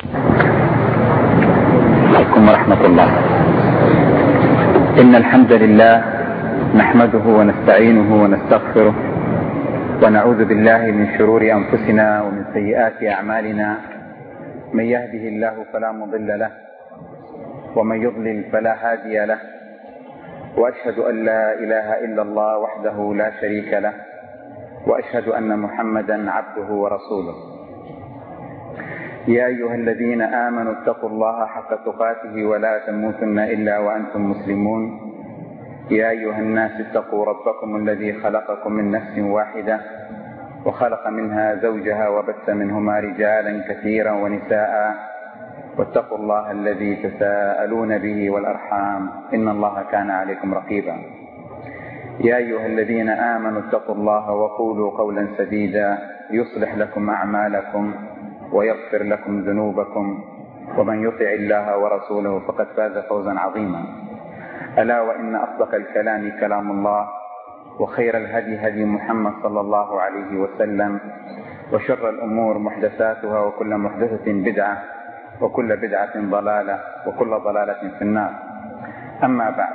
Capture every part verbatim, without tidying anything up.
عليكم ورحمة الله. إن الحمد لله نحمده ونستعينه ونستغفره ونعوذ بالله من شرور أنفسنا ومن سيئات أعمالنا. من يهده الله فلا مضل له ومن يضلل فلا هادي له، وأشهد أن لا إله إلا الله وحده لا شريك له، وأشهد أن محمدا عبده ورسوله. يا أيها الذين آمنوا اتقوا الله حق تقاته ولا تموتن إلا وأنتم مسلمون. يا أيها الناس اتقوا ربكم الذي خلقكم من نفس واحدة وخلق منها زوجها وبث منهما رجالا كثيرا ونساء، واتقوا الله الذي تساءلون به والأرحام إن الله كان عليكم رقيبا. يا أيها الذين آمنوا اتقوا الله وقولوا قولا سديدا يصلح لكم أعمالكم ويغفر لكم ذنوبكم، ومن يطع الله ورسوله فقد فاز فوزا عظيما. ألا وإن أصدق الكلام كلام الله، وخير الهدي هدي محمد صلى الله عليه وسلم، وشر الأمور محدثاتها وكل محدثة بدعة وكل بدعة ضلالة وكل ضلالة في النار. أما بعد،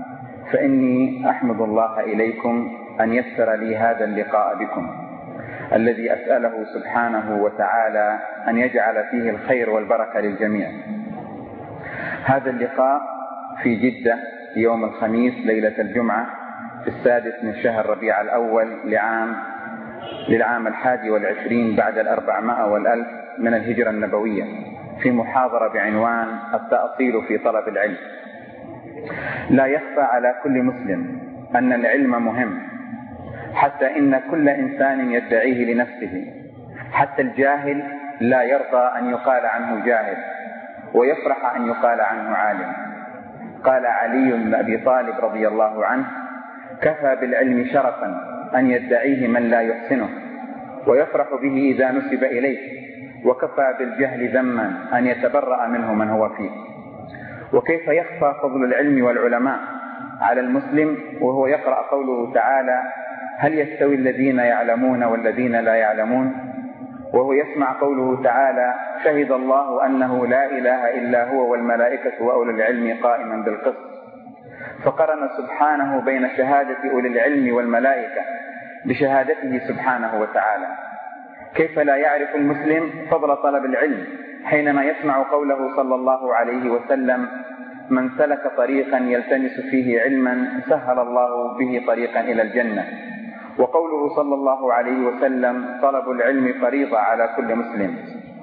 فإني أحمد الله إليكم أن يسر لي هذا اللقاء بكم، الذي أسأله سبحانه وتعالى أن يجعل فيه الخير والبركة للجميع. هذا اللقاء في جدة يوم الخميس ليلة الجمعة في السادس من شهر ربيع الأول لعام للعام الحادي والعشرين بعد الأربعمائة والألف من الهجرة النبوية، في محاضرة بعنوان التأصيل في طلب العلم. لا يخفى على كل مسلم أن العلم مهم، حتى إن كل إنسان يدعيه لنفسه. حتى الجاهل لا يرضى أن يقال عنه جاهل، ويفرح أن يقال عنه عالم. قال علي بن أبي طالب رضي الله عنه: كفى بالعلم شرفا أن يدعيه من لا يحسنه، ويفرح به إذا نسب إليه، وكفى بالجهل ذما أن يتبرأ منه من هو فيه. وكيف يخفى فضل العلم والعلماء على المسلم وهو يقرأ قوله تعالى: هل يستوي الذين يعلمون والذين لا يعلمون؟ وهو يسمع قوله تعالى: شهد الله أنه لا إله إلا هو والملائكة وأولو العلم قائما بالقسط. فقرن سبحانه بين شهادة أولي العلم والملائكة بشهادته سبحانه وتعالى. كيف لا يعرف المسلم فضل طلب العلم حينما يسمع قوله صلى الله عليه وسلم: من سلك طريقا يلتمس فيه علما سهل الله به طريقا إلى الجنة. وقوله صلى الله عليه وسلم: طلب العلم فريضة على كل مسلم.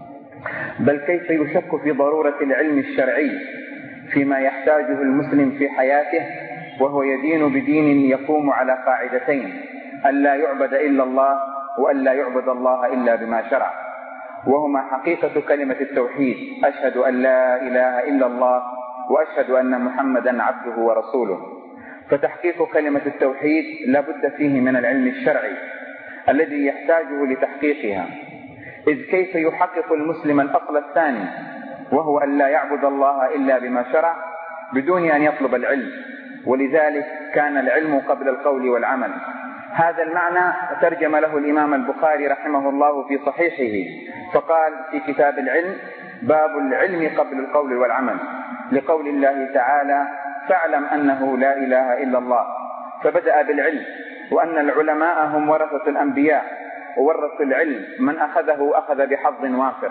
بل كيف يشك في ضرورة العلم الشرعي فيما يحتاجه المسلم في حياته، وهو يدين بدين يقوم على قاعدتين: أن لا يعبد إلا الله، وأن لا يعبد الله إلا بما شرع، وهما حقيقة كلمة التوحيد: أشهد أن لا إله إلا الله وأشهد أن محمدا عبده ورسوله. فتحقيق كلمة التوحيد لابد فيه من العلم الشرعي الذي يحتاجه لتحقيقها. إذ كيف يحقق المسلم الأصل الثاني، وهو أن لا يعبد الله إلا بما شرع، بدون أن يطلب العلم؟ ولذلك كان العلم قبل القول والعمل. هذا المعنى ترجم له الإمام البخاري رحمه الله في صحيحه، فقال في كتاب العلم: باب العلم قبل القول والعمل، لقول الله تعالى: فاعلم أنه لا إله إلا الله. فبدأ بالعلم، وأن العلماء هم ورثة الأنبياء، وورثوا العلم من أخذه أخذ بحظ وافر.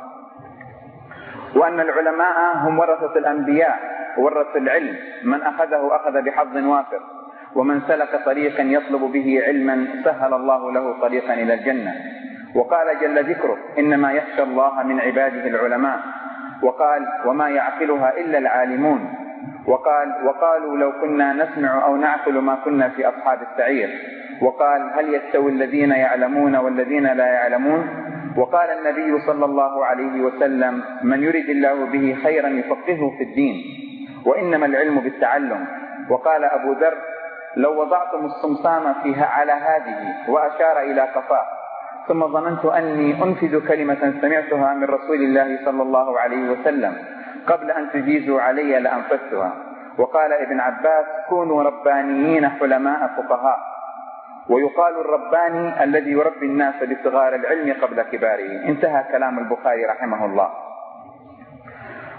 وأن العلماء هم ورثة الأنبياء، وورثوا العلم من أخذه أخذ بحظ وافر. ومن سلك طريقا يطلب به علما سهل الله له طريقا إلى الجنة. وقال جل ذكره: إنما يخشى الله من عباده العلماء. وقال: وما يعقلها إلا العالمون. وقال: وقالوا لو كنا نسمع أو نعقل ما كنا في أصحاب السعير. وقال: هل يستوي الذين يعلمون والذين لا يعلمون؟ وقال النبي صلى الله عليه وسلم: من يرد الله به خيرا يفقهه في الدين، وإنما العلم بالتعلم. وقال أبو ذر: لو وضعتم الصمصام فيها على هذه، وأشار إلى قفاه، ثم ظننت أني أنفذ كلمة سمعتها من رسول الله صلى الله عليه وسلم قبل أن تجيزوا علي لأنفذتها. وقال ابن عباس: كونوا ربانيين حلماء فقهاء. ويقال الرباني الذي يربي الناس بصغار العلم قبل كباره. انتهى كلام البخاري رحمه الله.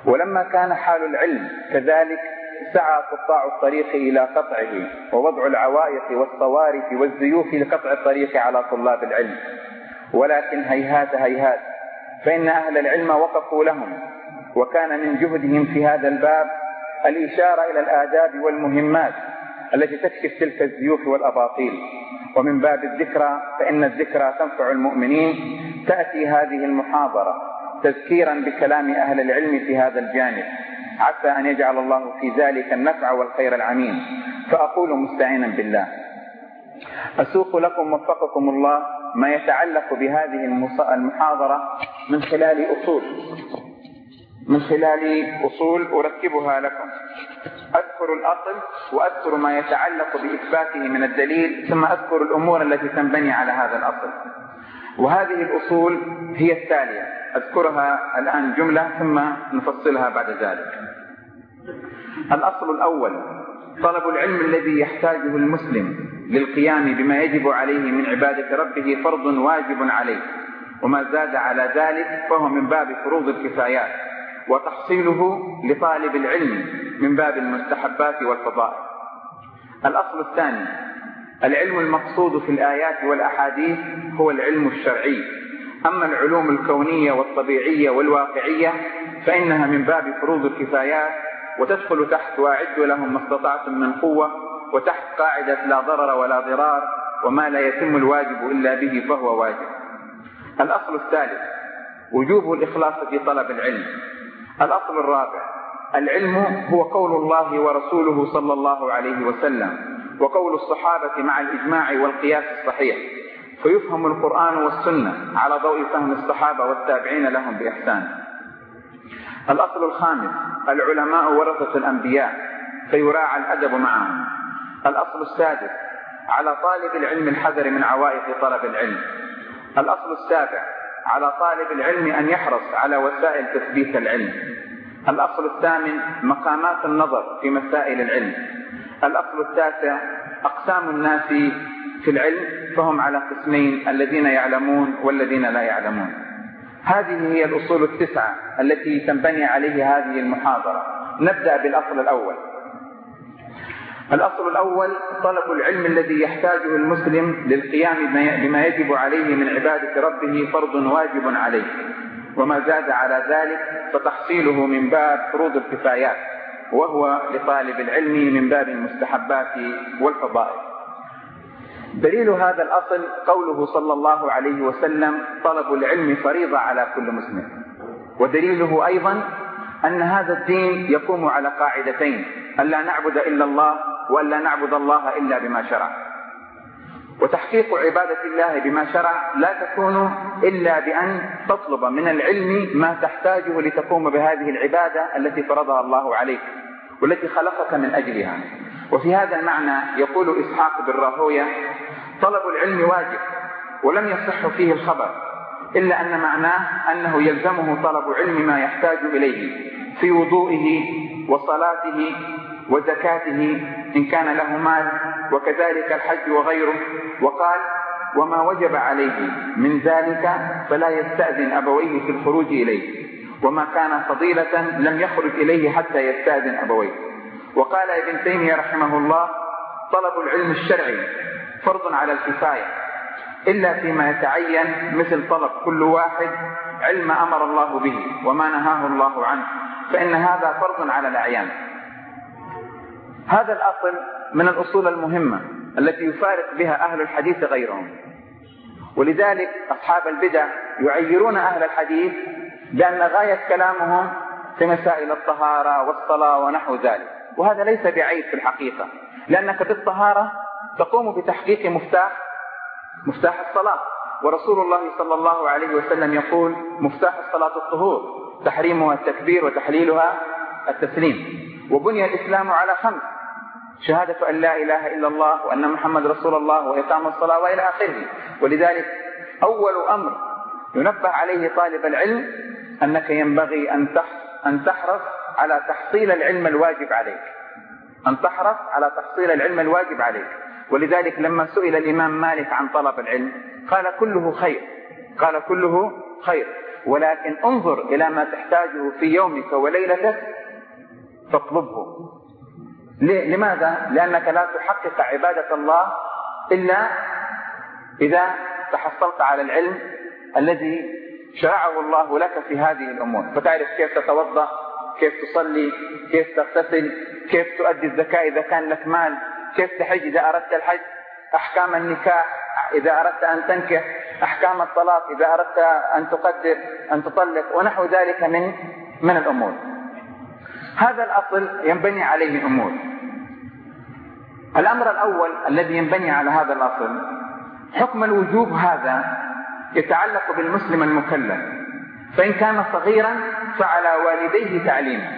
ولما كان حال العلم كذلك سعى قطاع الطريق إلى قطعه ووضع العوائق والصوارف والزيوف لقطع الطريق على طلاب العلم، ولكن هيهات هيهات، فإن أهل العلم وقفوا لهم، وكان من جهدهم في هذا الباب الإشارة إلى الآداب والمهمات التي تكشف تلك الزيوف والأباطيل. ومن باب الذكرى فإن الذكرى تنفع المؤمنين، تأتي هذه المحاضرة تذكيرا بكلام أهل العلم في هذا الجانب، عسى أن يجعل الله في ذلك النفع والخير العميم. فأقول مستعينا بالله أسوق لكم وفقكم الله ما يتعلق بهذه المحاضرة من خلال أصول من خلال أصول أركبها لكم. أذكر الأصل وأذكر ما يتعلق بإثباته من الدليل، ثم أذكر الأمور التي تنبني على هذا الأصل. وهذه الأصول هي التالية، أذكرها الآن جملة ثم نفصلها بعد ذلك. الأصل الأول: طلب العلم الذي يحتاجه المسلم للقيام بما يجب عليه من عبادة ربه فرض واجب عليه، وما زاد على ذلك فهو من باب فروض الكفايات، وتحصيله لطالب العلم من باب المستحبات والفضائل. الأصل الثاني: العلم المقصود في الآيات والأحاديث هو العلم الشرعي، أما العلوم الكونية والطبيعية والواقعية فإنها من باب فروض الكفايات، وتدخل تحت وأعدوا لهم ما استطعتم من قوة، وتحت قاعدة لا ضرر ولا ضرار، وما لا يتم الواجب إلا به فهو واجب. الأصل الثالث: وجوب الإخلاص في طلب العلم. الأصل الرابع: العلم هو قول الله ورسوله صلى الله عليه وسلم، وقول الصحابة مع الإجماع والقياس الصحيح، فيفهم القرآن والسنة على ضوء فهم الصحابة والتابعين لهم بإحسان. الأصل الخامس: العلماء ورثة الأنبياء، فيراعى الأدب معهم. الأصل السادس: على طالب العلم الحذر من عوائق طلب العلم. الأصل السابع: على طالب العلم أن يحرص على وسائل تثبيت العلم. الأصل الثامن: مقامات النظر في مسائل العلم. الأصل التاسع: أقسام الناس في العلم، فهم على قسمين: الذين يعلمون والذين لا يعلمون. هذه هي الأصول التسعة التي تنبني عليه هذه المحاضرة. نبدأ بالأصل الأول. الأصل الأول: طلب العلم الذي يحتاجه المسلم للقيام بما يجب عليه من عبادة ربه فرض واجب عليه، وما زاد على ذلك فتحصيله من باب فروض الكفايات، وهو لطالب العلم من باب المستحبات والفضائل. دليل هذا الأصل قوله صلى الله عليه وسلم: طلب العلم فريضة على كل مسلم. ودليله أيضا أن هذا الدين يقوم على قاعدتين: ألا نعبد إلا الله، وألا نعبد الله إلا بما شرع. وتحقيق عبادة الله بما شرع لا تكون إلا بأن تطلب من العلم ما تحتاجه لتقوم بهذه العبادة التي فرضها الله عليك والتي خلقك من أجلها. وفي هذا المعنى يقول إسحاق بن راهويه: طلب العلم واجب، ولم يصح فيه الخبر، إلا أن معناه أنه يلزمه طلب علم ما يحتاج إليه في وضوئه وصلاته وزكاته إن كان له مال، وكذلك الحج وغيره. وقال: وما وجب عليه من ذلك فلا يستأذن أبويه في الخروج إليه، وما كان فضيلة لم يخرج إليه حتى يستأذن أبويه. وقال ابن تيمية رحمه الله: طلب العلم الشرعي فرض على الكفاية، إلا فيما يتعين، مثل طلب كل واحد علم أمر الله به وما نهاه الله عنه، فإن هذا فرض على الأعيان. هذا الأصل من الأصول المهمة التي يفارق بها أهل الحديث غيرهم، ولذلك أصحاب البدع يعيرون أهل الحديث بأن غاية كلامهم في مسائل الطهارة والصلاة ونحو ذلك، وهذا ليس بعيب في الحقيقة، لأنك بالطهارة تقوم بتحقيق مفتاح مفتاح الصلاة، ورسول الله صلى الله عليه وسلم يقول: مفتاح الصلاة الطهور، تحريمها التكبير وتحليلها التسليم. وبني الإسلام على خمس: شهادة أن لا إله إلا الله وأن محمد رسول الله وإقام الصلاة وإلى آخره. ولذلك أول أمر ينبه عليه طالب العلم أنك ينبغي أن تحرص على تحصيل العلم الواجب عليك، أن تحرص على تحصيل العلم الواجب عليك. ولذلك لما سئل الإمام مالك عن طلب العلم قال: كله خير، قال كله خير. ولكن انظر إلى ما تحتاجه في يومك وليلتك فاطلبه. لماذا؟ لأنك لا تحقق عبادة الله إلا إذا تحصلت على العلم الذي شرعه الله لك في هذه الأمور، فتعرف كيف تتوضأ، كيف تصلي، كيف تغتسل، كيف تؤدي الزكاة إذا كان لك مال، كيف تحج إذا أردت الحج، أحكام النكاح إذا أردت أن تنكح، أحكام الطلاق إذا أردت أن تقدر أن تطلق، ونحو ذلك من من الأمور. هذا الأصل ينبني عليه أمور. الأمر الأول الذي ينبني على هذا الأصل حكم الوجوب، هذا يتعلق بالمسلم المكلف، فإن كان صغيرا فعلى والديه تعليمه،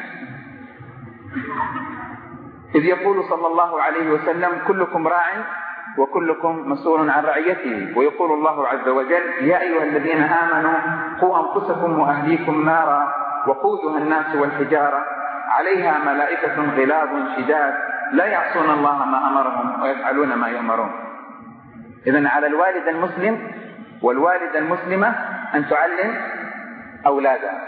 إذ يقول صلى الله عليه وسلم كلكم راع وكلكم مسؤول عن رعيته، ويقول الله عز وجل يا أيها الذين آمنوا قوا أنفسكم وأهليكم نارا وقودها الناس والحجارة عليها ملائكة غلاظ شداد لا يعصون الله ما أمرهم ويفعلون ما يؤمرون. إذن على الوالد المسلم والوالدة المسلمة أن تعلم أولادها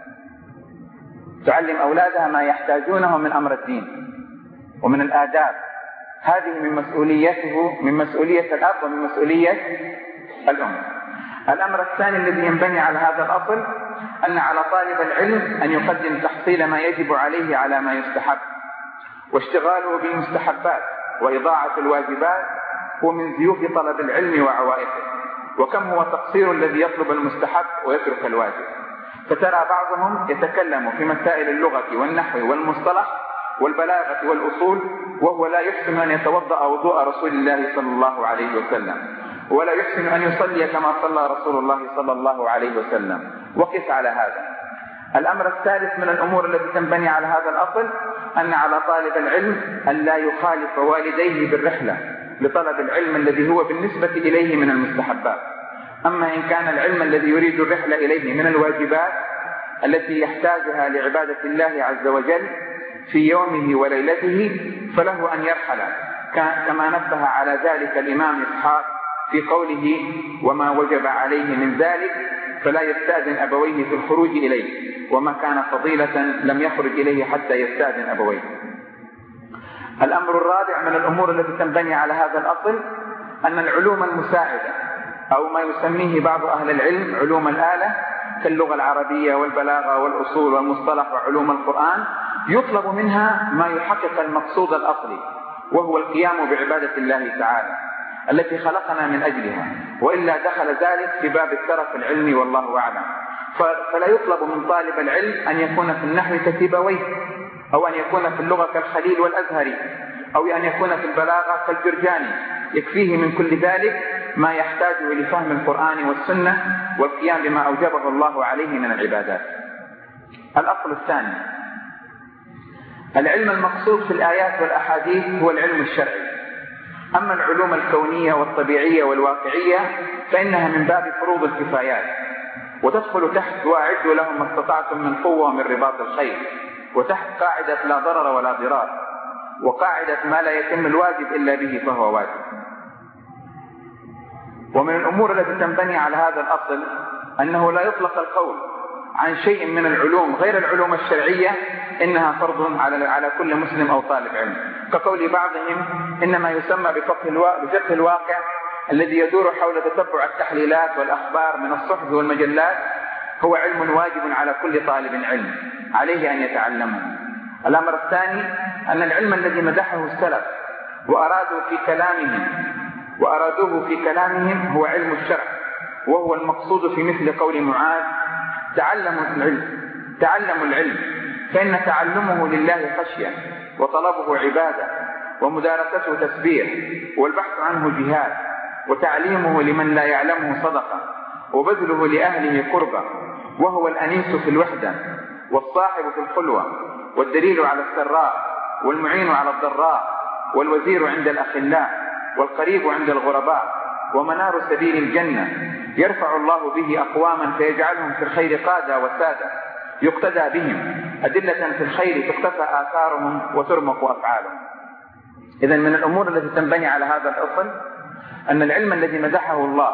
تعلم أولادها ما يحتاجونه من أمر الدين ومن الآداب. هذه من مسؤوليته من مسؤولية الأب ومن مسؤولية الأم. الأمر الثاني الذي ينبني على هذا الأصل أن على طالب العلم أن يقدم تحصيل ما يجب عليه على ما يستحب، واشتغاله بالمستحبات وإضاعة الواجبات هو من زيوف طلب العلم وعوائقه. وكم هو تقصير الذي يطلب المستحب ويترك الواجب. فترى بعضهم يتكلم في مسائل اللغة والنحو والمصطلح والبلاغة والأصول وهو لا يحسن أن يتوضأ وضوء رسول الله صلى الله عليه وسلم، ولا يحسن أن يصلي كما صلى رسول الله صلى الله عليه وسلم. وقف على هذا. الأمر الثالث من الأمور التي تنبني على هذا الأصل أن على طالب العلم أن لا يخالف والديه بالرحلة لطلب العلم الذي هو بالنسبة إليه من المستحبات. أما إن كان العلم الذي يريد الرحلة إليه من الواجبات التي يحتاجها لعبادة الله عز وجل في يومه وليلته فله أن يرحل، كما نبه على ذلك الإمام إسحاق في قوله وما وجب عليه من ذلك فلا يستأذن أبويه في الخروج إليه، وما كان فضيلة لم يخرج إليه حتى يستأذن أبويه. الأمر الرابع من الأمور التي تنبني على هذا الأصل أن العلوم المساعدة أو ما يسميه بعض أهل العلم علوم الآلة كاللغة العربية والبلاغة والأصول والمصطلح وعلوم القرآن يطلب منها ما يحقق المقصود الأصلي وهو القيام بعبادة الله تعالى التي خلقنا من أجلها، وإلا دخل ذلك في باب الترف العلمي والله أعلم. فلا يطلب من طالب العلم أن يكون في النحو كسيبويه، أو أن يكون في اللغة كالخليل والأزهري، أو أن يكون في البلاغة كالجرجاني. يكفيه من كل ذلك ما يحتاجه لفهم القرآن والسنة والقيام بما أوجبه الله عليه من العبادات. الأصل الثاني العلم المقصود في الآيات والأحاديث هو العلم الشرعي. أما العلوم الكونية والطبيعية والواقعية فإنها من باب فروض الكفايات، وتدخل تحت وأعدوا لهم ما استطعتم من قوة من رباط الخير، وتحت قاعدة لا ضرر ولا ضرار، وقاعدة ما لا يتم الواجب إلا به فهو واجب. ومن الأمور التي تنبني على هذا الأصل أنه لا يطلق القول عن شيء من العلوم غير العلوم الشرعية إنها فرض على على كل مسلم أو طالب علم، كقول بعضهم إنما يسمى بفقه الواقع الذي يدور حول تتبع التحليلات والأخبار من الصحف والمجلات هو علم واجب على كل طالب علم عليه أن يتعلمه. الأمر الثاني أن العلم الذي مدحه السلف وأرادوا في كلامهم وأرادوه في كلامهم هو علم الشرع، وهو المقصود في مثل قول معاذ تعلموا العلم تعلموا العلم فإن تعلمه لله خشية، وطلبه عبادة، ومدارسته تسبيح، والبحث عنه جهاد، وتعليمه لمن لا يعلمه صدقة، وبذله لأهله قربة، وهو الأنيس في الوحدة والصاحب في الخلوة والدليل على السراء والمعين على الضراء والوزير عند الأخلاء والقريب عند الغرباء ومنار سبيل الجنة يرفع الله به أقواما فيجعلهم في الخير قادة وسادة يقتدى بهم أدلة في الخير تقتفى آثارهم وترمق أفعالهم. إذن من الأمور التي تنبني على هذا الأصل أن العلم الذي مدحه الله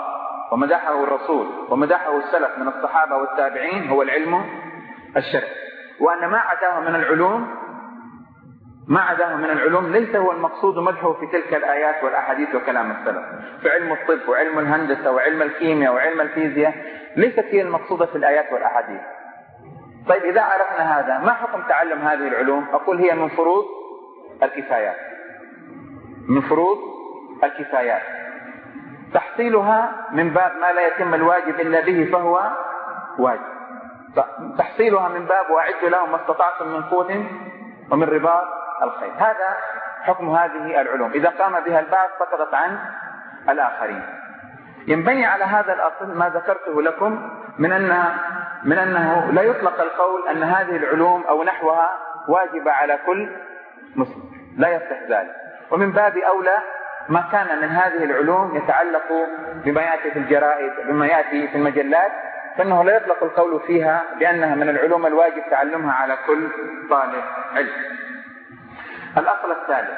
ومدحه الرسول ومدحه السلف من الصحابة والتابعين هو العلم الشرعي، وأن ما عداه من العلوم ما عداه من العلوم ليس هو المقصود مدحه في تلك الآيات والأحاديث وكلام السلف. فعلم الطب وعلم الهندسة وعلم الكيمياء وعلم الفيزياء ليست هي المقصودة في الآيات والأحاديث. طيب إذا عرفنا هذا، ما حكم تعلم هذه العلوم؟ أقول هي من فروض الكفايات، من فروض الكفايات. تحصيلها من باب ما لا يتم الواجب إلا به فهو واجب. تحصيلها من باب وأعدوا لهم ما استطعتم من قوة ومن رباط الخيل. هذا حكم هذه العلوم، إذا قام بها البعض سقطت عن الآخرين. ينبني على هذا الأصل ما ذكرته لكم من أنها من أنه لا يطلق القول أن هذه العلوم أو نحوها واجبة على كل مسلم، لا يصح ذلك. ومن باب أولى ما كان من هذه العلوم يتعلق بما يأتي في الجرائد بما يأتي في المجلات، فإنه لا يطلق القول فيها بأنها من العلوم الواجب تعلمها على كل طالب علم. الأصل الثالث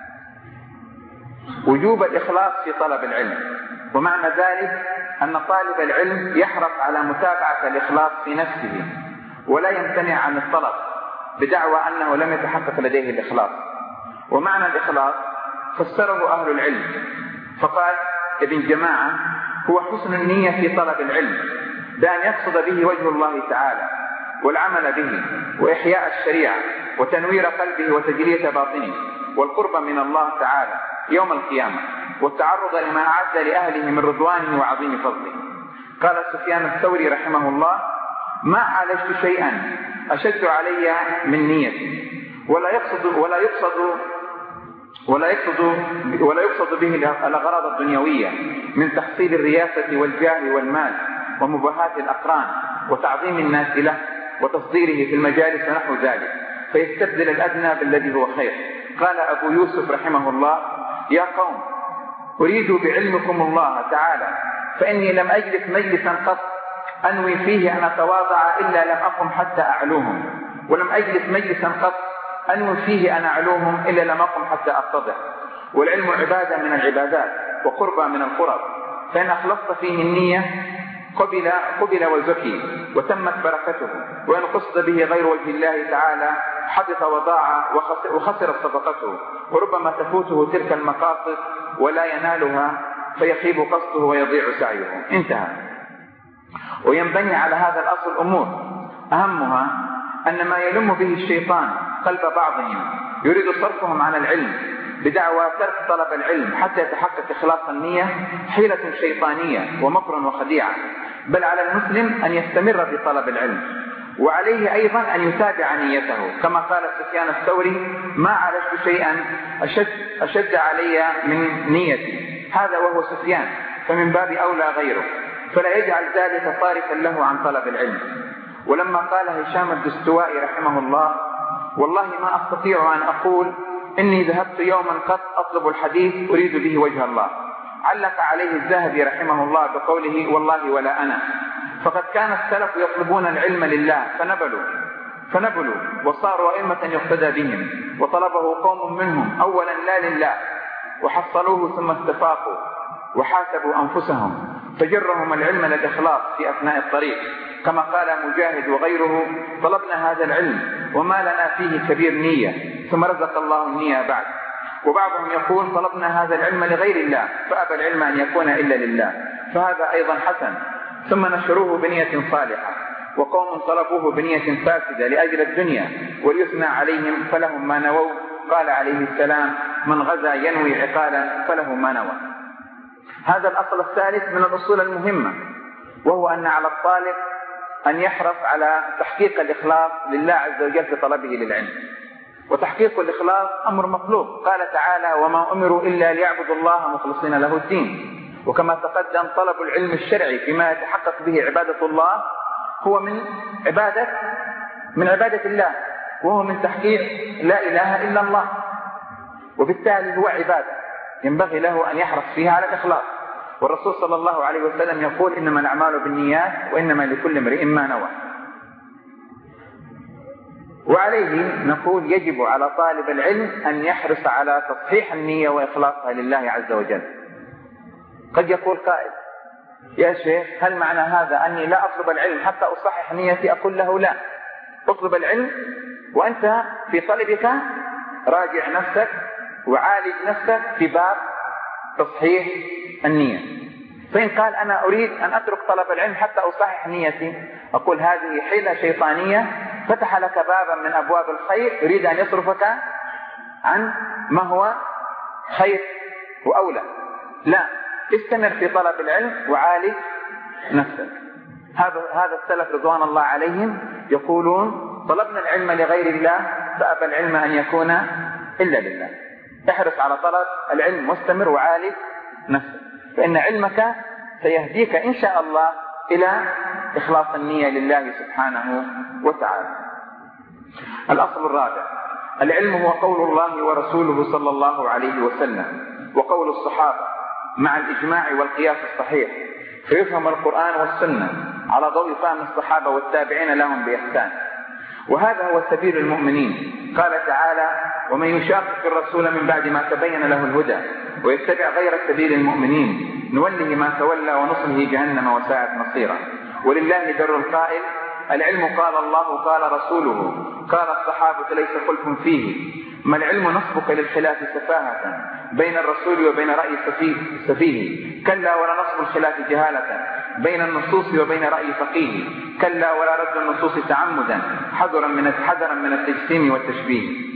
وجوب الإخلاص في طلب العلم، ومعنى ذلك أن طالب العلم يحرص على متابعة الإخلاص في نفسه ولا يمتنع عن الطلب بدعوى أنه لم يتحقق لديه الإخلاص. ومعنى الإخلاص فسره أهل العلم فقال ابن جماعة هو حسن النية في طلب العلم بأن يقصد به وجه الله تعالى والعمل به وإحياء الشريعة وتنوير قلبه وتجلية باطنه والقرب من الله تعالى يوم القيامة والتعرض لما أعد لأهله من رضوانه وعظيم فضله. قال سفيان الثوري رحمه الله ما عالجت شيئا أشد علي من نيتي ولا يقصد ولا يقصد ولا يقصد ولا يقصد به الأغراض الدنيوية من تحصيل الرياسة والجاه والمال ومباهاة الأقران وتعظيم الناس له وتصديره في المجالس ونحو ذلك، فيستبدل الأدنى بالذي هو خير. قال أبو يوسف رحمه الله يا قوم أريد بعلمكم الله تعالى فإني لم أجلس مجلسا قط أنوي فيه أن أتواضع إلا لم أقم حتى أعلوهم، ولم أجلس مجلسا قط أنوي فيه أن أعلوهم إلا لم أقم حتى أتضح. والعلم عبادة من العبادات وقربة من القرب، فإن أخلصت فيه النية قبل, قبل وزكي وتمت بركته، وإن قصد به غير وجه الله تعالى حدث وضاع وخسر صدقته، وربما تفوته تلك المقاصد ولا ينالها فيخيب قصده ويضيع سعيه. انتهى. وينبني على هذا الأصل أمور أهمها أن ما يلم به الشيطان قلب بعضهم يريد صرفهم عن العلم بدعوى ترك طلب العلم حتى يتحقق إخلاص النية حيلة شيطانية ومكر وخديعة، بل على المسلم أن يستمر في طلب العلم، وعليه أيضا أن يتابع نيته كما قال سفيان الثوري ما عالجت شيئا أشد, أشد علي من نيتي، هذا وهو سفيان، فمن باب أولى غيره، فلا يجعل ذلك صارفا له عن طلب العلم. ولما قال هشام الدستوائي رحمه الله والله ما أستطيع أن أقول إني ذهبت يوما قط أطلب الحديث أريد به وجه الله، علق عليه الذهبي رحمه الله بقوله والله ولا أنا، فقد كان السلف يطلبون العلم لله فنبلوا فنبلوا وصاروا أئمة يقتدى بهم، وطلبه قوم منهم أولا لا لله وحصلوه ثم استفاقوا وحاسبوا أنفسهم فجرهم العلم للإخلاص في أثناء الطريق، كما قال مجاهد وغيره طلبنا هذا العلم وما لنا فيه كبير نية ثم رزق الله النية بعد. وبعضهم يقول طلبنا هذا العلم لغير الله فأبى العلم أن يكون إلا لله، فهذا أيضا حسن. ثم نشروه بنية صالحة، وقوم طلبوه بنية فاسدة لأجل الدنيا وليثنى عليهم فلهم ما نووا، قال عليه السلام من غزا ينوي عقالا فله ما نوى. هذا الأصل الثالث من الأصول المهمة، وهو أن على الطالب أن يحرص على تحقيق الإخلاص لله عز وجل في طلبه للعلم، وتحقيق الإخلاص أمر مطلوب. قال تعالى وما أمروا إلا ليعبدوا الله مخلصين له الدين. وكما تقدم طلب العلم الشرعي فيما يتحقق به عبادة الله هو من عبادة من عبادة الله، وهو من تحقيق لا إله إلا الله، وبالتالي هو عبادة ينبغي له أن يحرص فيها على الإخلاص. والرسول صلى الله عليه وسلم يقول إنما الأعمال بالنيات وإنما لكل امرئ ما نوى. وعليه نقول يجب على طالب العلم أن يحرص على تصحيح النية وإخلاصها لله عز وجل. قد يقول قائل يا شيخ هل معنى هذا أني لا أطلب العلم حتى أصحح نيتي؟ أقول له لا، اطلب العلم وأنت في طلبك راجع نفسك وعالج نفسك في باب تصحيح النية. فإن قال أنا أريد أن أترك طلب العلم حتى أصحح نيتي، أقول هذه حيلة شيطانية فتح لك بابا من أبواب الخير يريد أن يصرفك عن ما هو خير وأولى. لا، استمر في طلب العلم وعالج نفسك. هذا هذا السلف رضوان الله عليهم يقولون طلبنا العلم لغير الله فأبى العلم أن يكون إلا لله. احرص على طلب العلم مستمر وعالج نفسك، فإن علمك سيهديك إن شاء الله إلى إخلاص النية لله سبحانه وتعالى. الأصل الرابع: العلم هو قول الله ورسوله صلى الله عليه وسلم وقول الصحابة مع الإجماع والقياس الصحيح، فيفهم القرآن والسنة على ضوء فهم الصحابة والتابعين لهم بإحسان، وهذا هو سبيل المؤمنين. قال تعالى: ومن يشاقق الرسول من بعد ما تبين له الهدى ويتبع غير سبيل المؤمنين نوله ما تولى ونصله جهنم وساءت مصيرا. ولله در القائل: العلم قال الله قال رسوله قال الصحابة ليس خلف فيه. ما العلم نصبك للخلاف سفاهة بين الرسول وبين رأي سفيه. كلا ولا نصب الخلاف جهالة بين النصوص وبين رأي فقيه. كلا ولا رد النصوص تعمدا حذرا من حذرا من التجسيم والتشبيه.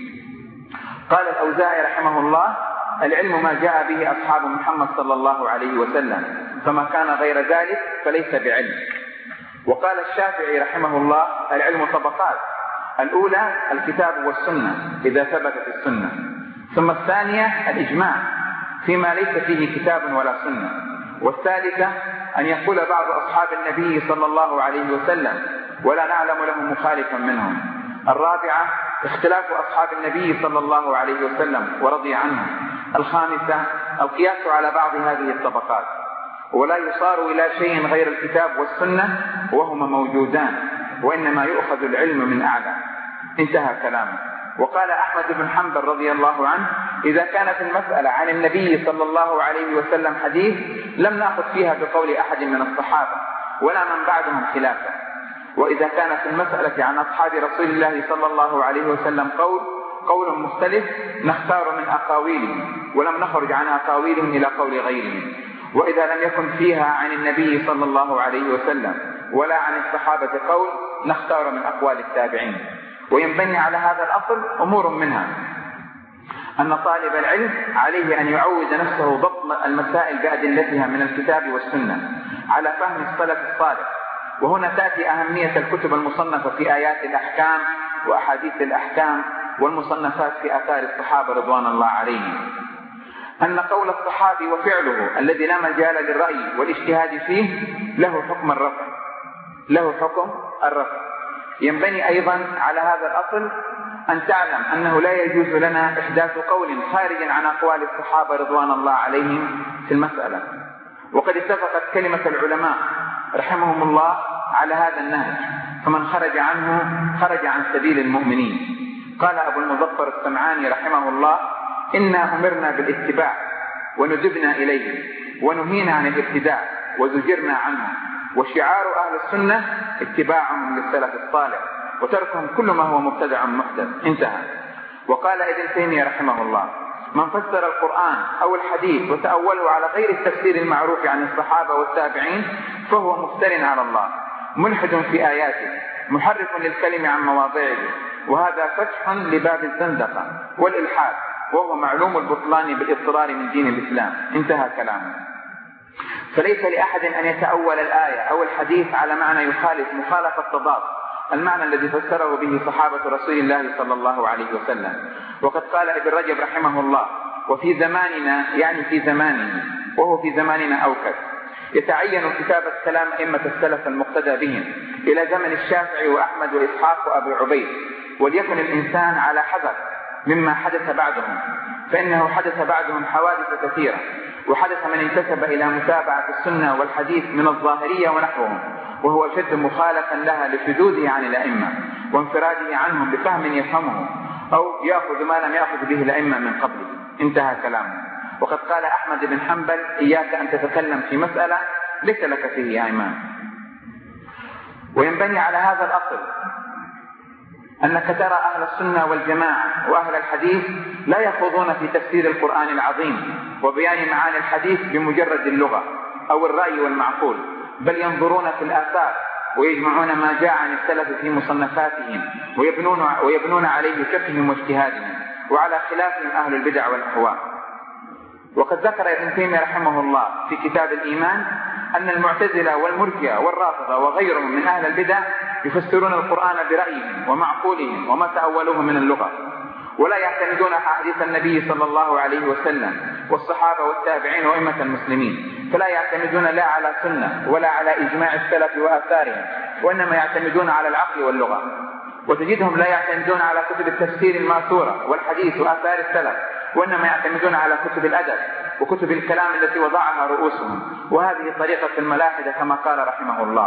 قال الأوزاعي رحمه الله: العلم ما جاء به أصحاب محمد صلى الله عليه وسلم، فما كان غير ذلك فليس بعلم. وقال الشافعي رحمه الله: العلم طبقات، الأولى الكتاب والسنة إذا ثبتت السنة، ثم الثانية الإجماع فيما ليس فيه كتاب ولا سنة، والثالثة أن يقول بعض أصحاب النبي صلى الله عليه وسلم ولا نعلم له مخالفا منهم، الرابعة اختلاف أصحاب النبي صلى الله عليه وسلم ورضي عنهم، الخامسة القياس على بعض هذه الطبقات، ولا يصار إلى شيء غير الكتاب والسنة وهما موجودان، وإنما يؤخذ العلم من أعلى. انتهى كلامه. وقال أحمد بن حنبل رضي الله عنه: إذا كانت المسألة عن النبي صلى الله عليه وسلم حديث لم نأخذ فيها بقول أحد من الصحابة ولا من بعدهم خلافه، وإذا كانت المسألة عن أصحاب رسول الله صلى الله عليه وسلم قول قول مختلف نختار من أقاويلهم ولم نخرج عن أقاويلهم إلى قول غيرهم. وإذا لم يكن فيها عن النبي صلى الله عليه وسلم ولا عن الصحابة قول نختار من أقوال التابعين. وينبني على هذا الأصل أمور منها أن طالب العلم عليه أن يعود نفسه ضبط المسائل بأدلتها من الكتاب والسنة على فهم السلف الصالح. وهنا تأتي أهمية الكتب المصنفة في آيات الأحكام وأحاديث الأحكام والمصنفات في آثار الصحابة رضوان الله عليهم، أن قول الصحابي وفعله الذي لا مجال للرأي والاجتهاد فيه له حكم الرفع له حكم الرفع. ينبني أيضا على هذا الأصل أن تعلم أنه لا يجوز لنا إحداث قول خارج عن أقوال الصحابة رضوان الله عليهم في المسألة، وقد اتفقت كلمة العلماء رحمهم الله على هذا النهج، فمن خرج عنه خرج عن سبيل المؤمنين. قال أبو المظفر السمعاني رحمه الله: إنا أمرنا بالاتباع وندبنا إليه ونهينا عن الابتداع وزجرنا عنه، وشعار أهل السنة اتباعهم للسلف الصالح وتركهم كل ما هو مبتدع محدث. انتهى. وقال ابن تيمية رحمه الله: من فسر القرآن أو الحديث وتأوله على غير التفسير المعروف عن الصحابة والتابعين فهو مفتر على الله ملحد في آياته محرف للكلم عن مواضعه، وهذا فتح لباب الزندقة والإلحاد، وهو معلوم البطلان بالاضطرار من دين الإسلام. انتهى كلامه. فليس لأحد أن يتأول الآية أو الحديث على معنى يخالف مخالفة تضاد المعنى الذي فسره به صحابة رسول الله صلى الله عليه وسلم. وقد قال ابن رجب رحمه الله: وفي زماننا، يعني في زماننا وهو في زماننا أوكد، يتعين كتابة كلام أئمة السلف المقتدى بهم إلى زمن الشافعي وأحمد وإسحاق وأبي عبيد، وليكن الإنسان على حذر مما حدث بعدهم، فإنه حدث بعدهم حوادث كثيرة، وحدث من انتسب إلى متابعة السنة والحديث من الظاهرية ونحوهم، وهو شد مخالفا لها لشذوذه عن الأئمة وانفراده عنهم بفهم يفهمه أو يأخذ ما لم يأخذ به الأئمة من قبله. انتهى كلامه. وقد قال أحمد بن حنبل: إياك أن تتكلم في مسألة ليس لك فيه أيمان. وينبني على هذا الأصل أنك ترى أهل السنة والجماعة وأهل الحديث لا يخوضون في تفسير القرآن العظيم وبيان معاني الحديث بمجرد اللغة أو الرأي والمعقول، بل ينظرون في الآثار ويجمعون ما جاء عن السلف في مصنفاتهم ويبنون, ويبنون عليه فقههم واجتهادهم، وعلى خلافهم أهل البدع والأهواء. وقد ذكر ابن تيمية رحمه الله في كتاب الإيمان أن المعتزلة والمرجئة والرافضة وغيرهم من أهل البدع يفسرون القرآن برأيهم ومعقولهم وما تأولوه من اللغة، ولا يعتمدون أحاديث النبي صلى الله عليه وسلم والصحابة والتابعين وأئمة المسلمين، فلا يعتمدون لا على سنة ولا على إجماع السلف وآثارهم، وإنما يعتمدون على العقل واللغة. وتجدهم لا يعتمدون على كتب التفسير الماثورة والحديث وآثار السلف، وإنما يعتمدون على كتب الأدب وكتب الكلام التي وضعها رؤوسهم، وهذه طريقة الملاحدة كما قال رحمه الله.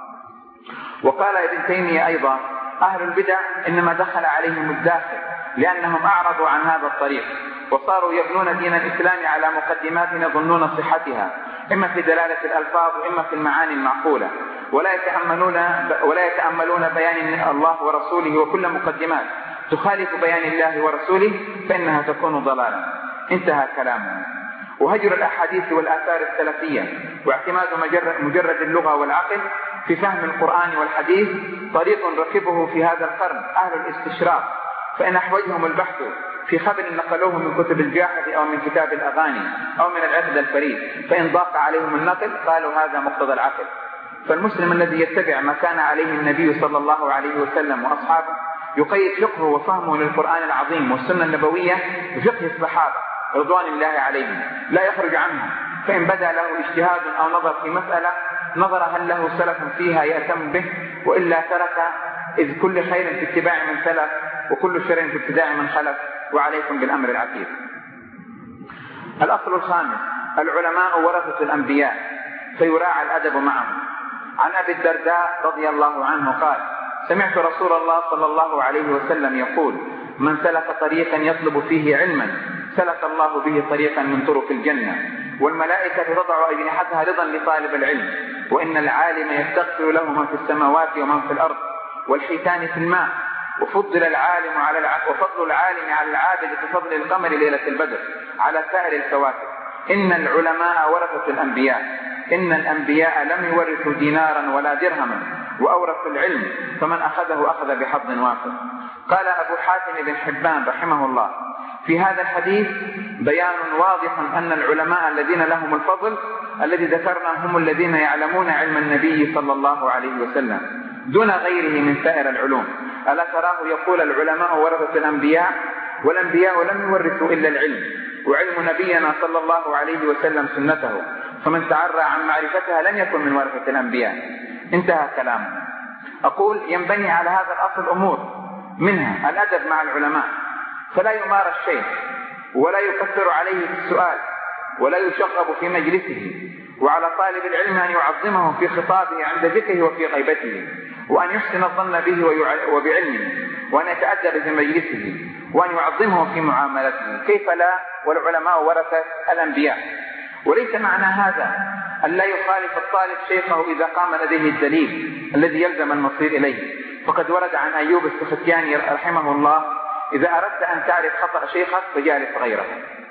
وقال ابن تيمية أيضا أهل البدع إنما دخل عليهم الداخل لأنهم أعرضوا عن هذا الطريق وصاروا يبنون دين الإسلام على مقدمات يظنون صحتها، إما في دلالة الألفاظ وإما في المعاني المعقولة، ولا يتأملون ولا يتأملون بيان الله ورسوله، وكل مقدمات تخالف بيان الله ورسوله فإنها تكون ضلالا. انتهى كلامه. وهجر الأحاديث والآثار السلفية واعتماد مجرد اللغة والعقل في فهم القرآن والحديث طريق ركبه في هذا القرن أهل الاستشراق، فإن أحوجهم البحث في خبر نقلوه من كتب الجاحظ أو من كتاب الأغاني أو من العقد الفريد، فإن ضاق عليهم النقل قالوا هذا مقتضى العقل. فالمسلم الذي يتبع ما كان عليه النبي صلى الله عليه وسلم وأصحابه يقيد فقهه وفهمه للقرآن العظيم والسنة النبوية بفقه الصحابة رضوان الله عليهم، لا يخرج عنها، فإن بدا له اجتهاد أو نظر في مسألة نظر هل له سلف فيها يأتم به، وإلا ترك، إذ كل خير في اتباع من سلف وكل شر في ابتداع من خلف، وعليكم بالأمر العتيق. الأصل الخامس: العلماء ورثة الأنبياء فيراعى الأدب معهم. عن أبي الدرداء رضي الله عنه قال: سمعت رسول الله صلى الله عليه وسلم يقول: من سلك طريقا يطلب فيه علما سلك الله به طريقا من طرق الجنة، والملائكة تضع أجنحتها رضا لطالب العلم، وإن العالم يستغفر له من في السماوات ومن في الأرض والحيتان في الماء، وفضل العالم على الع... وفضل العالم على العابد كفضل القمر ليلة البدر على سائر الكواكب. إن العلماء ورثة الأنبياء، إن الأنبياء لم يورثوا دينارا ولا درهما وأورثوا العلم، فمن أخذه أخذ بحظ وافر. قال أبو حاتم بن حبان رحمه الله: في هذا الحديث بيان واضح أن العلماء الذين لهم الفضل الذي ذكرنا هم الذين يعلمون علم النبي صلى الله عليه وسلم دون غيره من سائر العلوم. ألا تراه يقول: العلماء ورثة الأنبياء، والأنبياء لم يورثوا إلا العلم، وعلم نبينا صلى الله عليه وسلم سنته، فمن تعرى عن معرفتها لم يكن من ورثة الأنبياء. انتهى كلامه. أقول: ينبني على هذا الأصل أمور، منها الأدب مع العلماء، فلا يمار الشيخ ولا يكثر عليه في السؤال ولا يشغب في مجلسه، وعلى طالب العلم أن يعظمه في خطابه عند ذكره وفي غيبته، وأن يحسن الظن به وبعلمه، وأن يتأدب في مجلسه، وأن يعظمه في معاملته. كيف لا والعلماء ورثة الأنبياء؟ وليس معنى هذا أن لا يخالف الطالب شيخه إذا قام لديه الدليل الذي يلزم المصير إليه، فقد ورد عن أيوب السختياني رحمه الله: إذا أردت أن تعرف خطأ شيخك فجالس غيره.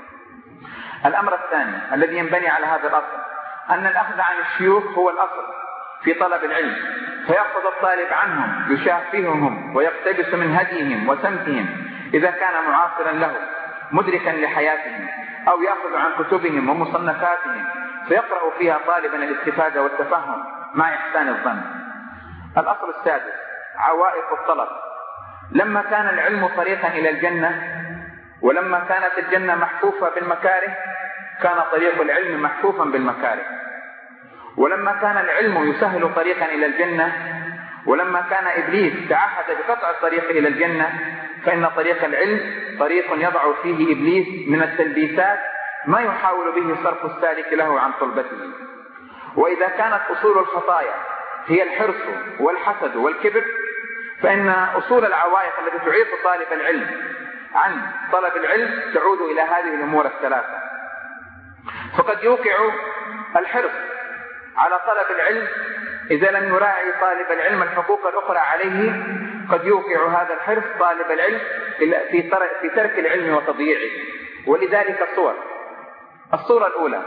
الأمر الثاني الذي ينبني على هذا الأصل أن الأخذ عن الشيوخ هو الأصل في طلب العلم، فيأخذ الطالب عنهم يشافههم ويقتبس من هديهم وسمتهم إذا كان معاصرا له مدركا لحياتهم، أو يأخذ عن كتبهم ومصنفاتهم فيقرأ فيها طالبا الاستفادة والتفهم مع إحسان الظن. الأصل السادس: عوائق الطلب. لما كان العلم طريقا إلى الجنة، ولما كانت الجنة محفوفة بالمكاره، كان طريق العلم محفوفا بالمكاره. ولما كان العلم يسهل طريقا إلى الجنة، ولما كان إبليس تعهد بقطع الطريق إلى الجنة، فإن طريق العلم طريق يضع فيه إبليس من التلبيسات ما يحاول به صرف السالك له عن طلبته. وإذا كانت أصول الخطايا هي الحرص والحسد والكبر، فإن أصول العوائق التي تعيق طالب العلم عن طلب العلم تعود إلى هذه الأمور الثلاثة. فقد يوقع الحرص على طلب العلم إذا لم يراعي طالب العلم الحقوق الأخرى عليه قد يوقع هذا الحرص طالب العلم في ترك العلم وتضييعه. ولذلك صور. الصورة الأولى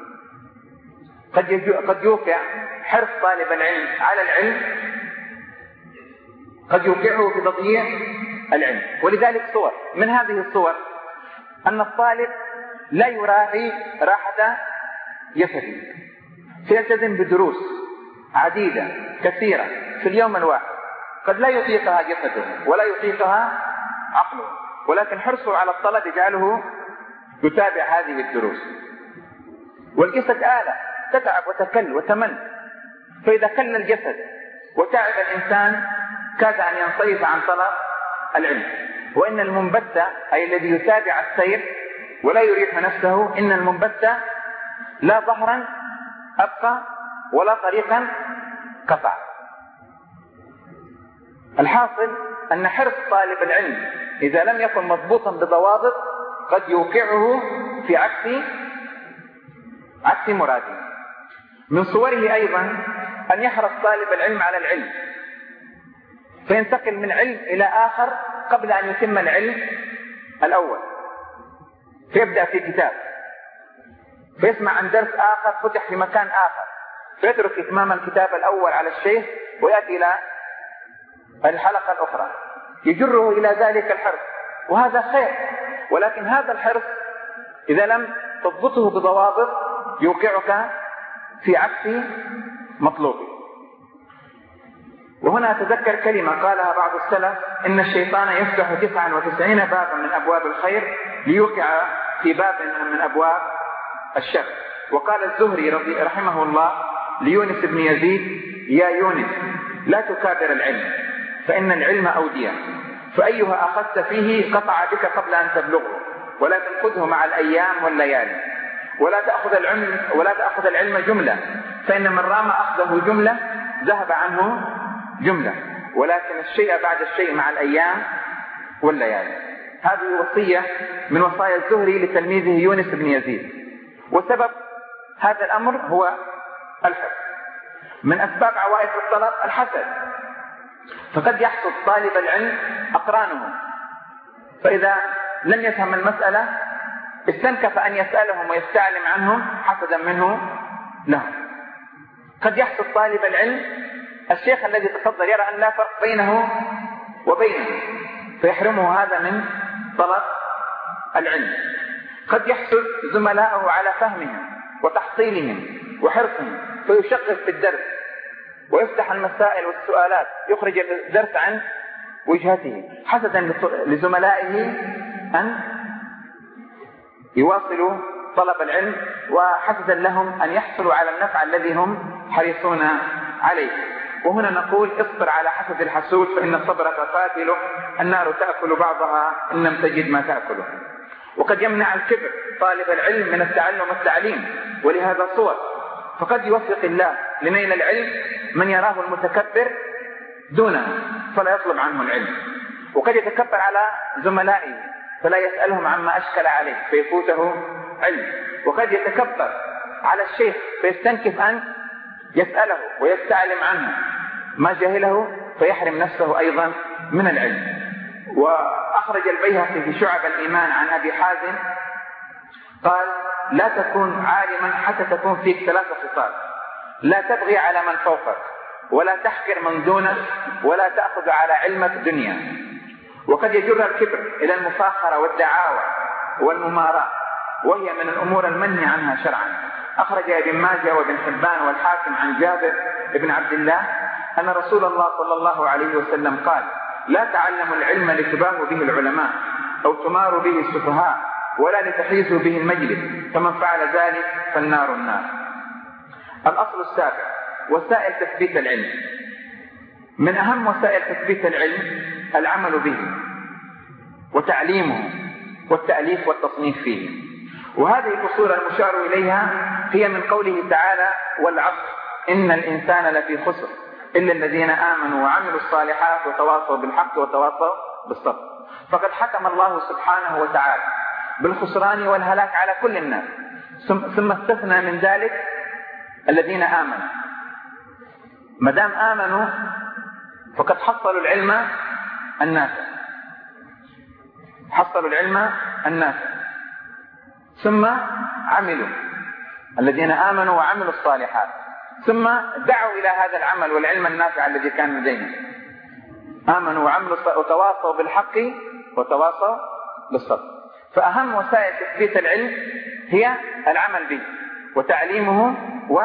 قد يوقع حرص طالب العلم على العلم قد يوقعه في تضييع العلم. ولذلك صور. من هذه الصور أن الطالب لا يراعي راحة جسده، فيلتزم بدروس عديدة كثيرة في اليوم الواحد قد لا يطيقها جسده ولا يطيقها عقله، ولكن حرصه على الطلب يجعله يتابع هذه الدروس. والجسد آلة تتعب وتكل وتمل، فإذا كل الجسد وتعب الإنسان كاد أن ينصرف عن طلب العلم. وإن المنبت أي الذي يتابع السير ولا يريح نفسه، إن المنبت لا ظهرا أبقى ولا طريقا قطع. الحاصل أن حرص طالب العلم إذا لم يكن مضبوطا بضوابط قد يوقعه في عكس عكس مراده. من صوره أيضا أن يحرص طالب العلم على العلم فينتقل من علم إلى آخر قبل أن يتم العلم الأول، فيبدأ في كتاب فيسمع عن درس آخر فتح في مكان آخر، فيترك إتمام الكتاب الأول على الشيخ ويأتي إلى الحلقة الأخرى، يجره إلى ذلك الحرص، وهذا خير. ولكن هذا الحرص إذا لم تضبطه بضوابط يوقعك في عكس مطلوبه. وهنا أتذكر كلمة قالها بعض السلف: إن الشيطان يفتح تسعا وتسعين بابا من أبواب الخير ليوقع في باب من أبواب الشر. وقال الزهري رضي رحمه الله ليونس بن يزيد: يا يونس لا تكابر العلم فإن العلم أودية، فأيها أخذت فيه قطع بك قبل أن تبلغه، ولكن خذه مع الأيام والليالي. ولا تأخذ العلم ولا تأخذ العلم جملة، فإن من رام أخذه جملة ذهب عنه جملة، ولكن الشيء بعد الشيء مع الأيام والليالي. هذه وصية من وصايا الزهري لتلميذه يونس بن يزيد. وسبب هذا الأمر هو الحسد. من أسباب عوائق الطلب الحسد، فقد يحسد طالب العلم أقرانه، فإذا لم يفهم المسألة استنكف أن يسألهم ويستعلم عنهم حسدا منه لهم. قد يحسد طالب العلم الشيخ الذي تصدر، يرى أن لا فرق بينه وبينه فيحرمه هذا من طلب العلم. قد يحسد زملائه على فهمهم وتحصيلهم وحرصهم فيشغف في الدرس ويفتح المسائل والسؤالات، يخرج الدرس عن وجهته حسدا لزملائه أن يواصلوا طلب العلم، وحسدا لهم أن يحصلوا على النفع الذي هم حريصون عليه. وهنا نقول: اصبر على حسد الحسود فإن الصبر قاتله، النار تأكل بعضها إن لم تجد ما تأكله. وقد يمنع الكبر طالب العلم من التعلم والتعليم، ولهذا صور. فقد يوفق الله لنيل العلم من يراه المتكبر دونه فلا يطلب عنه العلم، وقد يتكبر على زملائه فلا يسألهم عما أشكل عليه فيفوته علم، وقد يتكبر على الشيخ فيستنكف أن يسأله ويستعلم عنه ما جهله فيحرم نفسه أيضا من العلم. وأخرج البيهقي في شعب الإيمان عن أبي حازم قال: لا تكون عالما حتى تكون فيك ثلاثة خصال: لا تبغي على من فوقك، ولا تحقر من دونك، ولا تأخذ على علمك دنيا. وقد يجر الكبر إلى المفاخرة والدعاوى والمماراة، وهي من الأمور المنهي عنها شرعا. أخرج ابن ماجه وابن حبان والحاكم عن جابر بن عبد الله أن رسول الله صلى الله عليه وسلم قال: لا تعلموا العلم لتباهوا به العلماء أو تماروا به السفهاء، ولا لتحيزوا به المجلس، فمن فعل ذلك فالنار النار. الأصل السابع: وسائل تثبيت العلم. من أهم وسائل تثبيت العلم العمل به وتعليمه والتأليف والتصنيف فيه. وهذه الفصول المشار إليها هي من قوله تعالى: والعصر إن الإنسان لفي خسر إلا الذين آمنوا وعملوا الصالحات وتواصوا بالحق وتواصوا بالصبر. فقد حكم الله سبحانه وتعالى بالخسران والهلاك على كل الناس، ثم استثنى من ذلك الذين آمنوا. ما دام آمنوا فقد حصلوا العلم النافع، حصلوا العلم النافع ثم عملوا، الذين آمنوا وعملوا الصالحات ثم دعوا إلى هذا العمل والعلم النافع الذي كان لديهم. آمنوا وعملوا وتواصوا بالحق وتواصوا بالصبر. فأهم وسائل تثبيت العلم هي العمل به وتعليمه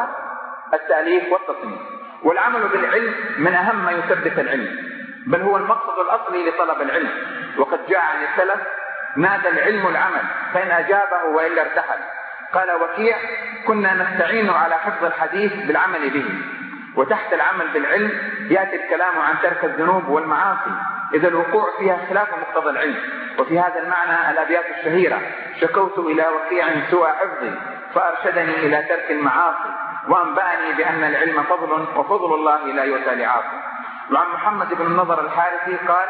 والتأليف والتصنيف. والعمل بالعلم من أهم ما يثبت العلم، بل هو المقصد الأصلي لطلب العلم. وقد جاء عن السلف: نادى العلم العمل فإن أجابه وإلا ارتحل. قال وكيع: كنا نستعين على حفظ الحديث بالعمل به. وتحت العمل بالعلم يأتي الكلام عن ترك الذنوب والمعاصي إذا الوقوع فيها خلاف مقتضى العلم. وفي هذا المعنى الأبيات الشهيرة: شكوت إلى وكيع سوء حفظي فأرشدني إلى ترك المعاصي وأنبأني بأن العلم فضل وفضل الله لا يؤتى لعاصي. وعن محمد بن النضر الحارثي قال: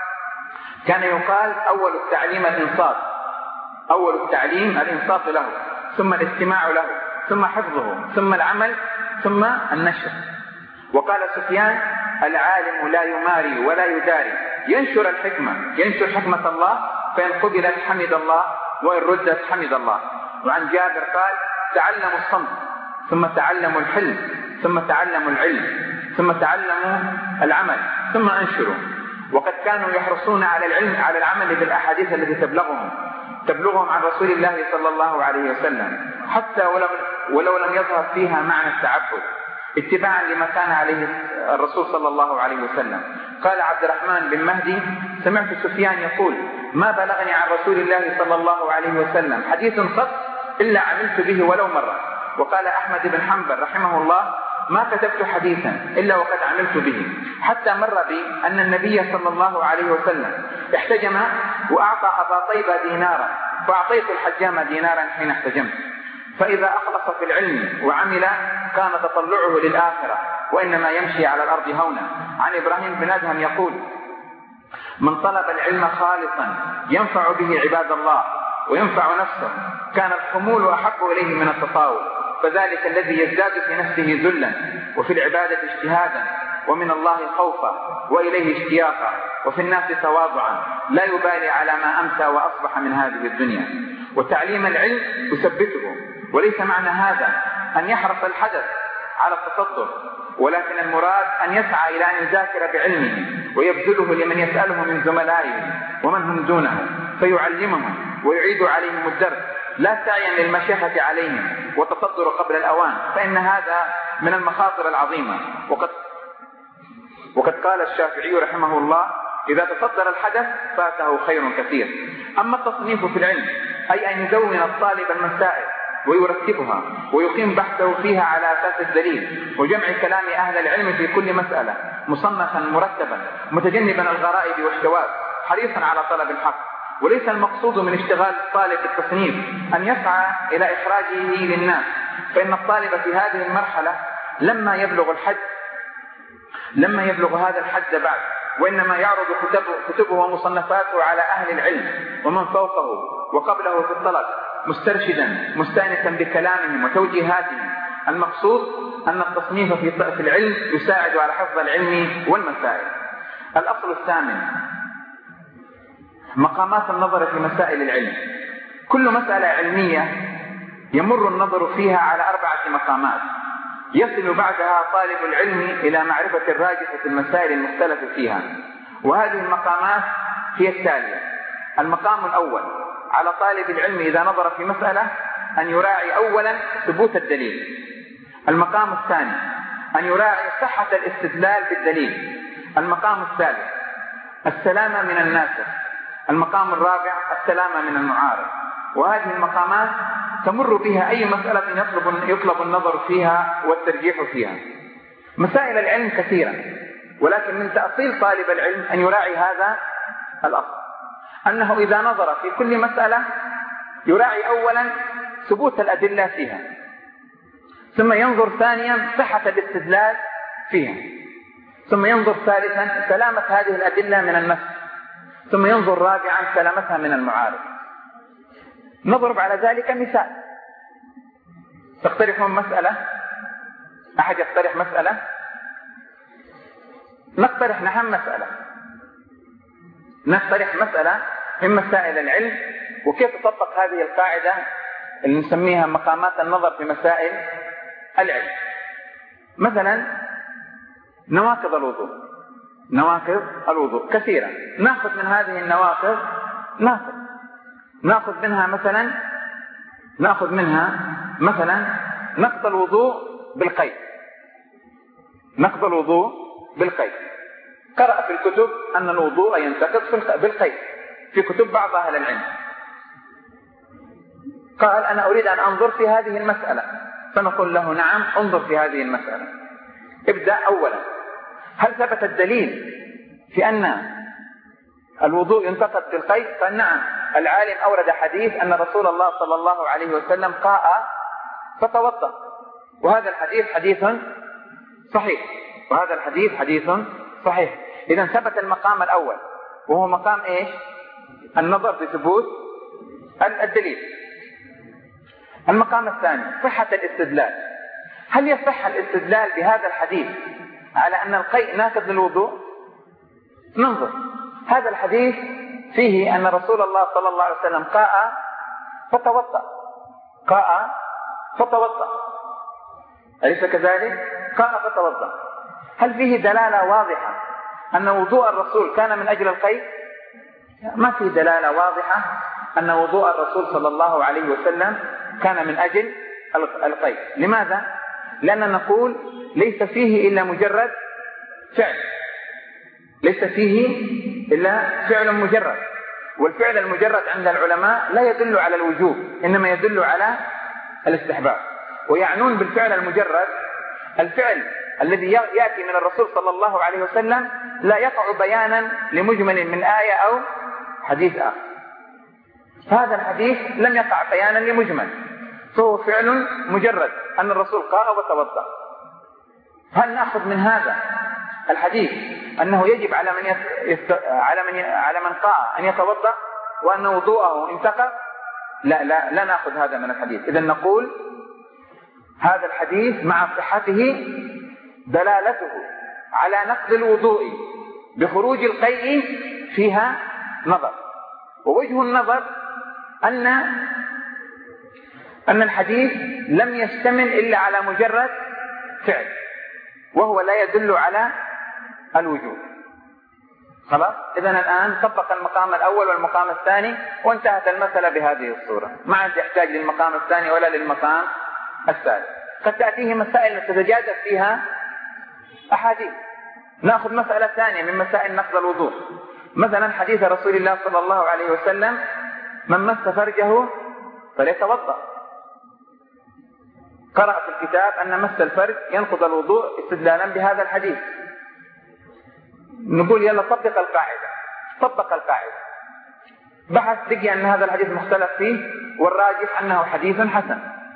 كان يقال أول التعليم الإنصات، أول التعليم الإنصات له، ثم الاستماع له، ثم حفظه، ثم العمل، ثم النشر. وقال سفيان: العالم لا يماري ولا يداري، ينشر الحكمة، ينشر حكمة الله، فإن قبلت حمد الله وإن ردت حمد الله. وعن جابر قال: تعلموا الصمت ثم تعلموا الحلم ثم تعلموا العلم ثم تعلموا العمل ثم انشروا. وقد كانوا يحرصون على العلم على العمل بالأحاديث التي تبلغهم تبلغهم عن رسول الله صلى الله عليه وسلم، حتى ولو, ولو لم يظهر فيها معنى التعبد، اتباعا لما كان عليه الرسول صلى الله عليه وسلم. قال عبد الرحمن بن مهدي: سمعت سفيان يقول: ما بلغني عن رسول الله صلى الله عليه وسلم حديث قط إلا عملت به ولو مرة. وقال أحمد بن حنبل رحمه الله: ما كتبت حديثا إلا وقد عملت به، حتى مر بي أن النبي صلى الله عليه وسلم احتجم وأعطى أبا طيبة دينارا، فأعطيت الحجام دينارا حين احتجمت. فإذا أخلص في العلم وعمل كان تطلعه للآخرة وإنما يمشي على الأرض هونا. عن إبراهيم بن أدهم يقول: من طلب العلم خالصا ينفع به عباد الله وينفع نفسه كان الخمول أحب إليه من التطاول، فذلك الذي يزداد في نفسه ذلا وفي العبادة اجتهادا ومن الله خوفا وإليه اشتياقا وفي الناس تواضعا، لا يبالي على ما أمسى وأصبح من هذه الدنيا. وتعليم العلم يثبته، وليس معنى هذا أن يحرص الحدث على التصدر، ولكن المراد أن يسعى إلى أن يذاكر بعلمه ويبذله لمن يسأله من زملائه ومن هم دونه فيعلمهم ويعيد عليهم الدرس، لا سعيا للمشيخة عليهم وتصدر قبل الأوان، فإن هذا من المخاطر العظيمة. وقد, وقد قال الشافعي رحمه الله: إذا تصدر الحدث فاته خير كثير. أما التصنيف في العلم أي أن يدون الطالب المسائل ويرتبها ويقيم بحثه فيها على أساس الدليل وجمع كلام أهل العلم في كل مسألة مصنفا مرتبا متجنبا الغرائب والشواذ حريصا على طلب الحق. وليس المقصود من اشتغال الطالب بالتصنيف أن يسعى إلى إخراجه للناس، فإن الطالب في هذه المرحلة لما يبلغ الحد لما يبلغ هذا الحد بعد، وإنما يعرض كتبه ومصنفاته على أهل العلم ومن فوقه وقبله في الطلب مسترشدا مستانسا بكلامهم وتوجيهاتهم. المقصود أن التصنيف في العلم يساعد على حفظ العلم والمسائل. الأصل الثامن: مقامات النظر في مسائل العلم. كل مسألة علمية يمر النظر فيها على أربعة مقامات يصل بعدها طالب العلم إلى معرفة الراجحة في المسائل المختلف فيها، وهذه المقامات هي التالية: المقام الأول على طالب العلم إذا نظر في مسألة أن يراعي أولا ثبوت الدليل. المقام الثاني أن يراعي صحة الاستدلال بالدليل. المقام الثالث السلامة من الناسخ. المقام الرابع السلامة من المعارض. وهذه المقامات تمر بها أي مسألة يطلب, يطلب النظر فيها والترجيح فيها. مسائل العلم كثيرة، ولكن من تأصيل طالب العلم أن يراعي هذا الأصل، أنه إذا نظر في كل مسألة يراعي أولا ثبوت الأدلة فيها، ثم ينظر ثانيا صحة الاستدلال فيها، ثم ينظر ثالثا سلامة هذه الأدلة من النفس، ثم ينظر رابعا سلامتها من المعارض. نضرب على ذلك مثال. تقترحون مسألة أحد يقترح مسألة؟ نقترح نحن مسألة نقترح مسألة من مسائل العلم، وكيف تطبق هذه القاعدة اللي نسميها مقامات النظر في مسائل العلم. مثلا نواقض الوضوء، نواقض الوضوء كثيرة، نأخذ من هذه النواقض نأخذ نأخذ منها مثلا نأخذ منها مثلا نقض الوضوء بالقيد. نقض الوضوء بالقيد، قرأ في الكتب أن الوضوء ينتقض بالقيد في كتب بعض أهل العلم. قال أنا أريد أن أنظر في هذه المسألة، فنقول له نعم انظر في هذه المسألة. ابدأ أولا، هل ثبت الدليل في أن الوضوء ينتقض بالقيد؟ فنعم، العالم أورد حديث أن رسول الله صلى الله عليه وسلم قاء فتوضأ، وهذا الحديث حديث صحيح وهذا الحديث حديث صحيح. إذن ثبت المقام الأول، وهو مقام إيش؟ النظر في ثبوت الدليل. المقام الثاني صحة الاستدلال. هل يصح الاستدلال بهذا الحديث على أن القيء ناقض للوضوء؟ ننظر. هذا الحديث فيه أن رسول الله صلى الله عليه وسلم قاء فتوضأ، قاء فتوضأ، أليس كذلك؟ قاء فتوضأ. هل فيه دلالة واضحة أن وضوء الرسول كان من أجل القيء؟ ما فيه دلالة واضحة أن وضوء الرسول صلى الله عليه وسلم كان من أجل القيء. لماذا؟ لأننا نقول ليس فيه إلا مجرد فعل، ليس فيه إلا فعل مجرد، والفعل المجرد عند العلماء لا يدل على الوجوب، إنما يدل على الاستحباب. ويعنون بالفعل المجرد الفعل الذي يأتي من الرسول صلى الله عليه وسلم لا يقع بيانا لمجمل من آية أو حديث آخر. هذا الحديث لم يقع بيانا لمجمل، فهو فعل مجرد أن الرسول قاء وتوضأ. هل نأخذ من هذا الحديث أنه يجب على من يست... على من على من قاء أن يتوضأ وأن وضوءه انتقض؟ لا لا لا نأخذ هذا من الحديث. إذن نقول هذا الحديث مع صحته دلالته على نقض الوضوء بخروج القيء فيها نظر. ووجه النظر أن أن الحديث لم يشتمل إلا على مجرد فعل، وهو لا يدل على الوجوب. خلاص؟ إذن الآن طبق المقام الأول والمقام الثاني وانتهت المسألة بهذه الصورة، ما عاد يحتاج للمقام الثاني ولا للمقام الثالث. قد تأتيه مسائل تتجادل فيها أحاديث. نأخذ مسألة ثانية من مسائل نقض الوضوء، مثلا حديث رسول الله صلى الله عليه وسلم من مس فرجه فليتوضأ. قرأ في الكتاب أن مس الفرج ينقض الوضوء استدلالا بهذا الحديث. نقول يلا طبق القاعدة، طبق القاعدة، بحث لقي أن هذا الحديث مختلف فيه والراجح أنه حديث حسن.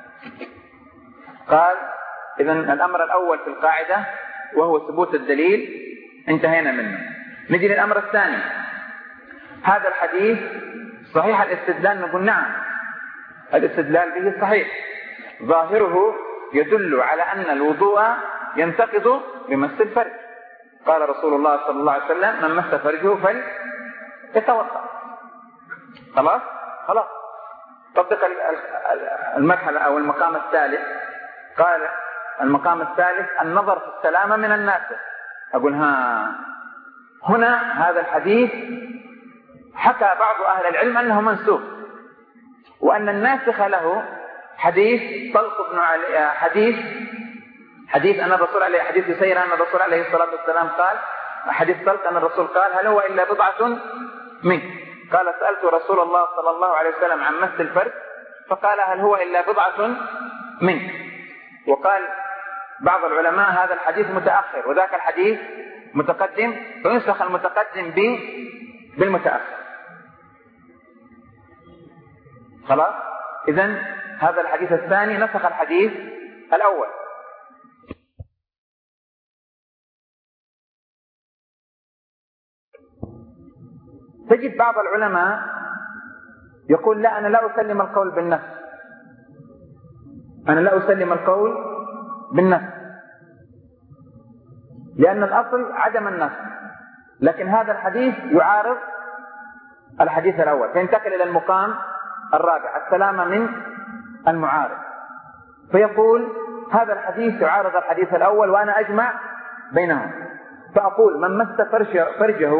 قال إذن الأمر الأول في القاعدة وهو ثبوت الدليل انتهينا منه. نجي للأمر الثاني، هذا الحديث صحيح الاستدلال؟ نقول نعم الاستدلال به صحيح، ظاهره يدل على أن الوضوء ينتقض بمس الفرج. قال رسول الله صلى الله عليه وسلم من مس فرجه فليتوضأ. خلاص خلاص طبق المرحلة أو المقام الثالث. قال المقام الثالث النظر في السلامة من الناسخ. أقول ها هنا هذا الحديث حكى بعض أهل العلم أنه منسوخ، وأن الناسخ له حديث طلق بن علي حديث حديث أن الرسول عليه حديث يسير أن الرسول عليه الصلاة والسلام قال حديث طلق أن الرسول قال هل هو إلا بضعة منك؟ قال سألت رسول الله صلى الله عليه وسلم عن مس الفرج فقال هل هو إلا بضعة منك. وقال بعض العلماء هذا الحديث متأخر وذاك الحديث متقدم، فينسخ المتقدم بالمتأخر. خلاص؟ إذن هذا الحديث الثاني نسخ الحديث الأول. تجد بعض العلماء يقول لا أنا لا أسلم القول بالنفس، أنا لا أسلم القول بالنفس، لأن الأصل عدم النص، لكن هذا الحديث يعارض الحديث الأول، فينتقل إلى المقام الرابع، السلامة من المعارض. فيقول هذا الحديث يعارض الحديث الأول وأنا أجمع بينهم، فأقول من مس فرجه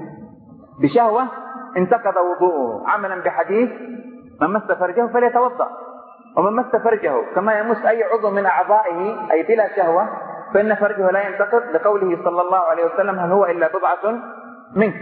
بشهوة انتقض وضوءه، عملا بحديث من مس فرجه فليتوضأ. ومن مس فرجه كما يمس أي عضو من أعضائه أي بلا شهوة فإن فرجه لا ينتقض، لقوله صلى الله عليه وسلم هل هو إلا بضعة منك.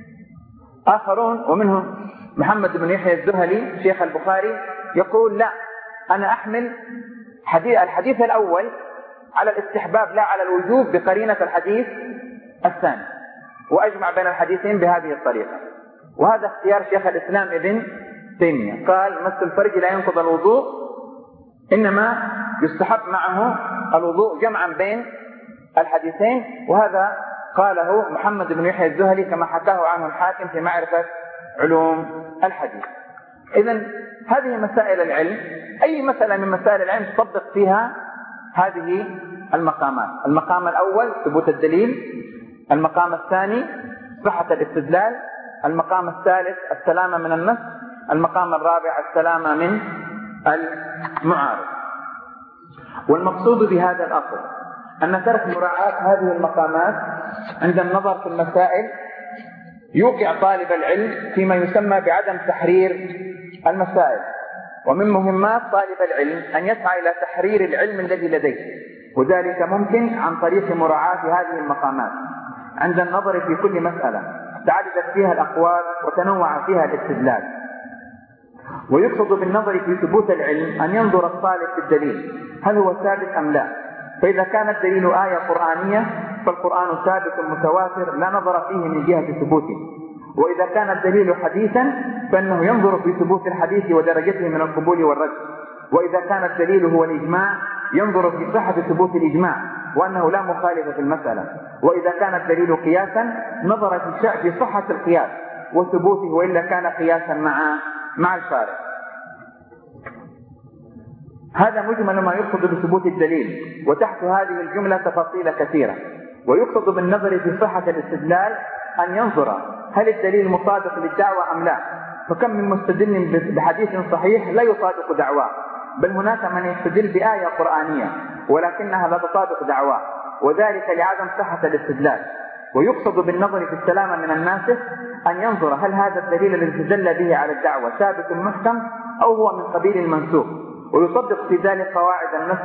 آخرون ومنهم محمد بن يحيى الزهلي شيخ البخاري يقول لا، أنا أحمل حديث الحديث الأول على الاستحباب لا على الوجوب بقرينة الحديث الثاني، وأجمع بين الحديثين بهذه الطريقة. وهذا اختيار شيخ الإسلام ابن تيمية، قال مس الفرج لا ينقض الوضوء، إنما يستحب معه الوضوء جمعا بين الحديثين. وهذا قاله محمد بن يحيى الزهلي كما حكاه عنه الحاكم في معرفة علوم الحديث. إذن هذه مسائل العلم، أي مسألة من مسائل العلم تطبق فيها هذه المقامات. المقام الأول ثبوت الدليل، المقام الثاني صحة الاستدلال، المقام الثالث السلامة من النص، المقام الرابع السلامة من المعارض. والمقصود بهذا الأصل أن ترك مراعاة هذه المقامات عند النظر في المسائل يوقع طالب العلم فيما يسمى بعدم تحرير المسائل. ومن مهمات طالب العلم أن يسعى إلى تحرير العلم الذي لديه، وذلك ممكن عن طريق مراعاة هذه المقامات عند النظر في كل مسألة تعددت فيها الأقوال وتنوع فيها الاستدلال. ويقصد بالنظر في ثبوت العلم أن ينظر الطالب في الدليل هل هو ثابت أم لا، فإذا كان الدليل آية قرآنية فالقرآن ثابت متواتر لا نظر فيه من جهة ثبوته، وإذا كان الدليل حديثا فإنه ينظر في ثبوت الحديث ودرجته من القبول والرد، وإذا كان الدليل هو الإجماع ينظر في صحة ثبوت الإجماع وأنه لا مخالف في المسألة، وإذا كان الدليل قياسا نظر في صحة القياس وثبوته وإلا كان قياسا مع مع الفارق. هذا مجمل ما يقصد بثبوت الدليل، وتحت هذه الجملة تفاصيل كثيرة. ويقصد بالنظر في صحة الاستدلال أن ينظر هل الدليل مطابق للدعوة أم لا، فكم من مستدل بحديث صحيح لا يطابق دعواه، بل هناك من يستدل بآية قرآنية ولكنها لا تطابق دعواه، وذلك لعدم صحة الاستدلال. ويقصد بالنظر في السلامة من الناسخ أن ينظر هل هذا الدليل الذي استدل به على الدعوة ثابت محكم أو هو من قبيل المنسوخ، ويصدق في ذلك قواعد النسخ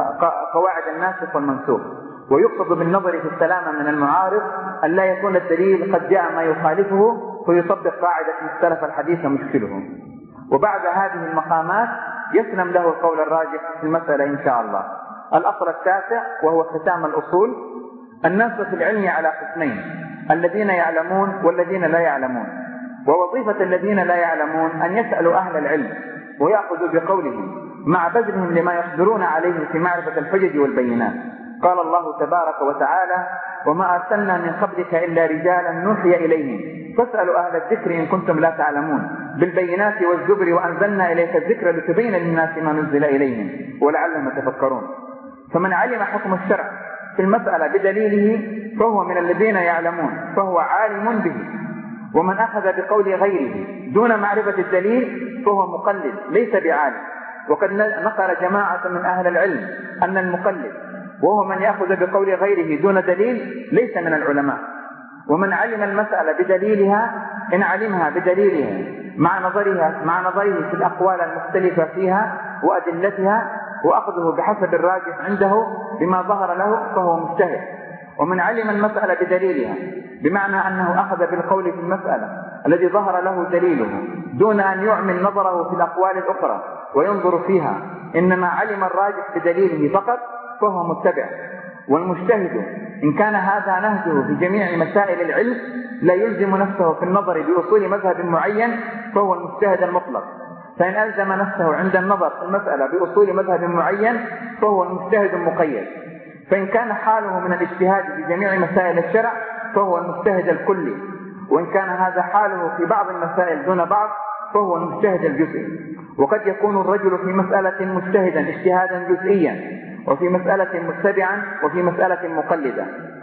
قواعد الناسخ والمنسوخ. ويقصد بالنظر في السلامة من المعارض أن لا يكون الدليل قد جاء ما يخالفه فيطبق قاعدة مختلف الحديث مشكله. وبعد هذه المقامات يسلم له القول الراجح في المسألة إن شاء الله. الأصل التاسع وهو ختام الأصول. الناس في العلم على قسمين، الذين يعلمون والذين لا يعلمون. ووظيفة الذين لا يعلمون أن يسألوا أهل العلم ويأخذوا بقولهم مع بذلهم لما يقدرون عليه في معرفة الحجج والبينات. قال الله تبارك وتعالى وما أرسلنا من قبلك إلا رجالا نوحي إليهم فاسألوا أهل الذكر إن كنتم لا تعلمون بالبينات والزبر وأنزلنا إليك الذكر لتبين للناس ما نزل إليهم ولعلهم يتفكرون. فمن علم حكم الشرع في المسألة بدليله فهو من الذين يعلمون فهو عالم به، ومن أخذ بقول غيره دون معرفة الدليل فهو مقلد ليس بعالم. وقد نقل جماعة من أهل العلم أن المقلد وهو من يأخذ بقول غيره دون دليل ليس من العلماء. ومن علم المسألة بدليلها إن علمها بدليلها مع نظرها مع نظره في الأقوال المختلفة فيها وأدلتها وأخذه بحسب الراجح عنده بما ظهر له فهو مجتهد. ومن علم المسألة بدليلها بمعنى أنه أخذ بالقول في المسألة الذي ظهر له دليله دون أن يعمل نظره في الأقوال الأخرى وينظر فيها، إنما علم الراجح بدليله فقط فهو متبع. والمجتهد إن كان هذا نهجه في جميع مسائل العلم لا يلزم نفسه في النظر بأصول مذهب معين فهو المجتهد المطلق، فإن ألزم نفسه عند النظر في المسألة بأصول مذهب معين فهو المجتهد المقيد. فإن كان حاله من الاجتهاد في جميع مسائل الشرع فهو المجتهد الكلي، وإن كان هذا حاله في بعض المسائل دون بعض فهو المجتهد الجزئي. وقد يكون الرجل في مسألة مجتهدا اجتهادا جزئيا، وفي مسألة متبعا، وفي مسألة مقلدا.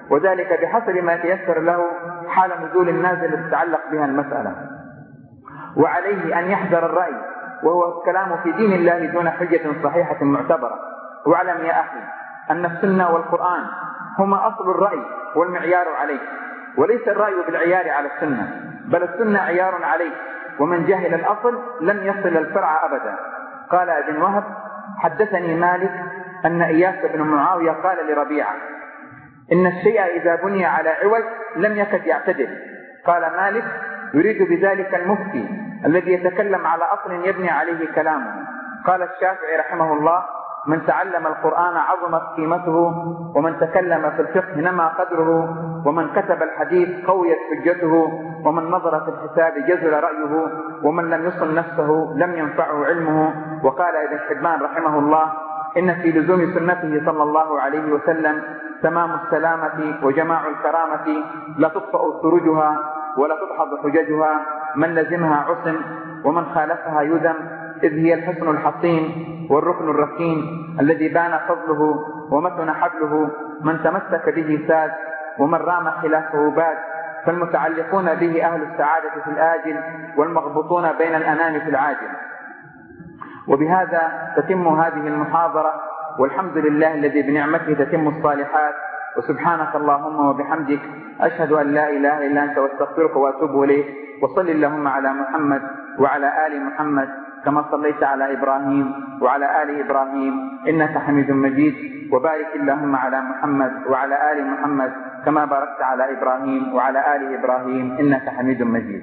وذلك بحسب ما يتيسر له حال نزول النازل تتعلق بها المسألة. وعليه أن يحذر الرأي وهو الكلام في دين الله دون حجة صحيحة معتبرة. واعلم يا أخي أن السنة والقرآن هما أصل الرأي والمعيار عليه، وليس الرأي بالعيار على السنة، بل السنة عيار عليه، ومن جهل الأصل لم يصل الفرع أبدا. قال ابن وهب: حدثني مالك أن إياس بن معاوية قال لربيعة: إن الشيء إذا بني على عوج لم يكد يعتدل. قال مالك: يريد بذلك المفتي الذي يتكلم على أصل يبني عليه كلامه. قال الشافعي رحمه الله: من تعلم القرآن عظمت قيمته، ومن تكلم في الفقه نما قدره، ومن كتب الحديث قويت حجته، ومن نظر في الحساب جزل رأيه، ومن لم يصن نفسه لم ينفعه علمه. وقال ابن حبان رحمه الله: إن في لزوم سنته صلى الله عليه وسلم تمام السلامة وجماع الكرامة، لا تطفأ سرجها ولا تدحض حججها، من لزمها عصم ومن خالفها يذم، إذ هي الحصن الحصين والركن الركين الذي بان فضله ومتن حبله، من تمسك به ساد ومن رام خلافه باد، فالمتعلقون به أهل السعادة في الآجل والمغبوطون بين الأنام في العاجل. وبهذا تتم هذه المحاضرة، والحمد لله الذي بنعمته تتم الصالحات. وسبحانك اللهم وبحمدك، أشهد أن لا إله إلا أنت، واستغفرك وأتوب إليك. وصل اللهم على محمد وعلى آل محمد كما صليت على إبراهيم وعلى آل إبراهيم إنك حميد مجيد. وبارك اللهم على محمد وعلى آل محمد كما باركت على إبراهيم وعلى آل إبراهيم إنك حميد مجيد.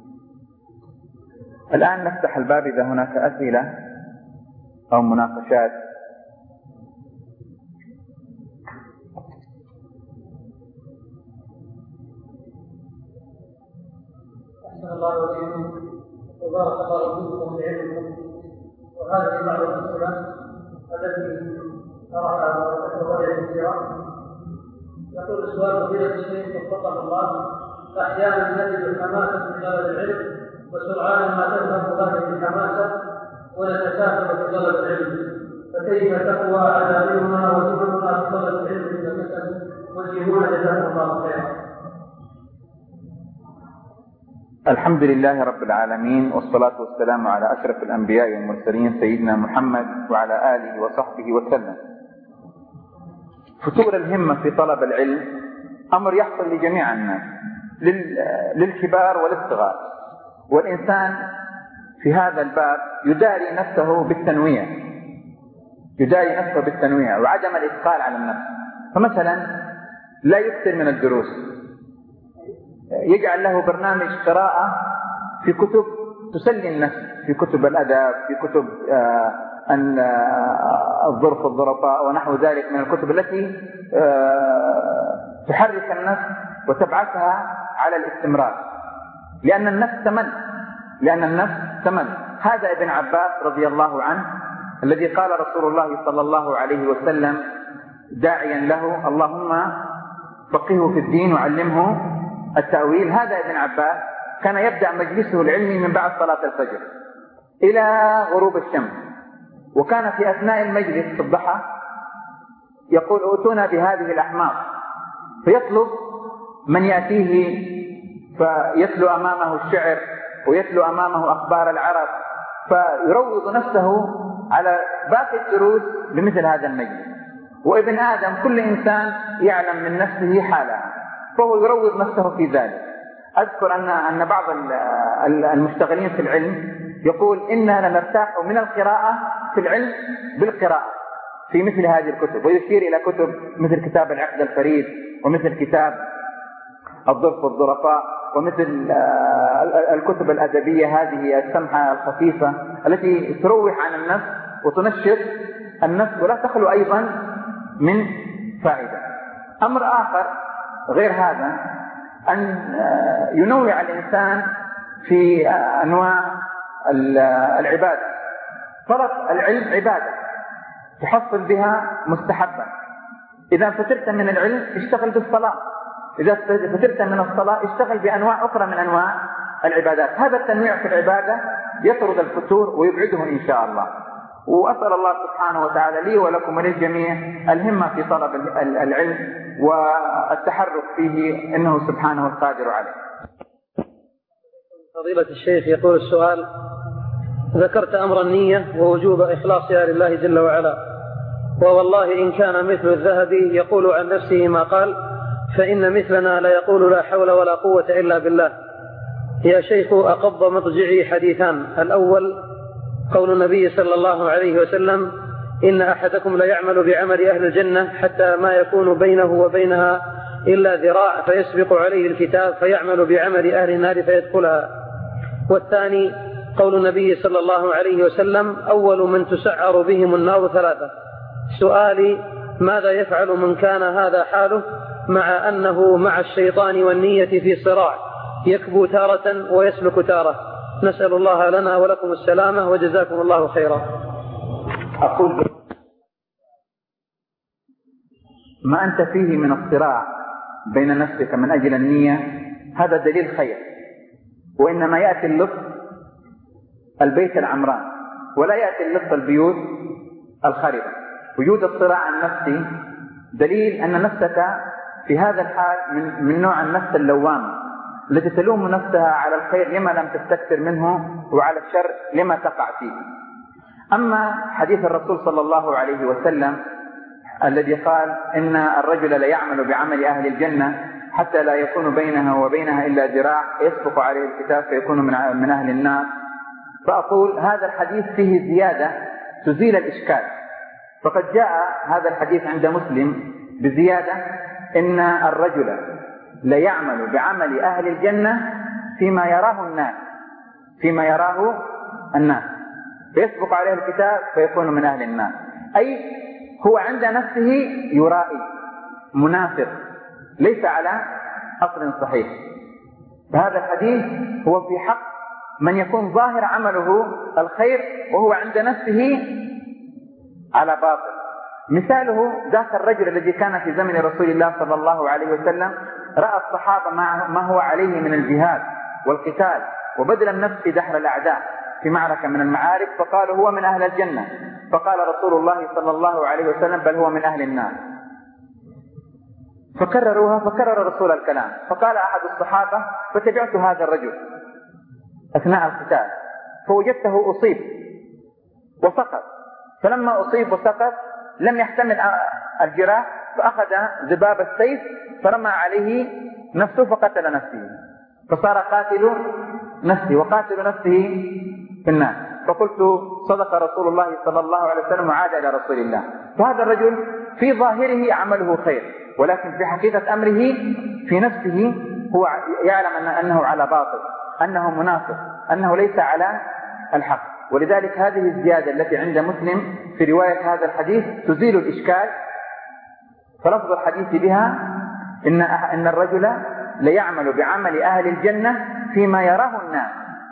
الآن نفتح الباب إذا هناك أسئلة أو مناقشات. أحسن الله عليكم وبارك الله فيكم بعلمكم. وهذه بعض الأسئلة التي طرحها وتتوالى كثيرا. يقول السؤال: فضيلة الشيخ وفقه الله، أحيانا نجد حماسة في طلب العلم وسرعان ما تذهب هذه الحماسة ونتساهل في طلب العلم، فكيف تقوى عذابنا وسبلنا في طلب العلم إذا مثل وجهونا جزاكم الله خيرا؟ الحمد لله رب العالمين، والصلاة والسلام على أشرف الأنبياء والمرسلين سيدنا محمد وعلى آله وصحبه وسلم. فتور الهمة في طلب العلم أمر يحصل لجميع الناس، للكبار والصغار، والإنسان في هذا الباب يداري نفسه بالتنويع يداري نفسه بالتنويع وعدم الإثقال على النفس. فمثلا لا يكثر من الدروس، يجعل له برنامج قراءة في كتب تسلي النفس، في كتب الأدب، في كتب الظرف الظرفاء ونحو ذلك من الكتب التي تحرك النفس وتبعثها على الاستمرار، لأن النفس تمل لأن النفس تمل هذا ابن عباس رضي الله عنه الذي قال رسول الله صلى الله عليه وسلم داعيا له: اللهم فقهه في الدين وعلمه التأويل. هذا ابن عباس كان يبدأ مجلسه العلمي من بعد صلاة الفجر إلى غروب الشمس، وكان في أثناء المجلس في الضحى يقول: ائتونا بهذه الأحماق، فيطلب من يأتيه فيتلو أمامه الشعر ويتلو أمامه أخبار العرب، فيروض نفسه على باقي الدروس بمثل هذا المجلس. وابن آدم كل إنسان يعلم من نفسه حالها، فهو يروض نفسه في ذلك. أذكر أن أن بعض المشتغلين في العلم يقول: إننا نرتاح من القراءة في العلم بالقراءة في مثل هذه الكتب، ويشير إلى كتب مثل كتاب العقد الفريد، ومثل كتاب الظرف والظرفاء، ومثل الكتب الأدبية هذه السمحة الخفيفة التي تروح عن النفس وتنشط النفس ولا تخلو أيضا من فائدة. أمر آخر غير هذا أن ينوع الإنسان في أنواع العبادة. طلب العلم عبادة تحصل بها مستحبا. إذا فترت من العلم اشتغل بالصلاة، إذا فترت من الصلاة اشتغل بأنواع أخرى من أنواع العبادات. هذا التنويع في العبادة يطرد الفتور ويبعده إن شاء الله. وأسأل الله سبحانه وتعالى لي ولكم وللجميع الهمة في طلب العلم والتحرك فيه، إنه سبحانه القادر عليه. فضيلة الشيخ، يقول السؤال: ذكرت أمر النية ووجوب إخلاصها لله جل وعلا، ووالله إن كان مثل الذهب يقول عن نفسه ما قال، فإن مثلنا لا يقول لا حول ولا قوة إلا بالله. يا شيخ، أقض مضجعي حديثان: الأول قول النبي صلى الله عليه وسلم: إن أحدكم لا يعمل بعمل أهل الجنة حتى ما يكون بينه وبينها إلا ذراع فيسبق عليه الكتاب فيعمل بعمل أهل النار فيدخلها. والثاني قول النبي صلى الله عليه وسلم: أول من تسعر بهم النار ثلاثة. سؤالي: ماذا يفعل من كان هذا حاله مع أنه مع الشيطان والنية في صراع، يكبو تارة ويسلك تارة؟ نسأل الله لنا ولكم السلامة وجزاكم الله خيرا. أقول: ما أنت فيه من الصراع بين نفسك من أجل النية هذا دليل خير، وإنما يأتي اللطف البيت العمران ولا يأتي اللطف البيوت الخربة. وجود الصراع النفسي دليل أن نفسك في هذا الحال من, من نوع النفس اللوامة التي تلوم نفسها على الخير لما لم تستكثر منه، وعلى الشر لما تقع فيه. أما حديث الرسول صلى الله عليه وسلم الذي قال: إن الرجل لا يعمل بعمل أهل الجنة حتى لا يكون بينها وبينها إلا ذراع يسبق عليه الكتاب فيكون من أهل النار، فأقول هذا الحديث فيه زيادة تزيل الإشكال. فقد جاء هذا الحديث عند مسلم بزيادة: إن الرجل لا يعمل بعمل أهل الجنة فيما يراه الناس فيما يراه الناس فيسبق عليه الكتاب فيكون من أهل النار، أي هو عند نفسه يرائي منافق ليس على أصل صحيح. فهذا الحديث هو في حق من يكون ظاهر عمله الخير وهو عند نفسه على باطل. مثاله ذاك الرجل الذي كان في زمن رسول الله صلى الله عليه وسلم، رأى الصحابة ما هو عليه من الجهاد والقتال وبذل النفس في دحر الأعداء في معركة من المعارك، فقالوا هو من أهل الجنة، فقال رسول الله صلى الله عليه وسلم: بل هو من أهل النار. فكرروها فكرر الرسول الكلام، فقال أحد الصحابة: فتبعت هذا الرجل أثناء القتال فوجدته أصيب وسقط، فلما أصيب وسقط لم يحتمل الجراح، فأخذ ذباب السيف فرمى عليه نفسه فقتل نفسه، فصار قاتل نفسه وقاتل نفسه في النار. فقلت: صدق رسول الله صلى الله عليه وسلم وعاد إلى رسول الله. فهذا الرجل في ظاهره عمله خير، ولكن في حقيقة أمره في نفسه هو يعلم أنه على باطل، أنه منافق، أنه ليس على الحق. ولذلك هذه الزيادة التي عند مسلم في رواية هذا الحديث تزيل الإشكال. فلفظ الحديث بها: إن إن الرجل ليعمل بعمل أهل الجنة فيما يراه الناس،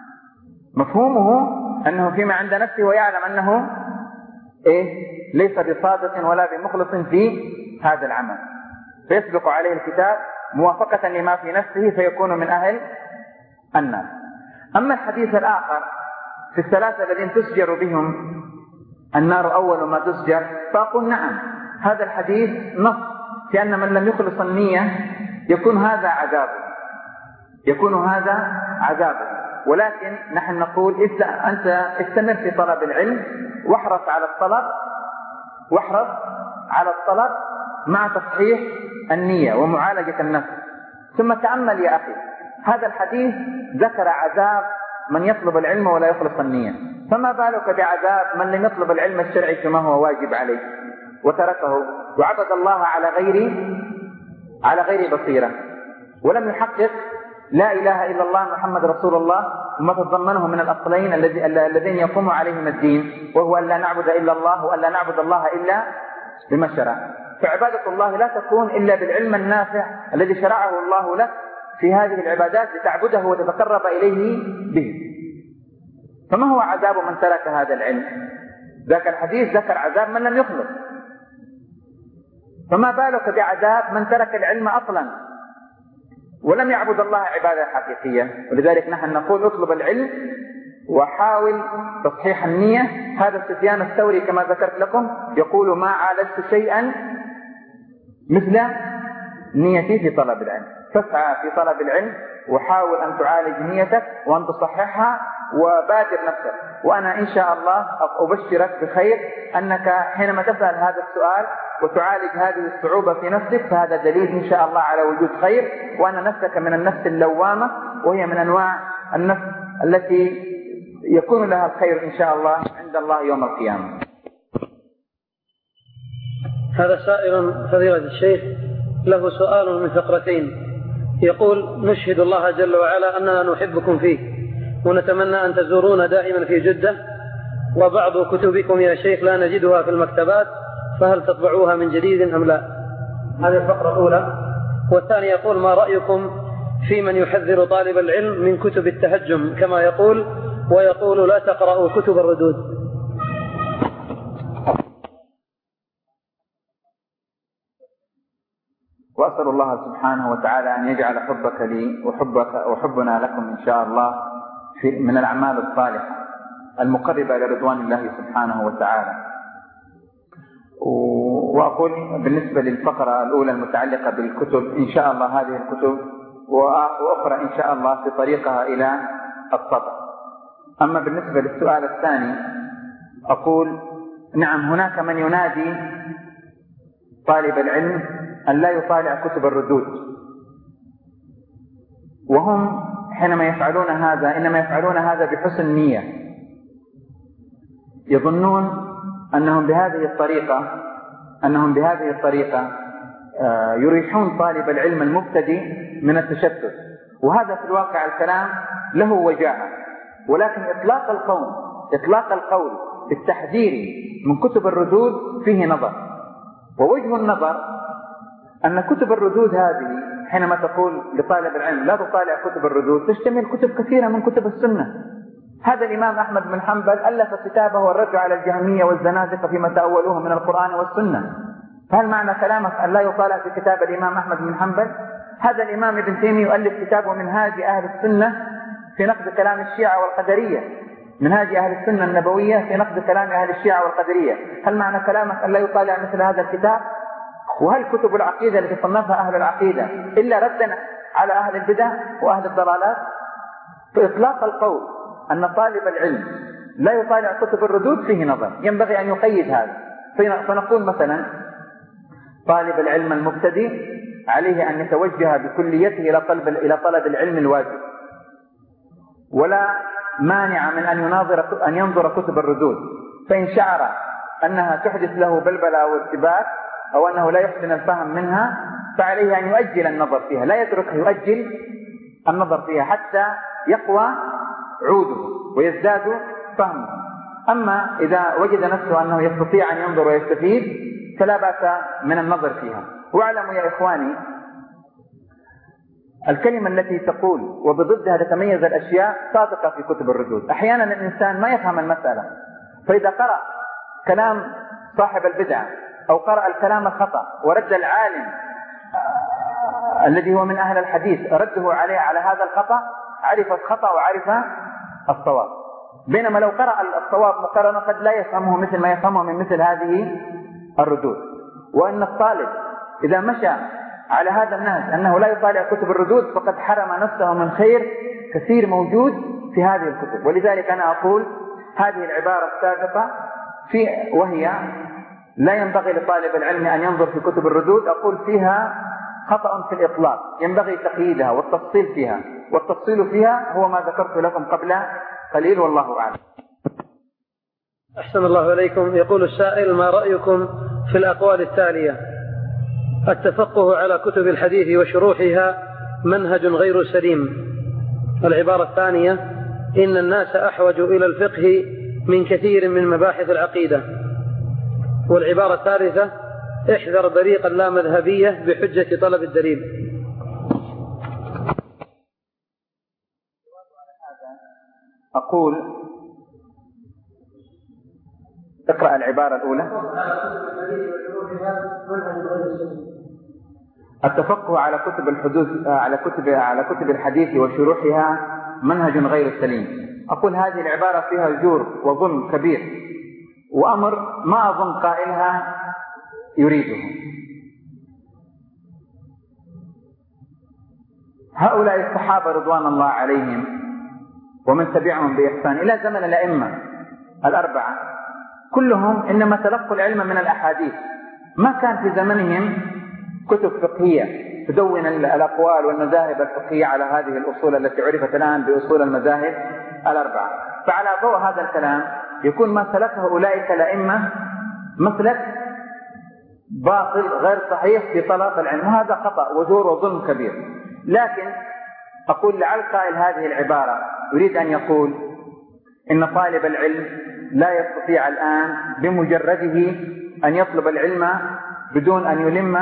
مفهومه أنه فيما عند نفسه ويعلم أنه إيه ليس بصادق ولا بمخلص في هذا العمل، فيسبق عليه الكتاب موافقة لما في نفسه فيكون من أهل النار. أما الحديث الآخر في الثلاثة الذين تسجر بهم النار أول ما تسجر، فأقول نعم، هذا الحديث نص في أن من لم يخلص النية يكون هذا عذابه يكون هذا عذابه ولكن نحن نقول: أنت استمر في طلب العلم واحرص على الطلب واحرص على الطلب مع تصحيح النية ومعالجة النفس. ثم تأمل يا أخي، هذا الحديث ذكر عذاب من يطلب العلم ولا يخلص النية، فما بالك بعذاب من لم يطلب العلم الشرعي كما هو واجب عليه وتركه وعبد الله على غير على غير بصيرة، ولم يحقق لا إله إلا الله محمد رسول الله وما تتضمنه من الأصلين الذين يقوم عليهم الدين، وهو أن لا نعبد إلا الله وأن لا نعبد الله إلا بما شرع. فعبادة الله لا تكون إلا بالعلم النافع الذي شرعه الله لك في هذه العبادات لتعبده وتتقرب إليه به. فما هو عذاب من ترك هذا العلم؟ ذاك الحديث ذكر عذاب من لم يخلص، فما بالك بعذاب من ترك العلم أصلا ولم يعبد الله عبادة حقيقية. ولذلك نحن نقول: اطلب العلم وحاول تصحيح النية. هذا سفيان الثوري كما ذكرت لكم يقول ما عالجت شيئا مثل نيتي في طلب العلم. فاسعى في طلب العلم وحاول أن تعالج نيتك وأن تصححها وبادر نفسك. وأنا إن شاء الله أبشرك بخير أنك حينما تسأل هذا السؤال وتعالج هذه الصعوبة في نفسك فهذا دليل إن شاء الله على وجود خير، وأن نفسك من النفس اللوامة، وهي من أنواع النفس التي يكون لها الخير إن شاء الله عند الله يوم القيامة. هذا سائل فضيلة الشيخ له سؤال من فقرتين، يقول: نشهد الله جل وعلا أننا نحبكم فيه ونتمنى أن تزورونا دائما في جدة، وبعض كتبكم يا شيخ لا نجدها في المكتبات، فهل تطبعوها من جديد أم لا؟ هذه الفقرة الأولى. والثاني يقول: ما رأيكم في من يحذر طالب العلم من كتب التهجم كما يقول، ويقول لا تقرأوا كتب الردود؟ وأسأل الله سبحانه وتعالى أن يجعل حبك لي وحبك وحبنا لكم إن شاء الله في من الأعمال الصالحة المقربة لرضوان الله سبحانه وتعالى. وأقول بالنسبة للفقرة الأولى المتعلقة بالكتب إن شاء الله هذه الكتب وأخرى إن شاء الله في طريقها إلى الطبع. أما بالنسبة للسؤال الثاني أقول: نعم، هناك من ينادي طالب العلم أن لا يطالع كتب الردود، وهم حينما يفعلون هذا إنما يفعلون هذا بحسن نية، يظنون أنهم بهذه الطريقة أنهم بهذه الطريقة يريحون طالب العلم المبتدئ من التشتت، وهذا في الواقع الكلام له وجاهة. ولكن إطلاق القول إطلاق القول بالتحذير من كتب الردود فيه نظر، ووجه النظر أن كتب الردود هذه حينما تقول لطالب العلم لا تطالع كتب الردود تشتمل كتب كثيرة من كتب السنة. هذا الإمام أحمد بن حنبل ألف كتابه الرد على الجهمية والزنادقة فيما تأولوه من القرآن والسنة، فهل معنى كلامك أن لا يطالع في كتاب الإمام أحمد بن حنبل؟ هذا الإمام ابن تيمية يؤلف كتابه منهاج أهل السنة في نقد كلام الشيعة والقدرية، منهاج أهل السنة النبوية في نقد كلام أهل الشيعة والقدرية. هل معنى كلامك أن لا يطالع مثل هذا الكتاب؟ وهل كتب العقيدة التي صنفها أهل العقيدة إلا ردا على أهل البدع وأهل الضلالات؟ فإطلاق القول أن طالب العلم لا يطالع كتب الردود فيه نظر، ينبغي أن يقيد هذا. فنقول مثلا طالب العلم المبتدئ عليه أن يتوجه بكليته إلى طلب إلى طلب العلم الواجب، ولا مانع من أن يناظر أن ينظر كتب الردود، فإن شعر أنها تحدث له بلبلة وارتباك أو أنه لا يحسن الفهم منها فعليه أن يؤجل النظر فيها، لا يترك يؤجل النظر فيها حتى يقوى عوده ويزداد فهمه. أما إذا وجد نفسه أنه يستطيع أن ينظر ويستفيد فلا بأس من النظر فيها. واعلموا يا إخواني الكلمة التي تقول وبضدها تتميز الأشياء صادقة في كتب الردود. أحيانا الإنسان ما يفهم المسألة، فإذا قرأ كلام صاحب البدعة أو قرأ الكلام الخطأ ورد العالم الذي هو من أهل الحديث رده عليه على هذا الخطأ عرف الخطأ وعرف الصواب، بينما لو قرأ الصواب مقارنة قد لا يفهمه مثل ما يفهمه من مثل هذه الردود. وأن الطالب إذا مشى على هذا النهج أنه لا يطالع كتب الردود فقد حرم نفسه من خير كثير موجود في هذه الكتب. ولذلك أنا أقول هذه العبارة السابقة في وهي لا ينبغي لطالب العلم أن ينظر في كتب الردود، أقول فيها خطأ في الإطلاق، ينبغي تقييدها والتفصيل فيها، والتفصيل فيها هو ما ذكرت لكم قبل قليل والله أعلم. أحسن الله إليكم. يقول السائل: ما رأيكم في الأقوال التالية: التفقه على كتب الحديث وشروحها منهج غير سليم. العبارة الثانية: إن الناس أحوج إلى الفقه من كثير من مباحث العقيدة. والعبارة الثالثة: احذر طريق اللامذهبية بحجة طلب الدليل. أقول اقرأ العبارة الأولى: التفقه على كتب الحدوث على كتب على كتب الحديث وشروحها منهج غير سليم. أقول هذه العبارة فيها جور وظلم كبير، وأمر ما أظن قائلها يريده. هؤلاء الصحابة رضوان الله عليهم ومن تبعهم بإحسان إلى زمن الأئمة الأربعة كلهم إنما تلقوا العلم من الأحاديث، ما كان في زمنهم كتب فقهية تدون الأقوال والمذاهب الفقهية على هذه الأصول التي عرفت الآن بأصول المذاهب الأربعة. فعلى ضوء هذا الكلام يكون ما سلكه أولئك الأئمة مسلك باطل غير صحيح في طلب العلم، وهذا خطأ وزور وظلم كبير. لكن أقول لعل قائل هذه العبارة يريد أن يقول إن طالب العلم لا يستطيع الآن بمجرده أن يطلب العلم بدون أن يلم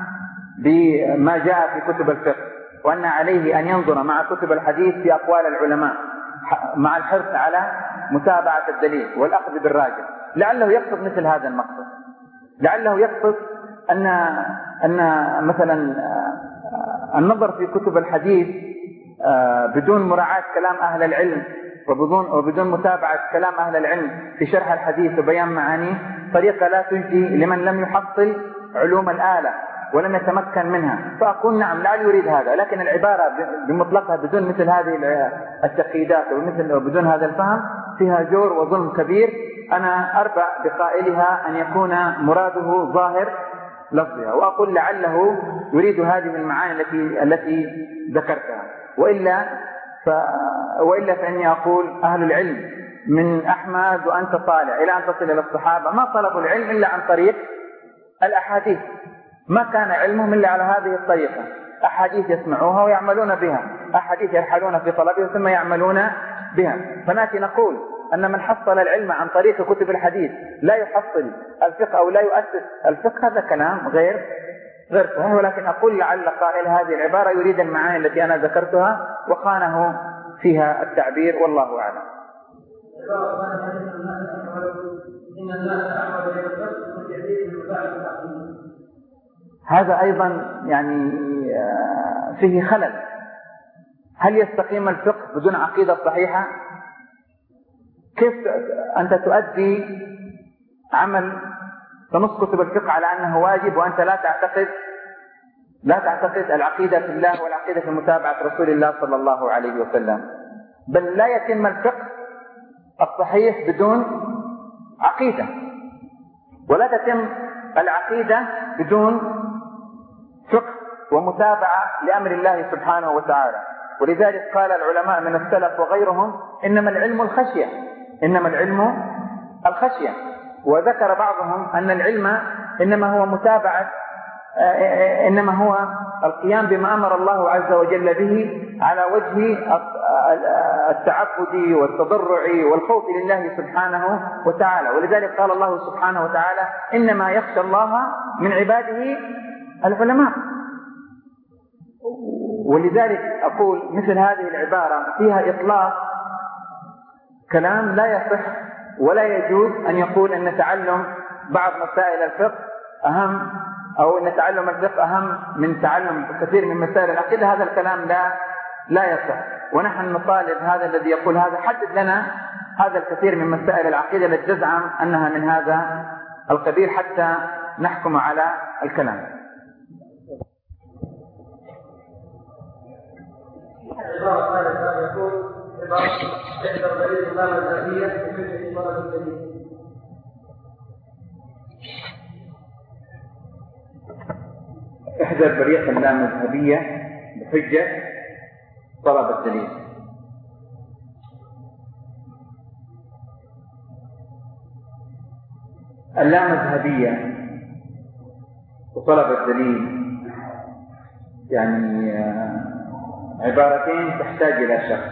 بما جاء في كتب الفقه، وأن عليه أن ينظر مع كتب الحديث في أقوال العلماء مع الحرص على متابعة الدليل والأخذ بالراجح. لعله يقصد مثل هذا المقصد، لعله يقصد أن أن مثلا النظر في كتب الحديث بدون مراعاة كلام أهل العلم وبدون وبدون متابعة كلام أهل العلم في شرح الحديث وبيان معانيه طريقة لا تجدي لمن لم يحصل علوم الآلة ولم يتمكن منها. فأقول نعم لا يريد هذا، لكن العبارة بمطلقها بدون مثل هذه التقييدات ومثل وبدون هذا الفهم فيها جور وظلم كبير. أنا أربع بقائلها أن يكون مراده ظاهر لفظها، وأقول لعله يريد هذه المعاني التي التي ذكرتها، وإلا ف... وإلا فإني أقول أهل العلم من أحمد وأنت طالع إلى أن تصل إلى الصحابة ما طلبوا العلم إلا عن طريق الأحاديث، ما كان علمهم إلا على هذه الطريقة، أحاديث يسمعوها ويعملون بها، أحاديث يرحلون في طلبها ثم يعملون بها. فنأتي نقول أن من حصل العلم عن طريق كتب الحديث لا يحصل الفقه أو لا يؤسس الفقه، هذا كلام غير غير صحيح. ولكن أقول لعل قائل هذه العبارة يريد المعاني التي أنا ذكرتها وخانه فيها التعبير، والله أعلم. هذا أيضا يعني فيه خلل. هل يستقيم الفقه بدون عقيدة صحيحة؟ كيف أنت تؤدي عمل تنص كتب الفقه على أنه واجب وأنت لا تعتقد لا تعتقد العقيدة في الله والعقيدة في متابعة رسول الله صلى الله عليه وسلم؟ بل لا يتم الفقه الصحيح بدون عقيدة، ولا تتم العقيدة بدون فقه ومتابعة لأمر الله سبحانه وتعالى. ولذلك قال العلماء من السلف وغيرهم إنما العلم الخشية، إنما العلم الخشية. وذكر بعضهم أن العلم إنما هو متابعة إنما هو القيام بما أمر الله عز وجل به على وجه التعبد والتضرع والخوف لله سبحانه وتعالى. ولذلك قال الله سبحانه وتعالى إنما يخشى الله من عباده العلماء. ولذلك أقول مثل هذه العبارة فيها إطلاق كلام لا يصح ولا يجوز أن يقول أن تعلم بعض مسائل الفقه أهم، أو أن تعلم الفقه أهم من تعلم كثير من مسائل العقيدة. هذا الكلام لا لا يصح، ونحن نطالب هذا الذي يقول هذا حدد لنا هذا الكثير من مسائل العقيدة التي تزعم أنها من هذا القبيل حتى نحكم على الكلام. العبارة الثالثة يقول عبارة إحدى دليل الإمام الذهبية بحجة طلب الدليل. إحدى الطريق اللامذهبية بحجة طلب الدليل. اللامذهبية وطلب الدليل يعني عبارتين تحتاج إلى شرح.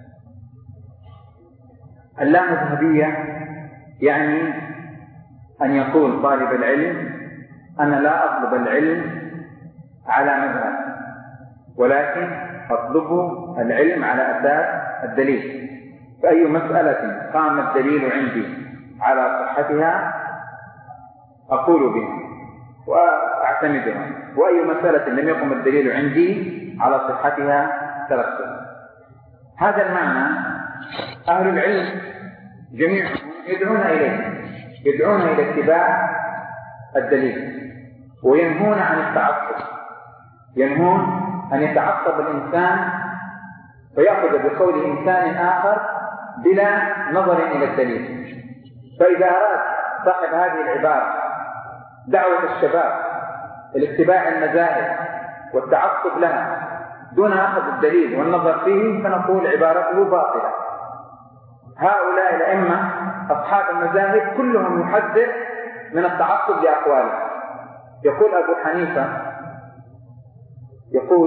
اللامذهبية يعني أن يقول طالب العلم أنا لا أطلب العلم على مذهب، ولكن أطلب العلم على أساس الدليل. فأي مسألة قام الدليل عندي على صحتها أقول بها وأعتمدها، وأي مسألة لم يقم الدليل عندي على صحتها تركتها. هذا المعنى أهل العلم جميعهم يدعون إليه، يدعون إلى اتباع الدليل وينهون عن التعصب، ينهون أن يتعصب الإنسان فيأخذ بقول إنسان آخر بلا نظر إلى الدليل. فإذا أراد صاحب هذه العبارة دعوة الشباب إلى اتباع المذاهب والتعصب لها دون أخذ الدليل والنظر فيه فنقول عبارته باطلة. هؤلاء الأئمة أصحاب المذاهب كلهم يحذر من التعصب لأقواله. يقول أبو حنيفة يقول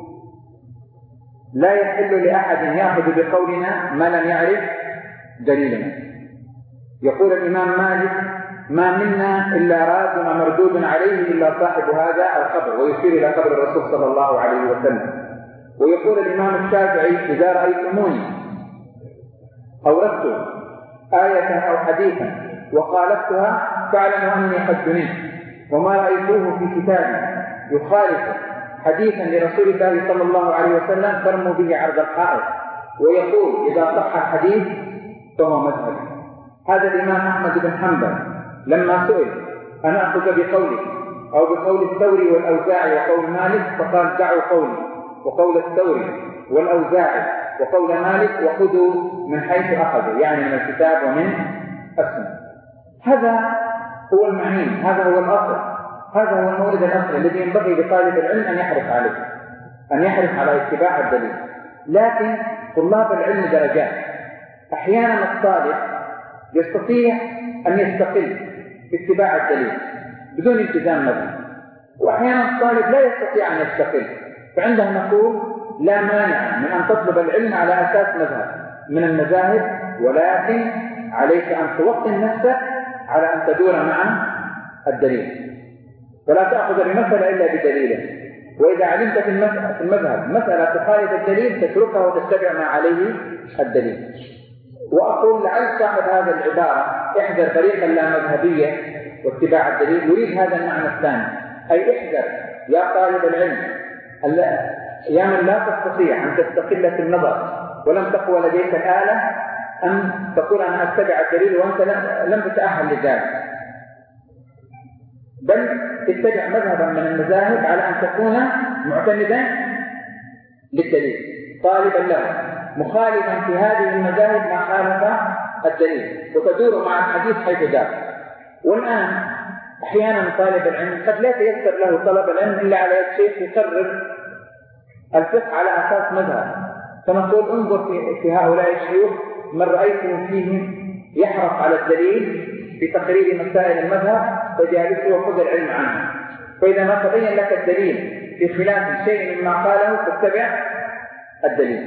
لا يحل لأحد يأخذ بقولنا ما لم يعرف دليلنا. يقول الإمام مالك ما منا إلا راد ومردود عليه إلا صاحب هذا القبر، ويشير إلى قبر الرسول صلى الله عليه وسلم. ويقول الإمام الشافعي إذا رأيتموني أوردت آية أو حديثا وخالفتها فاعلموا أني قد جننت، وما رأيتوه في كتابي يخالف حديثا لرسول الله صلى الله عليه وسلم فرموا به عرض الحائط. ويقول إذا صح الحديث فهو مذهب. هذا الإمام أحمد بن حنبل لما سئل أنا أخذ بقولي أو بقول الثوري والأوزاعي وقول مالك فقال دعوا قولي وقول الثوري والأوزاعي وقول مالك وخذوا من حيث أخذوا، يعني من الكتاب ومن السنة. هذا هو المعين، هذا هو الأصل، هذا هو المورد الأصل الذي ينبغي لطالب العلم أن يحرص عليه، أن يحرص على اتباع الدليل. لكن طلاب العلم درجات. أحيانا الطالب يستطيع أن يستقل باتباع الدليل بدون التزام مذهب، وأحيانا الطالب لا يستطيع أن يستقل، فعندها نقول لا مانع من أن تطلب العلم على أساس مذهب من المذاهب، ولكن عليك أن توطن نفسك على أن تدور مع الدليل، فلا تأخذ بمسألة إلا بدليله. وإذا علمت في المذهب مسألة تخالف الدليل تتركها وتتبع ما عليه الدليل. وأقول لعل صاحب هذه العبارة احذر طريقا لا مذهبية واتباع الدليل يريد هذا المعنى الثاني، أي احذر يا طالب العلم يا من لا تستطيع أن تستقل في النظر ولم تقوى لديك الآلة أن تقول أنا أتبع الدليل وأنت لم تتأهل لذلك، بل تتبع مذهبا من المذاهب على أن تكون معتمدا للدليل طالبا له مخالفا في هذه المذاهب ما خالف الدليل وتدور مع الحديث حيث دار. والآن أحيانا طالب العلم قد لا تيسر له طلب العلم إلا على يد شيخ يقرر الفقه على أساس مذهب، فنقول انظر في, في هؤلاء الشيوخ من رأيته فيهم يحرص على الدليل في تقرير مسائل المذهب فجالسه وخذ العلم عنه، فإذا ما تبين لك الدليل في خلاف شيء مما قاله فاتبع الدليل.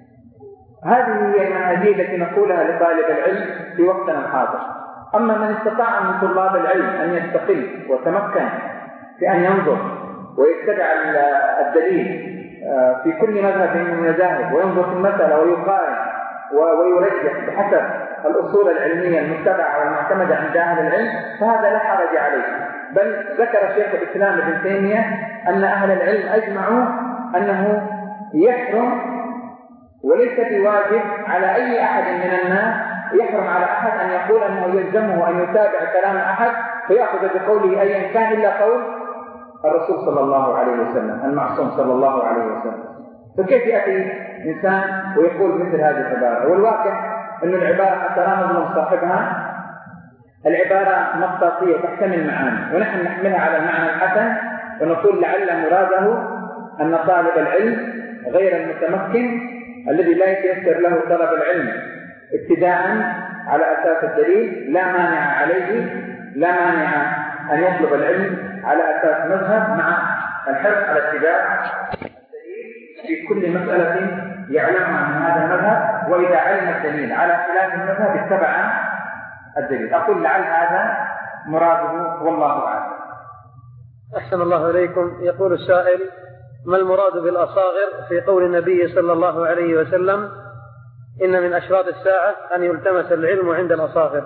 هذه هي المنهجية التي نقولها لطالب العلم في وقتنا الحاضر. أما من استطاع من طلاب العلم أن يستقل وتمكن في أن ينظر ويتبع الدليل في كل مذهب من المذاهب وينظر في المسألة ويقارن ويرجح بحسب الأصول العلمية المتبعة والمعتمدة عند أهل العلم فهذا لا حرج عليه. بل ذكر شيخ الإسلام ابن تيمية أن أهل العلم أجمعوا أنه يحرم وليس بواجب على أي أحد من الناس، يحرم على أحد أن يقول أنه يلزمه أن يتابع كلام أحد فيأخذ بقوله أيا كان إلا قول الرسول صلى الله عليه وسلم المعصوم صلى الله عليه وسلم. فكيف يأتي إنسان ويقول مثل هذه العبارة؟ والواقع أن العبارة حتى لا نظلم صاحبها العبارة مطاطية تحتمل معاني، ونحن نحملها على المعنى الحسن ونقول لعل مراده أن طالب العلم غير المتمكن الذي لا يتيسر له طلب العلم ابتداء على أساس الدليل لا مانع عليه، لا مانع أن يطلب العلم على أساس مذهب مع الحرص على اتباع الدليل في كل مسألة يعلمها من هذا المذهب، وإذا علم الدليل على خلاف المذهب اتبع الدليل. أقول لعل هذا مراده والله أعلم. أحسن الله إليكم. يقول السائل ما المراد بالأصاغر في قول النبي صلى الله عليه وسلم إن من أشراط الساعة أن يلتمس العلم عند الأصاغر؟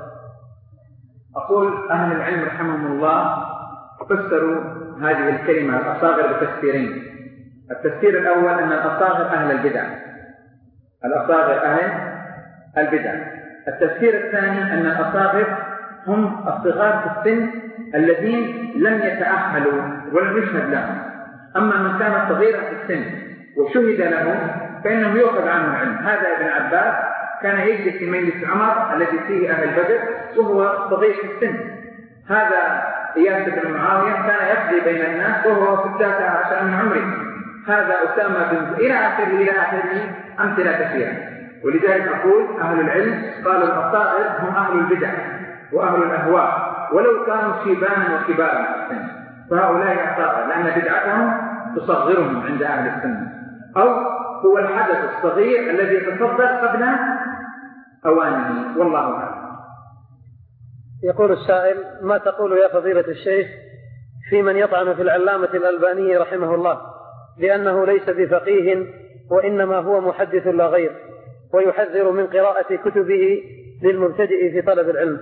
أقول أهل العلم رحمهم الله فسروا هذه الكلمة الأصاغر بتفسيرين. التفسير الأول أن الأصاغر أهل البدع، الأصاغر أهل البدع. التفسير الثاني أن الأصاغر هم الصغار في السن الذين لم يتأهلوا ولم يشهد لهم. أما من كان صغيرا في السن وشهد له فإنه يؤخذ عنه العلم. هذا ابن عباس كان يجلس في مجلس عمر الذي فيه أهل بدر وهو صغير في السن. هذا إياس بن معاوية كان يقضي بين الناس وهو ستة عشر من عمره. هذا أسامة بن إلى آخره إلى آخره أمثلة كثيرة. ولذلك أقول أهل العلم قالوا الأصائر هم أهل البدع وأهل الأهواء ولو كانوا شيبانا وكبارا في السن، فهؤلاء أصائر لأن بدعتهم تصغرهم عند أهل السنة، أو هو الحدث الصغير الذي يتصدر قبل أوانه. والله أعلم. يقول السائل: ما تقول يا فضيلة الشيخ في من يطعن في العلامة الألباني رحمه الله لأنه ليس بفقيه وإنما هو محدث لا غير، ويحذر من قراءة كتبه للمبتدئ في طلب العلم؟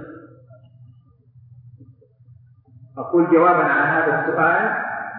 أقول جوابا على هذا السؤال: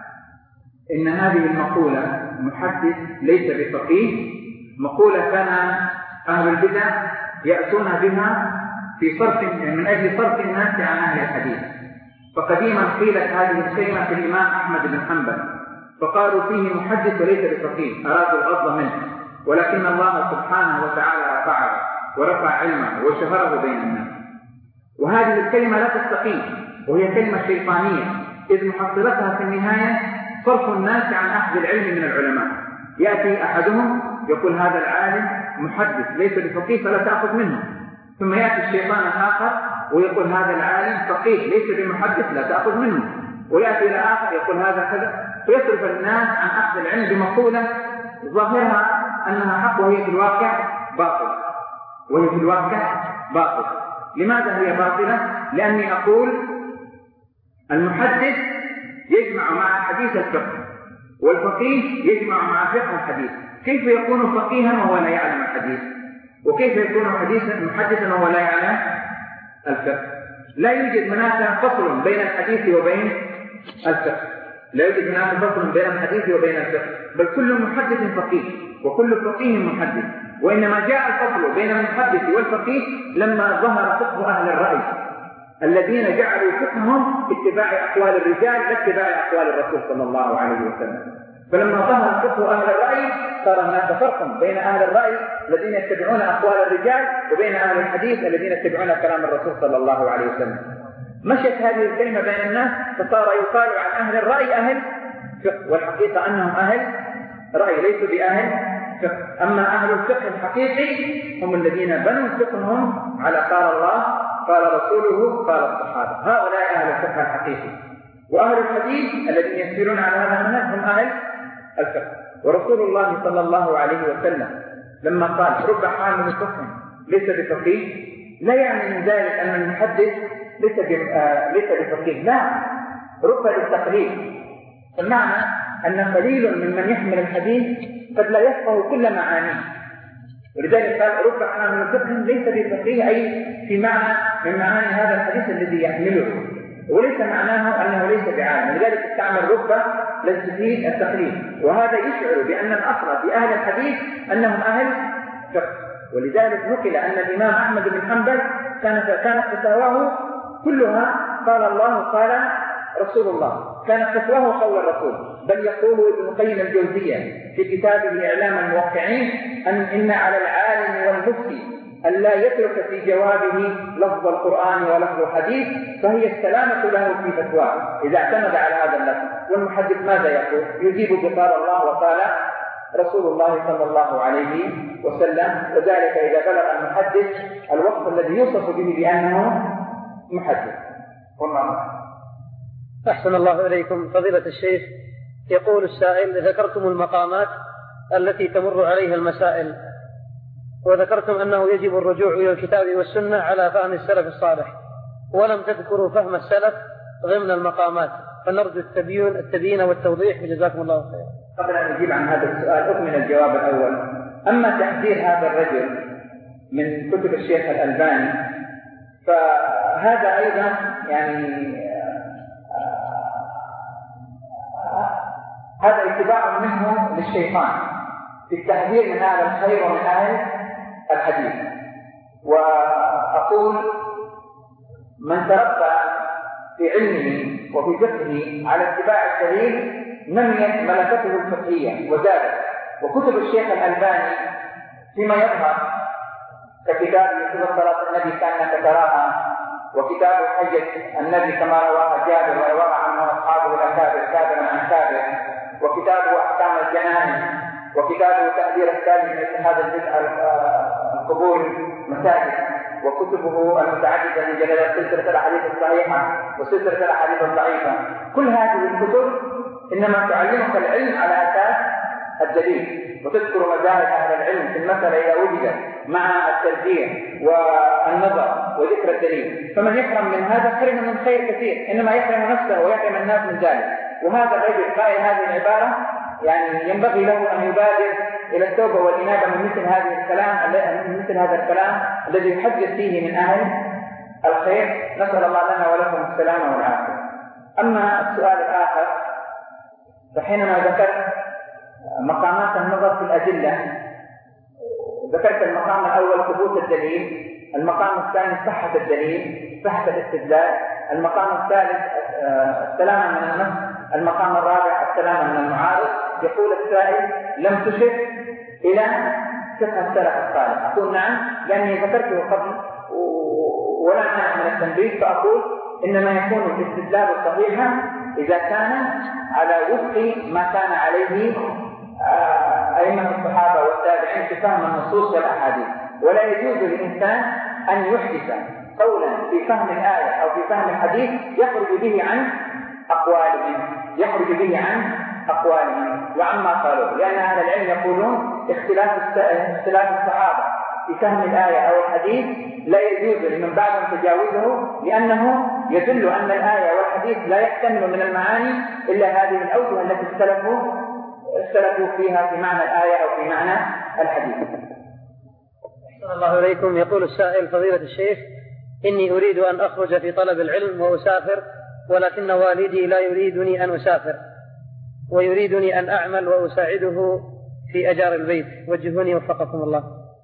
إن هذه المقولة محدث ليس بفقيه مقولة كان أهل البدع يأتون بها في صرف من أجل صرف الناس عن أهل الحديث. فقديما قيلت هذه الكلمة في الإمام أحمد بن حنبل فقالوا فيه محدث وليس بفقيه، أرادوا الغض منه، ولكن الله سبحانه وتعالى رفعه ورفع علمه وشهره بين الناس. وهذه الكلمة لا تستقيم وهي كلمة شيطانية، إذ محصلتها في النهاية صرف الناس عن أخذ العلم من العلماء. يأتي أحدهم يقول هذا العالم محدث ليس بفقيه فلا تأخذ منه، ثم يأتي الشيطان الآخر ويقول هذا العالم فقيه ليس بمحدث لا تأخذ منه، ويأتي إلى آخر يقول هذا كذا، فيصرف الناس عن أخذ العلم بمقولة ظاهرها أنها حق وهي في الواقع باطل وهي في الواقع باطل. لماذا هي باطلة؟ لأني أقول المحدث يجمع مع حديث الفقه، والفقيه يجمع مع فقه الحديث. كيف يكون فقيها وهو لا يعلم الحديث؟ وكيف يكون حديثا محدثا وهو لا يعلم الفقه؟ لا يوجد هناك فصل بين الحديث وبين الفقه، لا يوجد هناك فصل بين الحديث وبين الفقه، بل كل محدث فقيه وكل فقيه محدث. وإنما جاء الفصل بين المحدث والفقيه لما ظهر فقه أهل الرأي الذين جعلوا فقههم اتباع أقوال الرجال لا اتباع أقوال الرسول صلى الله عليه وسلم. فلما ظهر فقه أهل الرأي صار هناك فرق بين أهل الرأي الذين يتبعون أقوال الرجال وبين أهل الحديث الذين يتبعون كلام الرسول صلى الله عليه وسلم. مشت هذه الكلمة بين الناس فصار يقال عن أهل الرأي أهل فقه، والحقيقة أنهم أهل رأي ليسوا بأهل فقه. أما أهل الفقه الحقيقي هم الذين بنوا فقههم على قال الله قال رسوله قال الصحابة، هؤلاء أهل الفقه الحقيقي. وأهل الحديث الذين يسيرون على هذا المنهج هم أهل الفقه. ورسول الله صلى الله عليه وسلم لما قال رب حامل فقه ليس بفقيه لا يعني من ذلك أن المحدث ليس ليس بفقيه، لا، رب للتقليل. المعنى أن قليل ممن يحمل الحديث قد لا يفقه كل معانيه، ولذلك قال رب حامل فقه ليس بفقيه، أي في معنى من معاني هذا الحديث الذي يحمله، وليس معناه أنه ليس بعالم. لذلك استعمل رب للتقليل التقليد، وهذا يشعر بأن الأصل في أهل الحديث أنهم أهل فقه. ولذلك نقل أن الإمام أحمد بن حنبل كانت كانت فتاواه كلها قال الله قال رسول الله، كانت فتواه قول الرسول. بل يقول ابن القيم الجوزية في كتابه إعلام الموقعين أن إن على العالم والمفتي ألا يترك في جوابه لفظ القرآن ولفظ الحديث، فهي السلامة له في فتواه إذا اعتمد على هذا اللفظ. والمحدث ماذا يقول؟ يجيب بقال الله وقال رسول الله صلى الله عليه وسلم، وذلك إذا بلغ المحدث الوصف الذي يوصف به بأنه محدث. والله أحسن الله إليكم فضيلة الشيخ. يقول السائل: ذكرتم المقامات التي تمر عليها المسائل، وذكرتم أنه يجب الرجوع إلى الكتاب والسنة على فهم السلف الصالح، ولم تذكروا فهم السلف ضمن المقامات، فنرجو التبيين التبيين والتوضيح جزاكم الله خيرا. قبل أن أجيب عن هذا السؤال أكمل الجواب الأول. أما تحذير هذا الرجل من كتب الشيخ الألباني فهذا أيضا يعني هذا اتباع منه للشيطان في التحذير من هذا الخير ومن أهل الحديث. وأقول من تربى في علمه وفي فقهه على اتباع الدليل نميت ملكته الفقهية وزادت. وكتب الشيخ الألباني فيما يظهر ككتاب صفة صلاة النبي كأنك تراها، وكتاب حجة النبي كما رواها جابر وروى عنه أصحابه الأكابر كابرا عن كابر، وكتابه أحكام الجنائز، وكتابه تأثير الثاني من اتخاذ القبور مساجد، وكتبه المتعددة من جلالات سلسلة الأحاديث الصحيحة وسلسلة الأحاديث الضعيفة. كل هذه الكتب إنما تعلمك العلم على أساس الدليل، وتذكر مذاهب أهل العلم في المسألة إذا وجدت مع الترجيح والنظر وذكر الدليل. فمن يحرم من هذا حرم من خير كثير، إنما يحرم نفسه ويحرم الناس من ذلك. وهذا الرجل قائل هذه العبارة يعني ينبغي له أن يبادر إلى التوبة والإنابة من مثل هذه الكلام من مثل هذا الكلام الذي يحدث فيه من أهل الخير. نسأل الله لنا ولكم السلامة والعافية. أما السؤال الآخر، فحينما ذكرت مقامات النظر في الأدلة، ذكرت المقام الأول ثبوت الدليل، المقام الثاني صحة الدليل صحة الاستدلال، المقام الثالث السلامة من النفس، المقام الرابع السلامة من المعارض. يقول السائل لم تشر إلى فقه السلف الصالح. أقول نعم، لأني ذكرته قبل ولا أنا من التنبيه، فأقول إنما يكون الاستدلال صحيحا إذا كان على وفق ما كان عليه أئمة الصحابة والتابعين في فهم النصوص والأحاديث. ولا يجوز للإنسان أن يحدث قولا في فهم الآية أو في فهم الحديث يخرج به عن أقوالهم يخرج به عن أقوالهم وعما قالوا، لأن أهل العلم يقولون اختلاف اختلاف الصحابة في فهم الآية أو الحديث لا يجوز لمن بعدهم تجاوزه، لأنه يدل أن الآية والحديث لا يحتمل من المعاني إلا هذه الأوجه التي اختلفوا اختلفوا فيها في معنى الآية أو في معنى الحديث. أحسن الله إليكم. يقول السائل فضيلة الشيخ: إني أريد أن أخرج في طلب العلم وأسافر، ولكن والدي لا يريدني أن أسافر ويريدني أن أعمل وأساعده في أجار البيت، وجهوني وفقكم الله.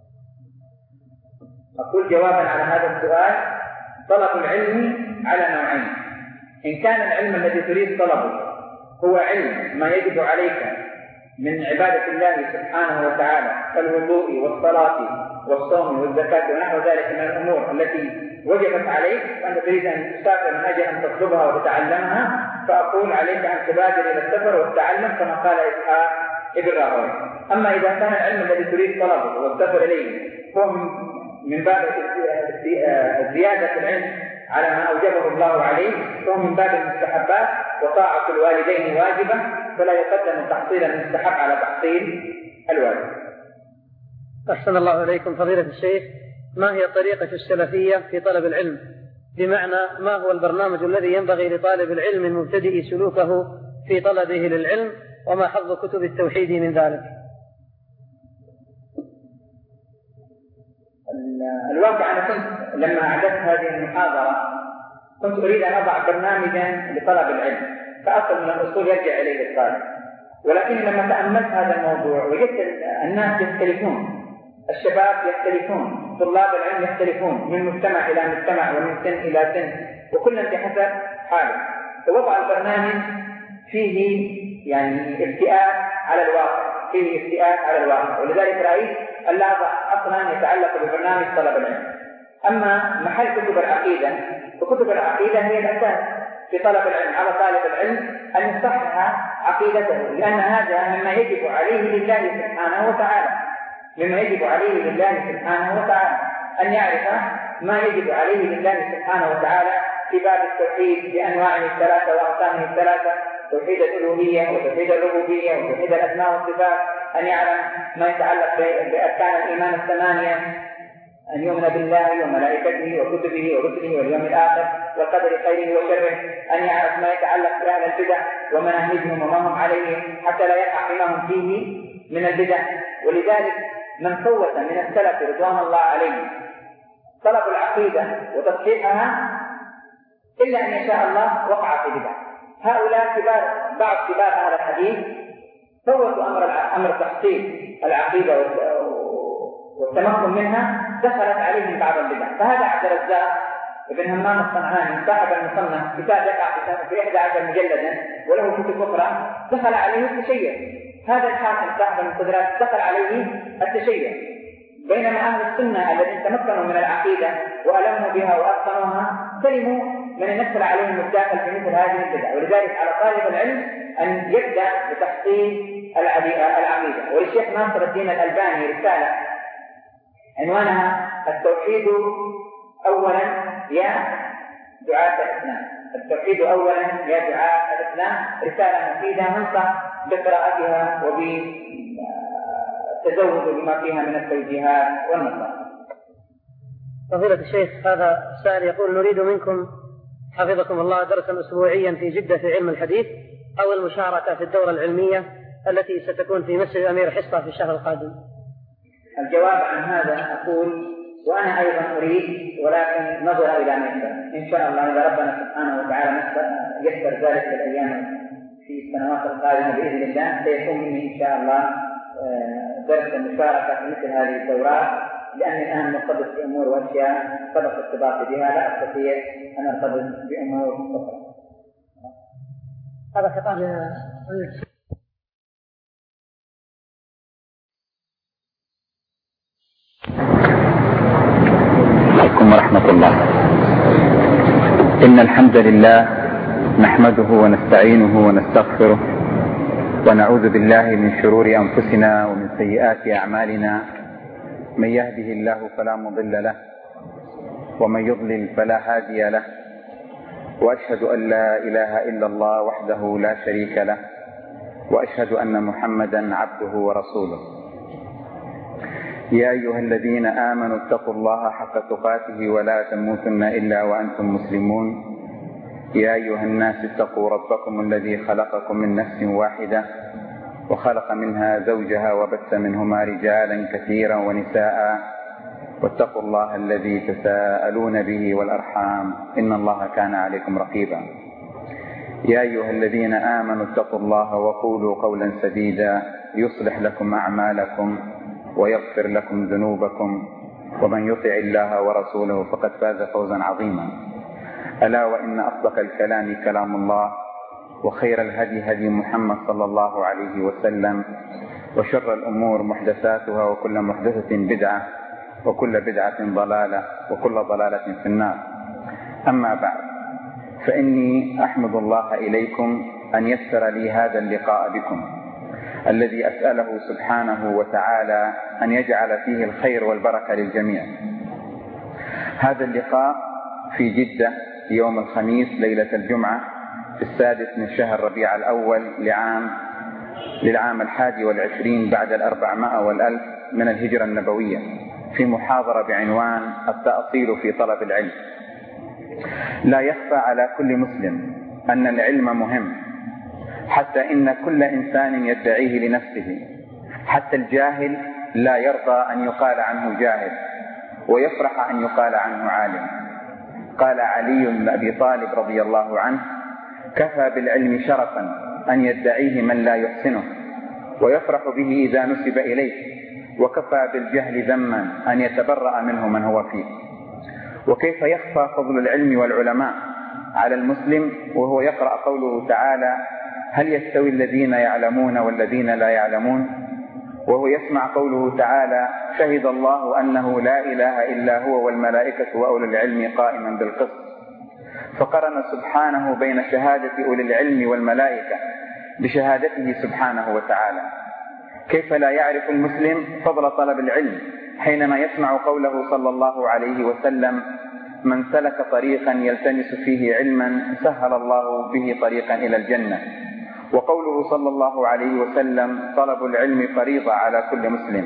أقول جوابا على هذا السؤال: طلب العلم على نوعين. إن كان العلم الذي تريد طلبه هو علم ما يجب عليك من عبادة الله سبحانه وتعالى كالوضوء والصلاة والصوم والزكاة ونحو ذلك من الأمور التي وجبت عليك وأنت تريد أن تسافر من أجل أن تطلبها وتتعلمها، فأقول عليك أن تبادر إلى السفر والتعلم كما قال إسحاق ابن راهويه. أما إذا كان العلم الذي تريد طلبه والسفر إليه هو من باب زيادة العلم على ما أوجبه الله عليه، فهو من باب المستحبات، وطاعة الوالدين واجبة، فلا يقدم تحصيل المستحب على تحصيل الواجب. أحسن الله إليكم فضيلة الشيخ. ما هي الطريقة السلفية في طلب العلم؟ بمعنى ما هو البرنامج الذي ينبغي لطالب العلم المبتدئ سلوكه في طلبه للعلم، وما حظ كتب التوحيد من ذلك؟ الواقع أنا كنت لما أعددت هذه المحاضرة كنت أريد أن أضع برنامجا لطلب العلم فأصل من الأصول يرجع إليه الطالب، ولكن لما تأملت هذا الموضوع وجدت الناس يختلفون، الشباب يختلفون، طلاب العلم يختلفون من مجتمع إلى مجتمع ومن سن إلى سن، وكل بحسب حاله. فوضع البرنامج فيه يعني افتئات على الواقع، فيه افتئات على الواقع، ولذلك رأيت ألا أضع أصلا يتعلق ببرنامج طلب العلم. أما محل كتب العقيدة، فكتب العقيدة هي الأساس في طلب العلم. على طالب العلم أن يصحح عقيدته، لأن هذا مما يجب عليه لله سبحانه وتعالى مما يجب عليه لله سبحانه وتعالى أن يعرف ما يجب عليه لله سبحانه وتعالى في باب التوحيد بأنواعه الثلاثة وأقسامه الثلاثة، توحيد الألوهية وتوحيد الربوبية وتوحيد الأسماء والصفات، أن يعلم ما يتعلق بأركان الإيمان الثمانية، أن يؤمن بالله وملائكته وكتبه ورسله واليوم الآخر والقدر خيره وشره، أن يعرف ما يتعلق بأهل البدع ومناهجهم وما هم عليه حتى لا يقع بما هم فيه من البدع. ولذلك من فوت من السلف رضوان الله عليه طلب العقيدة وتصحيحها إلا أن يشاء الله وقع في بدع. هؤلاء كبار بعض كبار أهل الحديث فوتوا أمر أمر تحصيل العقيدة والتمكن منها دخلت عليهم بعض البدع. فهذا عبد الرزاق بن همام الصنعاني صاحب المصنف كتاب يقع في إحدى عشر مجلدا وله كتب أخرى دخل عليه التشيع. هذا الحاكم صاحب المقدرات دخل عليه التشيع، بينما أهل السنة الذين تمكنوا من العقيدة وألموا بها وأتقنوها سلموا من يدخل عليهم الداخل في مثل هذه البدع. ولذلك على طالب العلم أن يبدأ بتحصيل العقيدة. وللشيخ ناصر الدين الألباني رسالة عنوانها التوحيد أولا يا دعاة الإسلام. التوحيد أولا يا دعاة الإسلام، رسالة مفيدة ننصح بقراءتها وبالتزود بما فيها من التوجيهات والنصائح. فضيلة الشيخ، هذا السائل يقول: نريد منكم حفظكم الله درسا أسبوعيا في جدة في علم الحديث أو المشاركة في الدورة العلمية التي ستكون في مسجد أمير حصة في الشهر القادم. الجواب عن هذا أقول وأنا أيضا أريد، ولكن نظر إلى ميسر إن شاء الله. إذا ربنا سبحانه وتعالى يسر ذلك في الأيام في السنوات القادمة بإذن الله سيكون مني إن شاء الله درس المشاركة في مثل هذه الدورات، لأني الآن مرتبط بأمور وأشياء سبق ارتباطي بها لا أستطيع أن أرتبط بأمور أخرى. هذا خطاب عليكم ورحمة الله. إن الحمد لله نحمده ونستعينه ونستغفره ونعوذ بالله من شرور أنفسنا ومن سيئات أعمالنا. من يهده الله فلا مضل له ومن يضلل فلا هادي له، وأشهد أن لا إله إلا الله وحده لا شريك له، وأشهد أن محمدا عبده ورسوله. يا أيها الذين آمنوا اتقوا الله حق تقاته ولا تموتن إلا وأنتم مسلمون. يا أيها الناس اتقوا ربكم الذي خلقكم من نفس واحدة وخلق منها زوجها وبث منهما رجالا كثيرا ونساء، واتقوا الله الذي تساءلون به والأرحام إن الله كان عليكم رقيبا. يا أيها الذين آمنوا اتقوا الله وقولوا قولا سديدا يصلح لكم أعمالكم ويغفر لكم ذنوبكم، ومن يطع الله ورسوله فقد فاز فوزا عظيما. ألا وإن أصدق الكلام كلام الله، وخير الهدي هدي محمد صلى الله عليه وسلم، وشر الأمور محدثاتها وكل محدثة بدعة وكل بدعة ضلالة وكل ضلالة في النار. أما بعد، فإني أحمد الله إليكم أن يسر لي هذا اللقاء بكم الذي أسأله سبحانه وتعالى أن يجعل فيه الخير والبركة للجميع. هذا اللقاء في جدة يوم الخميس ليلة الجمعة في السادس من شهر ربيع الأول لعام للعام الحادي والعشرين بعد الأربعمائة والألف من الهجرة النبوية، في محاضرة بعنوان التأصيل في طلب العلم. لا يخفى على كل مسلم أن العلم مهم، حتى إن كل إنسان يدعيه لنفسه، حتى الجاهل لا يرضى أن يقال عنه جاهل ويفرح أن يقال عنه عالم. قال علي بن أبي طالب رضي الله عنه: كفى بالعلم شرفا أن يدعيه من لا يحسنه ويفرح به إذا نسب إليه، وكفى بالجهل ذما أن يتبرأ منه من هو فيه. وكيف يخفى فضل العلم والعلماء على المسلم وهو يقرأ قوله تعالى: هل يستوي الذين يعلمون والذين لا يعلمون، وهو يسمع قوله تعالى: شهد الله أنه لا إله إلا هو والملائكة وأولو العلم قائما بالقسط. فقرن سبحانه بين شهادة أولي العلم والملائكة بشهادته سبحانه وتعالى. كيف لا يعرف المسلم فضل طلب العلم حينما يسمع قوله صلى الله عليه وسلم: من سلك طريقا يلتمس فيه علما سهل الله به طريقا إلى الجنة، وقوله صلى الله عليه وسلم: طلب العلم فريضة على كل مسلم.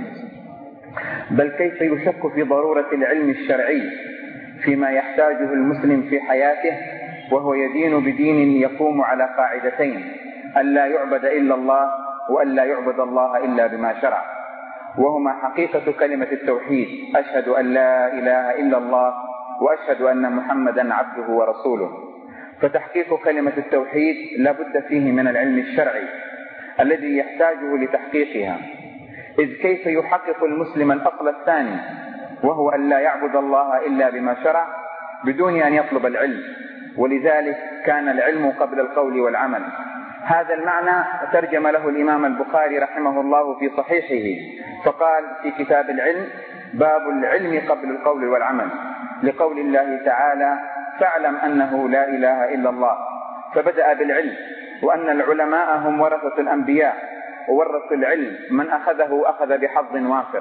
بل كيف يشك في ضرورة العلم الشرعي فيما يحتاجه المسلم في حياته وهو يدين بدين يقوم على قاعدتين: أن لا يعبد إلا الله وأن لا يعبد الله إلا بما شرع، وهما حقيقة كلمة التوحيد: أشهد أن لا إله إلا الله وأشهد أن محمدا عبده ورسوله. فتحقيق كلمة التوحيد لا بد فيه من العلم الشرعي الذي يحتاجه لتحقيقها، إذ كيف يحقق المسلم الأصل الثاني وهو أن لا يعبد الله إلا بما شرع بدون أن يطلب العلم، ولذلك كان العلم قبل القول والعمل. هذا المعنى ترجم له الإمام البخاري رحمه الله في صحيحه، فقال في كتاب العلم: باب العلم قبل القول والعمل، لقول الله تعالى: فاعلم أنه لا إله إلا الله، فبدأ بالعلم، وأن العلماء هم ورثة الأنبياء، وورثوا العلم من أخذه أخذ بحظ وافر،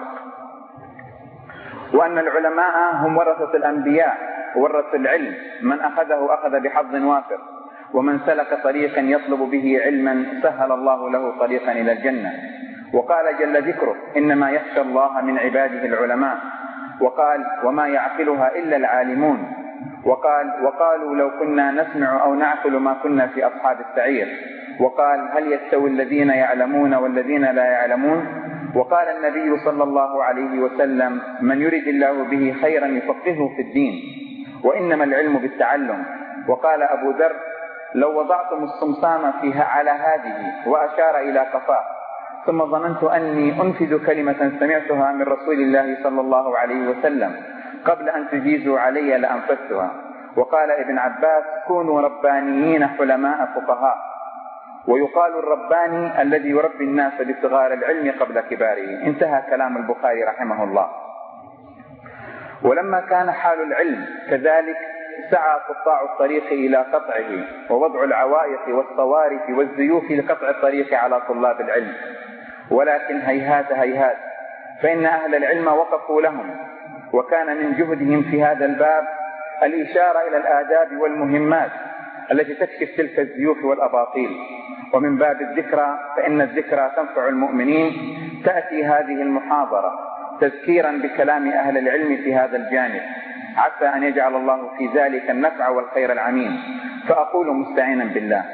وأن العلماء هم ورثة الأنبياء وورثوا العلم من أخذه أخذ بحظ وافر، ومن سلك طريقا يطلب به علما سهل الله له طريقا إلى الجنة. وقال جل ذكره: إنما يخشى الله من عباده العلماء. وقال: وما يعقلها إلا العالمون. وقال: وقالوا لو كنا نسمع أو نعقل ما كنا في أصحاب السعير. وقال: هل يستوي الذين يعلمون والذين لا يعلمون؟ وقال النبي صلى الله عليه وسلم: من يرد الله به خيرا يفقهه في الدين، وإنما العلم بالتعلم. وقال أبو ذر: لو وضعتم الصمصام فيها على هذه، وأشار إلى قفاه، ثم ظننت أني أنفذ كلمة سمعتها من رسول الله صلى الله عليه وسلم قبل أن تجيزوا علي لأنفذتها. وقال ابن عباس: كونوا ربانيين حلماء فقهاء. ويقال الرباني الذي يربي الناس بصغار العلم قبل كباره. انتهى كلام البخاري رحمه الله. ولما كان حال العلم كذلك سعى قطاع الطريق إلى قطعه، ووضع العوائق والصوارف والزيوف لقطع الطريق على طلاب العلم، ولكن هيهات هيهات، فإن أهل العلم وقفوا لهم، وكان من جهدهم في هذا الباب الإشارة إلى الآداب والمهمات التي تكشف تلك الزيوف والأباطيل. ومن باب الذكرى، فإن الذكرى تنفع المؤمنين، تأتي هذه المحاضرة تذكيرا بكلام أهل العلم في هذا الجانب، عسى أن يجعل الله في ذلك النفع والخير العميم. فأقول مستعينا بالله: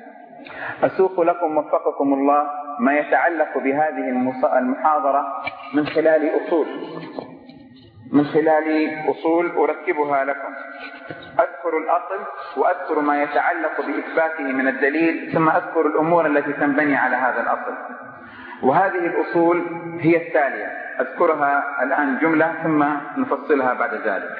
أسوق لكم وفقكم الله ما يتعلق بهذه المحاضرة من خلال أصول من خلال أصول أركبها لكم. أذكر الأصل وأذكر ما يتعلق بإثباته من الدليل، ثم أذكر الأمور التي تنبني على هذا الأصل. وهذه الأصول هي التالية، أذكرها الآن جملة ثم نفصلها بعد ذلك.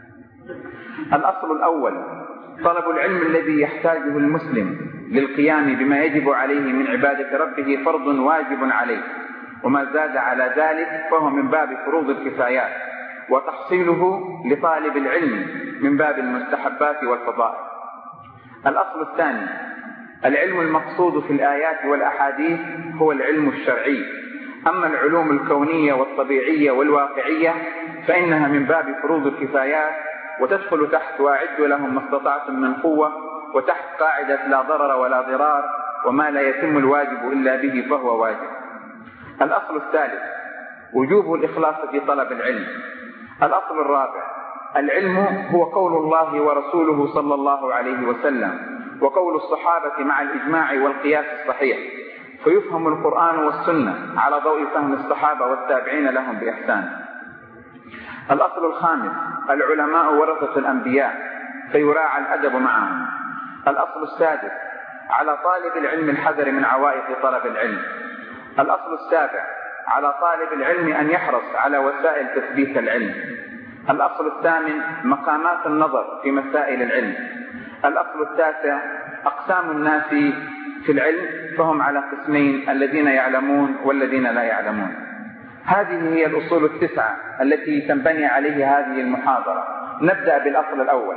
الأصل الأول: طلب العلم الذي يحتاجه المسلم للقيام بما يجب عليه من عبادة ربه فرض واجب عليه، وما زاد على ذلك فهو من باب فروض الكفايات، وتحصيله لطالب العلم من باب المستحبات والفضائل. الأصل الثاني: العلم المقصود في الآيات والأحاديث هو العلم الشرعي، أما العلوم الكونية والطبيعية والواقعية فإنها من باب فروض الكفايات، وتدخل تحت وأعدوا لهم ما استطعتم من قوة، وتحت قاعدة لا ضرر ولا ضرار، وما لا يتم الواجب إلا به فهو واجب. الأصل الثالث: وجوب الإخلاص في طلب العلم. الأصل الرابع: العلم هو قول الله ورسوله صلى الله عليه وسلم، وقول الصحابة مع الإجماع والقياس الصحيح، فيفهم القرآن والسنة على ضوء فهم الصحابة والتابعين لهم بإحسان. الأصل الخامس: العلماء ورثة الأنبياء، فيراعى الأدب معهم. الأصل السادس: على طالب العلم الحذر من عوائق طلب العلم. الأصل السابع: على طالب العلم أن يحرص على وسائل تثبيت العلم. الأصل الثامن: مقامات النظر في مسائل العلم. الأصل التاسع: أقسام الناس في العلم، فهم على قسمين: الذين يعلمون والذين لا يعلمون. هذه هي الأصول التسعة التي تنبني عليه هذه المحاضرة. نبدأ بالأصل الأول.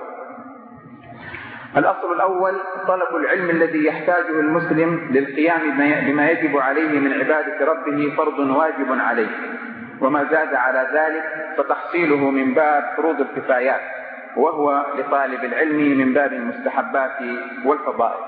الأصل الأول: طلب العلم الذي يحتاجه المسلم للقيام بما يجب عليه من عبادة ربه فرض واجب عليه، وما زاد على ذلك فتحصيله من باب فروض الكفايات، وهو لطالب العلم من باب المستحبات والفضائل.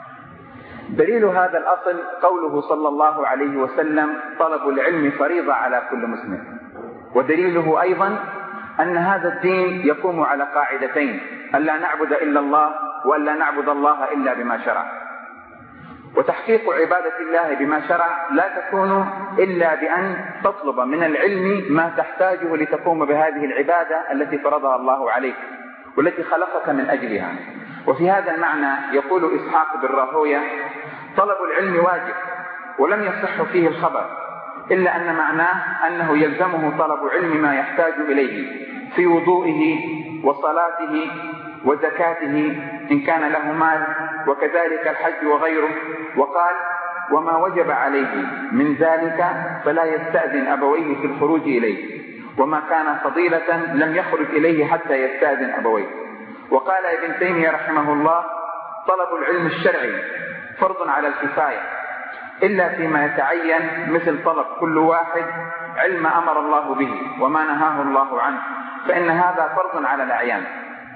دليل هذا الأصل قوله صلى الله عليه وسلم: طلب العلم فريضة على كل مسلم. ودليله أيضا أن هذا الدين يقوم على قاعدتين: ألا نعبد إلا الله، وألا نعبد الله إلا بما شرع. وتحقيق عبادة الله بما شرع لا تكون إلا بأن تطلب من العلم ما تحتاجه لتقوم بهذه العبادة التي فرضها الله عليك والتي خلقك من أجلها. وفي هذا المعنى يقول إسحاق بن راهويه: طلب العلم واجب، ولم يصح فيه الخبر، إلا أن معناه أنه يلزمه طلب علم ما يحتاج إليه في وضوئه وصلاته وزكاته إن كان له مال، وكذلك الحج وغيره. وقال: وما وجب عليه من ذلك فلا يستأذن أبويه في الخروج إليه، وما كان فضيلة لم يخرج إليه حتى يستأذن أبويه. وقال ابن تيمية رحمه الله: طلب العلم الشرعي فرض على الكفاية إلا فيما يتعين، مثل طلب كل واحد علم أمر الله به وما نهاه الله عنه، فإن هذا فرض على الأعيان.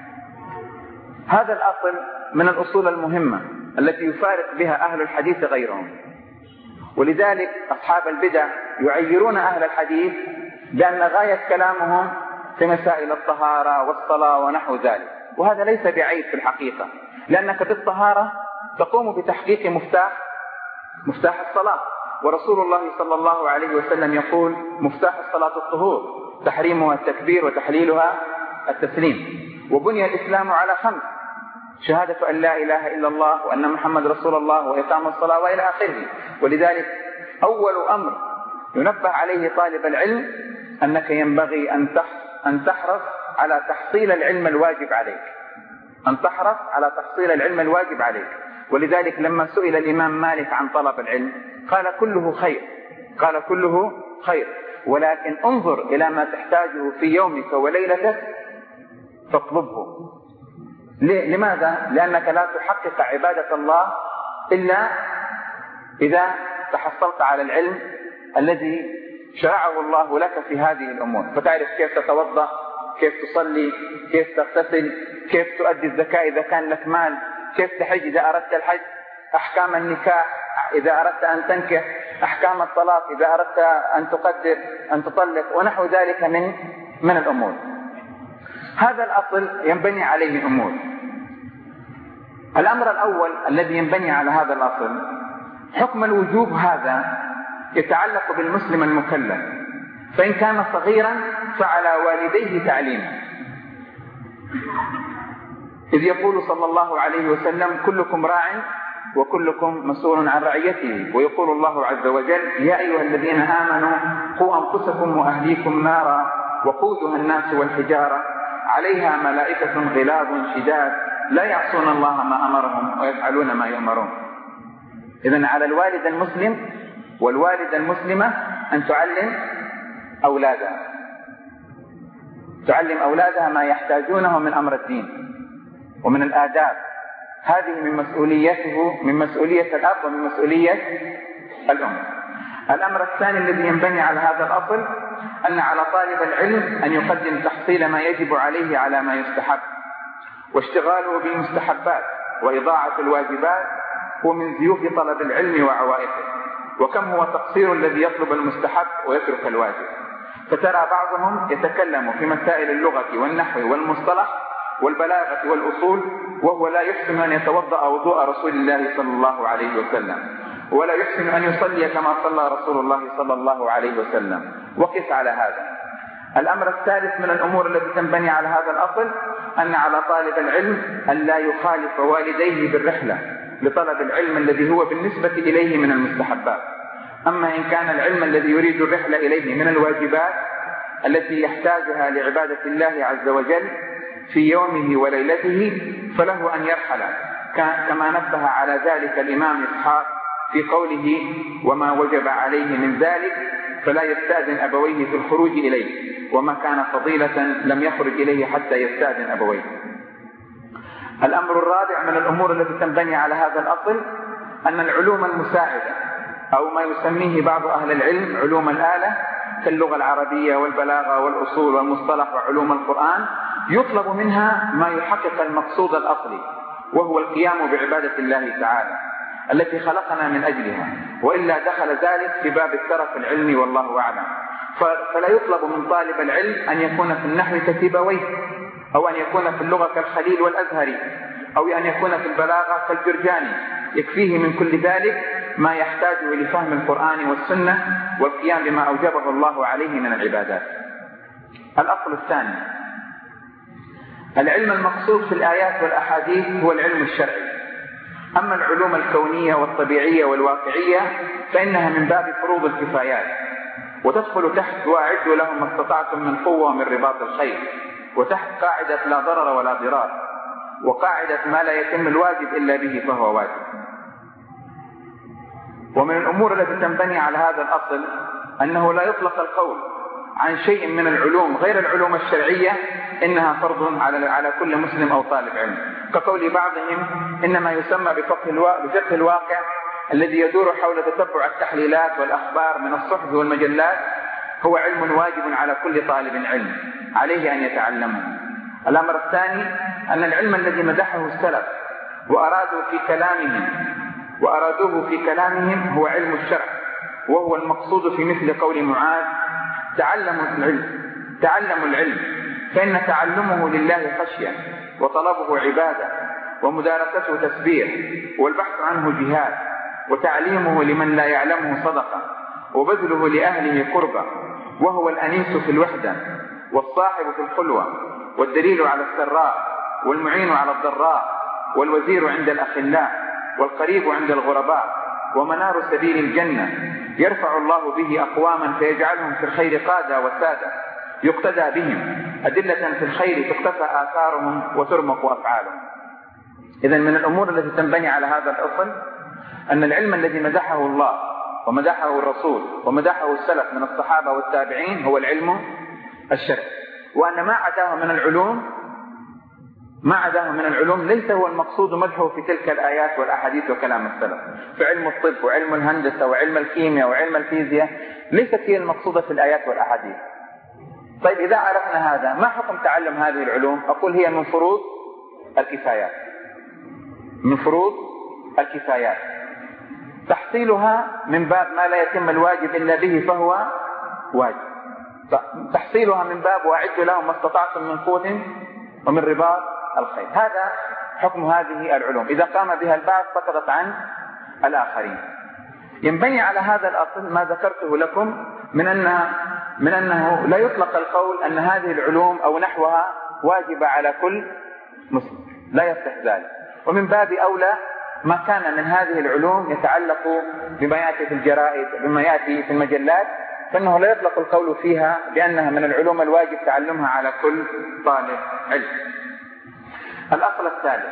هذا الأصل من الأصول المهمة التي يفارق بها أهل الحديث غيرهم، ولذلك أصحاب البدع يعيرون أهل الحديث بأن غاية كلامهم في مسائل الطهارة والصلاة ونحو ذلك، وهذا ليس بعيب في الحقيقة، لأنك بالطهارة تقوم بتحقيق مفتاح مفتاح الصلاة، ورسول الله صلى الله عليه وسلم يقول: مفتاح الصلاة الطهور، تحريمها التكبير وتحليلها التسليم. وبني الإسلام على خمس: شهادة أن لا إله إلا الله وأن محمد رسول الله وإقام الصلاة وإلى آخره. ولذلك أول أمر ينبه عليه طالب العلم أنك ينبغي أن تحرص على تحصيل العلم الواجب عليك، أن تحرص على تحصيل العلم الواجب عليك. ولذلك لما سئل الإمام مالك عن طلب العلم قال: كله خير، قال: كله خير، ولكن انظر إلى ما تحتاجه في يومك وليلتك فاطلبه. لماذا؟ لأنك لا تحقق عبادة الله إلا إذا تحصلت على العلم الذي شرعه الله لك في هذه الأمور، فتعرف كيف تتوضأ، كيف تصلي، كيف تغتسل، كيف تؤدي الزكاة إذا كان لك مال، كيف تحج إذا أردت الحج، أحكام النكاح إذا أردت أن تنكح، أحكام الطلاق إذا أردت أن تقدر أن تطلق، ونحو ذلك من من الأمور. هذا الأصل ينبني عليه أمور. الأمر الأول الذي ينبني على هذا الأصل: حكم الوجوب هذا يتعلق بالمسلم المكلف، فإن كان صغيرا فعلى والديه تعليمه، إذ يقول صلى الله عليه وسلم: كلكم راع وكلكم مسؤول عن رعيته. ويقول الله عز وجل: يا أيها الذين آمنوا قوا أنفسكم وأهليكم نارا وقودها الناس والحجارة عليها ملائكة غلاظ شداد لا يعصون الله ما أمرهم ويفعلون ما يؤمرون. إذن على الوالد المسلم والوالدة المسلمة أن تعلم أولادها تعلم أولادها ما يحتاجونه من أمر الدين ومن الآداب. هذه من مسؤوليته من مسؤولية الأب ومن مسؤولية الأم. الأمر الثاني الذي ينبني على هذا الأصل أن على طالب العلم أن يقدم تحصيل ما يجب عليه على ما يستحب، واشتغاله بالمستحبات وإضاعة الواجبات هو من زيوف طلب العلم وعوائقه. وكم هو تقصير الذي يطلب المستحب ويترك الواجب. فترى بعضهم يتكلم في مسائل اللغة والنحو والمصطلح والبلاغة والأصول وهو لا يحسن أن يتوضأ وضوء رسول الله صلى الله عليه وسلم، ولا يحسن أن يصلي كما صلى رسول الله صلى الله عليه وسلم. وقف على هذا. الأمر الثالث من الأمور التي تنبني على هذا الأصل أن على طالب العلم أن لا يخالف والديه بالرحلة لطلب العلم الذي هو بالنسبة إليه من المستحبات. أما إن كان العلم الذي يريد الرحلة إليه من الواجبات التي يحتاجها لعبادة الله عز وجل في يومه وليلته فله أن يرحل، كما نبه على ذلك الإمام إسحاق في قوله: وما وجب عليه من ذلك فلا يستأذن أبويه في الخروج إليه، وما كان فضيلة لم يخرج إليه حتى يستأذن أبويه. الأمر الرابع من الأمور التي تنبني على هذا الأصل أن العلوم المساعدة أو ما يسميه بعض أهل العلم علوم الآلة كاللغة العربية والبلاغة والأصول والمصطلح وعلوم القرآن يطلب منها ما يحقق المقصود الأصلي، وهو القيام بعبادة الله تعالى التي خلقنا من أجلها، وإلا دخل ذلك في باب الترف العلمي والله أعلم. فلا يطلب من طالب العلم أن يكون في النحو كسيبويه، أو أن يكون في اللغة كالخليل والأزهري، أو أن يكون في البلاغة كالجرجاني. يكفيه من كل ذلك ما يحتاجه لفهم القرآن والسنة والقيام بما أوجبه الله عليه من العبادات. الأصل الثاني: العلم المقصود في الآيات والأحاديث هو العلم الشرعي. أما العلوم الكونية والطبيعية والواقعية فإنها من باب فروض الكفايات، وتدخل تحت وأعدوا لهم ما استطعتم من قوة من رباط الخيل، وتحت قاعدة لا ضرر ولا ضرار، وقاعدة ما لا يتم الواجب إلا به فهو واجب. ومن الأمور التي تنبني على هذا الأصل أنه لا يطلق القول عن شيء من العلوم غير العلوم الشرعية إنها فرض على على كل مسلم أو طالب علم، كقول بعضهم إنما يسمى بفقه الواقع الذي يدور حول تتبع التحليلات والأخبار من الصحف والمجلات هو علم واجب على كل طالب علم عليه أن يتعلمه. الأمر الثاني أن العلم الذي مدحه السلف وأرادوا في كلامهم وأرادوه في كلامهم هو علم الشرع، وهو المقصود في مثل قول معاذ: تعلموا العلم تعلموا العلم فإن تعلمه لله خشية، وطلبه عبادة، ومدارسته تسبيح، والبحث عنه جهاد، وتعليمه لمن لا يعلمه صدقة، وبذله لأهله قربة، وهو الأنيس في الوحدة، والصاحب في الخلوة، والدليل على السراء، والمعين على الضراء، والوزير عند الأخلاء، والقريب عند الغرباء، ومنار سبيل الجنة، يرفع الله به أقواما فيجعلهم في الخير قادة وسادة يقتدى بهم، أدلة في الخير تقتفى آثارهم وترمق أفعالهم. إذن من الأمور التي تنبني على هذا الأصل أن العلم الذي مدحه الله ومدحه الرسول ومدحه السلف من الصحابة والتابعين هو العلم الشرعي، وأن ما عداه من العلوم ما عداه من العلوم ليس هو المقصود مدحه في تلك الآيات والأحاديث وكلام السلف. فعلم الطب وعلم الهندسة وعلم الكيمياء وعلم الفيزياء ليست هي المقصودة في الآيات والأحاديث. طيب إذا عرفنا هذا، ما حكم تعلم هذه العلوم؟ أقول هي من فروض الكفايات من فروض الكفايات تحصيلها من باب ما لا يتم الواجب إلا به فهو واجب، تحصيلها من باب وأعدوا لهم ما استطعتم من قوة ومن رباط الخيل. هذا حكم هذه العلوم، إذا قام بها البعض سقطت عن الآخرين. ينبني على هذا الأصل ما ذكرته لكم من أنها من أنه لا يطلق القول أن هذه العلوم أو نحوها واجبة على كل مسلم، لا يصح ذلك. ومن باب أولى ما كان من هذه العلوم يتعلق بما يأتي في الجرائد بما يأتي في المجلات، فإنه لا يطلق القول فيها بأنها من العلوم الواجب تعلمها على كل طالب علم. الأصل الثالث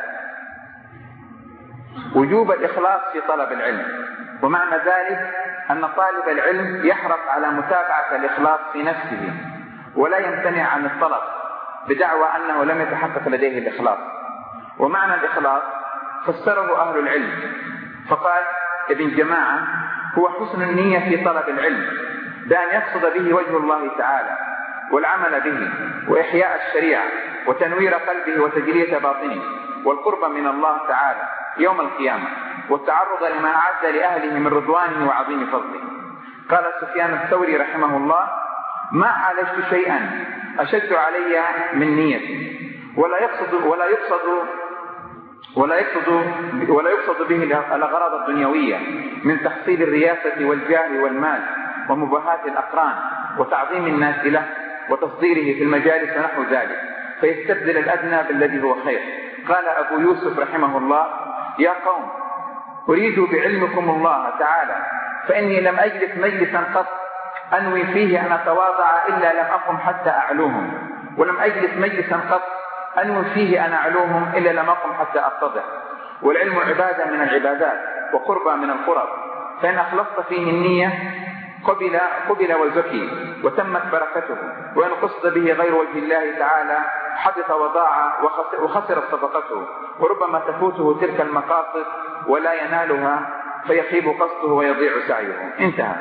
وجوب الإخلاص في طلب العلم، ومعنى ذلك أن طالب العلم يحرص على متابعة الإخلاص في نفسه ولا يمتنع عن الطلب بدعوى أنه لم يتحقق لديه الإخلاص. ومعنى الإخلاص فسره أهل العلم فقال ابن جماعة هو حسن النية في طلب العلم بأن يقصد به وجه الله تعالى والعمل به وإحياء الشريعة وتنوير قلبه وتجلية باطنه والقرب من الله تعالى يوم القيامة والتعرض لما أعد لأهله من رضوانه وعظيم فضله. قال سفيان الثوري رحمه الله: ما عالجت شيئا أشد علي من نيتي ولا يقصد ولا يقصد ولا يقصد ولا يقصد به الأغراض الدنيوية من تحصيل الرياسة والجاه والمال ومباهاة الأقران وتعظيم الناس له وتصديره في المجالس ونحو ذلك، فيستبدل الأدنى بالذي هو خير. قال أبو يوسف رحمه الله: يا قوم أريد بعلمكم الله تعالى، فإني لم أجلس مجلسا قط أنوي فيه أن أتواضع إلا لم أقم حتى أعلوهم، ولم أجلس مجلسا قط أنوي فيه أن أعلوهم إلا لم أقم حتى أتضح. والعلم عبادة من العبادات وقربة من القرب، فإن أخلصت فيه النية قبل, قبل وزكي وتمت بركته، وإن قصد به غير وجه الله تعالى حدث وضاع وخسر صدقته، وربما تفوته تلك المقاصد ولا ينالها فيخيب قصده ويضيع سعيه. انتهى.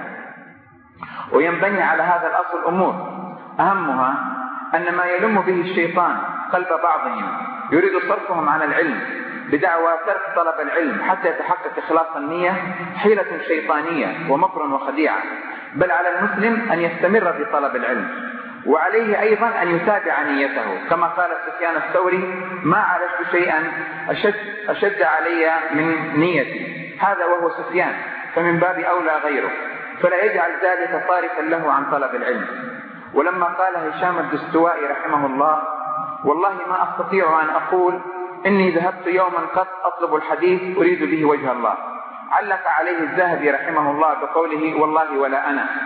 وينبني على هذا الأصل أمور أهمها أن ما يلم به الشيطان قلب بعضهم يريد صرفهم عن العلم بدعوى ترك طلب العلم حتى يتحقق إخلاص النية حيلة شيطانية ومكر وخديعة، بل على المسلم أن يستمر في طلب العلم، وعليه أيضا أن يتابع نيته، كما قال سفيان الثوري: ما عالجت شيئا أشد, أشد علي من نيتي. هذا وهو سفيان، فمن باب أولى غيره، فلا يجعل ذلك صارفا له عن طلب العلم. ولما قال هشام الدستوائي رحمه الله: والله ما أستطيع أن أقول إني ذهبت يوما قط أطلب الحديث أريد به وجه الله، علق عليه الذهبي رحمه الله بقوله: والله ولا أنا.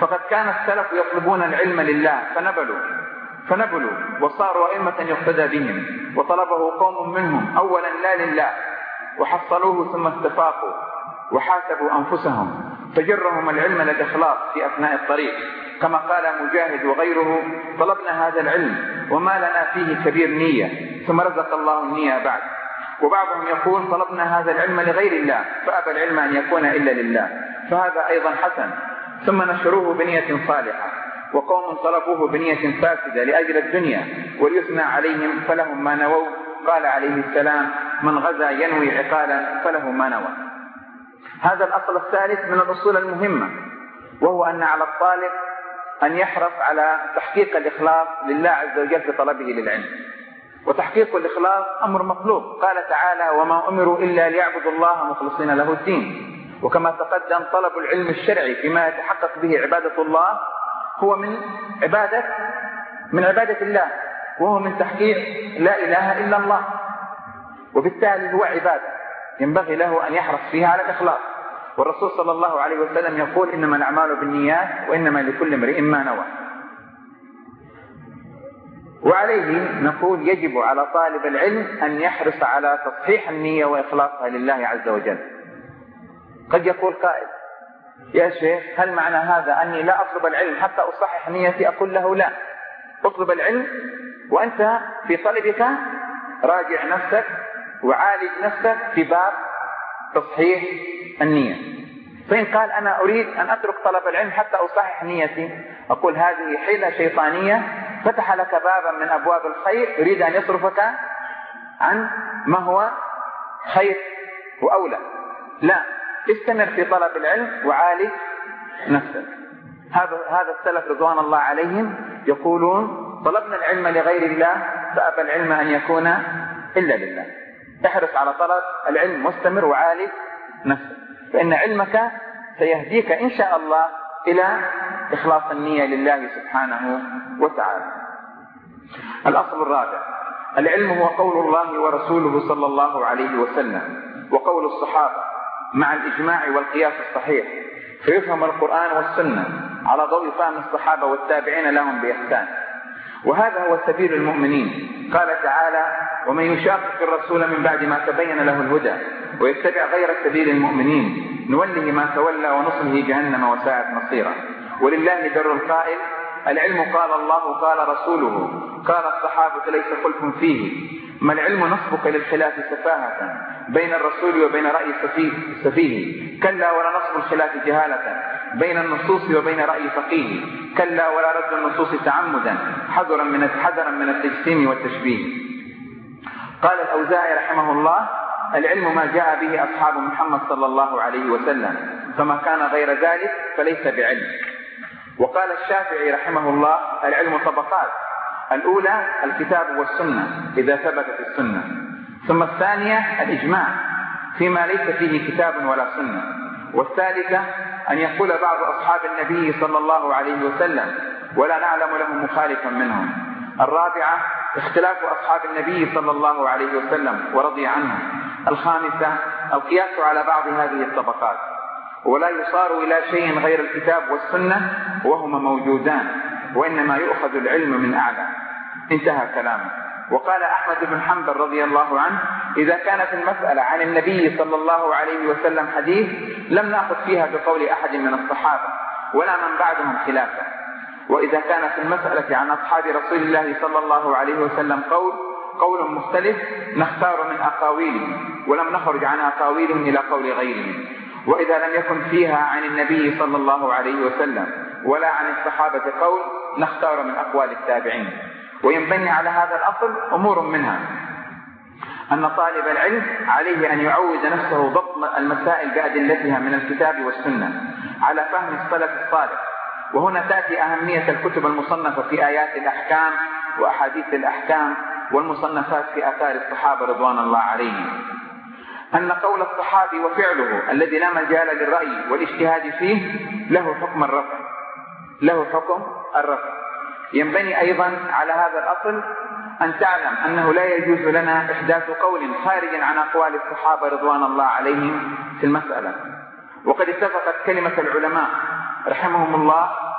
فقد كان السلف يطلبون العلم لله فنبلوا فنبلوا وصاروا أئمة يقتدى بهم، وطلبه قوم منهم أولا لا لله وحصلوه ثم استفاقوا وحاسبوا أنفسهم فجرهم العلم للإخلاص في أثناء الطريق، كما قال مجاهد وغيره: طلبنا هذا العلم وما لنا فيه كبير نية ثم رزق الله النية بعد. وبعضهم يقول: طلبنا هذا العلم لغير الله فأبى العلم أن يكون إلا لله، فهذا أيضا حسن. ثم نشروه بنية صالحة، وقوم طلبوه بنية فاسدة لأجل الدنيا وليثنى عليهم فلهم ما نووا، قال عليه السلام: من غزا ينوي عقالا فله ما نوى. هذا الأصل الثالث من الأصول المهمة، وهو أن على الطالب أن يحرص على تحقيق الإخلاص لله عز وجل في طلبه للعلم. وتحقيق الإخلاص أمر مطلوب، قال تعالى: وما أمروا إلا ليعبدوا الله مخلصين له الدين. وكما تقدم طلب العلم الشرعي فيما يتحقق به عبادة الله هو من عبادة من عبادة الله، وهو من تحقيق لا إله إلا الله، وبالتالي هو عبادة ينبغي له أن يحرص فيها على الإخلاص. والرسول صلى الله عليه وسلم يقول: إنما الأعمال بالنيات وإنما لكل امرئ ما نوى. وعليه نقول: يجب على طالب العلم أن يحرص على تصحيح النية وإخلاصها لله عز وجل. قد يقول قائل: يا شيخ، هل معنى هذا أني لا أطلب العلم حتى أصحح نيتي؟ أقول له: لا، اطلب العلم وأنت في طلبك راجع نفسك وعالج نفسك في باب تصحيح النية. فإن قال: أنا أريد أن أترك طلب العلم حتى أصحح نيتي، أقول: هذه حيلة شيطانية فتح لك بابا من أبواب الخير يريد أن يصرفك عن ما هو خير وأولى. لا، استمر في طلب العلم وعالج نفسك. هذا هذا السلف رضوان الله عليهم يقولون: طلبنا العلم لغير الله فأبى العلم أن يكون إلا لله. احرص على طلب العلم مستمر وعالج نفسك، فإن علمك سيهديك إن شاء الله إلى إخلاص النية لله سبحانه وتعالى. الأصل الرابع: العلم هو قول الله ورسوله صلى الله عليه وسلم وقول الصحابة مع الإجماع والقياس الصحيح، فيفهم القرآن والسنة على ضوء فهم الصحابة والتابعين لهم بإحسان. وهذا هو سبيل المؤمنين. قال تعالى: ومن يشاقق الرسول من بعد ما تبين له الهدى ويتبع غير سبيل المؤمنين نوله ما تولى ونصله جهنم وساءت مصيرا. ولله در القائل: العلم قال الله قال رسوله قال الصحابة ليس خلف فيه. ما العلم نصبك للخلاف سفاهة بين الرسول وبين رأي سفيه. كلا ولا نصب الخلاف جهالة بين النصوص وبين رأي فقيه. كلا ولا رد النصوص تعمدا حذرا من حذرا من التجسيم والتشبيه. قال الأوزاعي رحمه الله: العلم ما جاء به أصحاب محمد صلى الله عليه وسلم، فما كان غير ذلك فليس بعلم. وقال الشافعي رحمه الله: العلم طبقات، الأولى الكتاب والسنة إذا ثبتت السنة، ثم الثانية الإجماع فيما ليس فيه كتاب ولا سنة، والثالثة أن يقول بعض أصحاب النبي صلى الله عليه وسلم ولا نعلم له مخالفا منهم، الرابعة اختلاف أصحاب النبي صلى الله عليه وسلم ورضي عنهم، الخامسة القياس على بعض هذه الطبقات. ولا يصار إلى شيء غير الكتاب والسنة وهما موجودان، وإنما يؤخذ العلم من أعلى. انتهى كلامه. وقال أحمد بن حنبل رضي الله عنه: إذا كانت المسألة عن النبي صلى الله عليه وسلم حديث لم نأخذ فيها بقول أحد من الصحابة ولا من بعدهم خلافه، وإذا كانت المسألة عن أصحاب رسول الله صلى الله عليه وسلم قول قول مختلف نختار من أقاويلهم ولم نخرج عن أقاويلهم إلى قول غيرهم. وإذا لم يكن فيها عن النبي صلى الله عليه وسلم ولا عن الصحابة قول نختار من أقوال التابعين. وينبني على هذا الأصل أمور منها: أن طالب العلم عليه أن يعود نفسه ضبط المسائل بأدلتها من الكتاب والسنة على فهم السلف الصالح. وهنا تأتي أهمية الكتب المصنفة في آيات الأحكام وأحاديث الأحكام والمصنفات في آثار الصحابة رضوان الله عليهم. أن قول الصحابي وفعله الذي لا مجال للرأي والاجتهاد فيه له حكم الرفع له حكم الرفع. ينبني أيضا على هذا الأصل أن تعلم أنه لا يجوز لنا إحداث قول خارج عن أقوال الصحابة رضوان الله عليهم في المسألة. وقد اتفقت كلمة العلماء رحمهم الله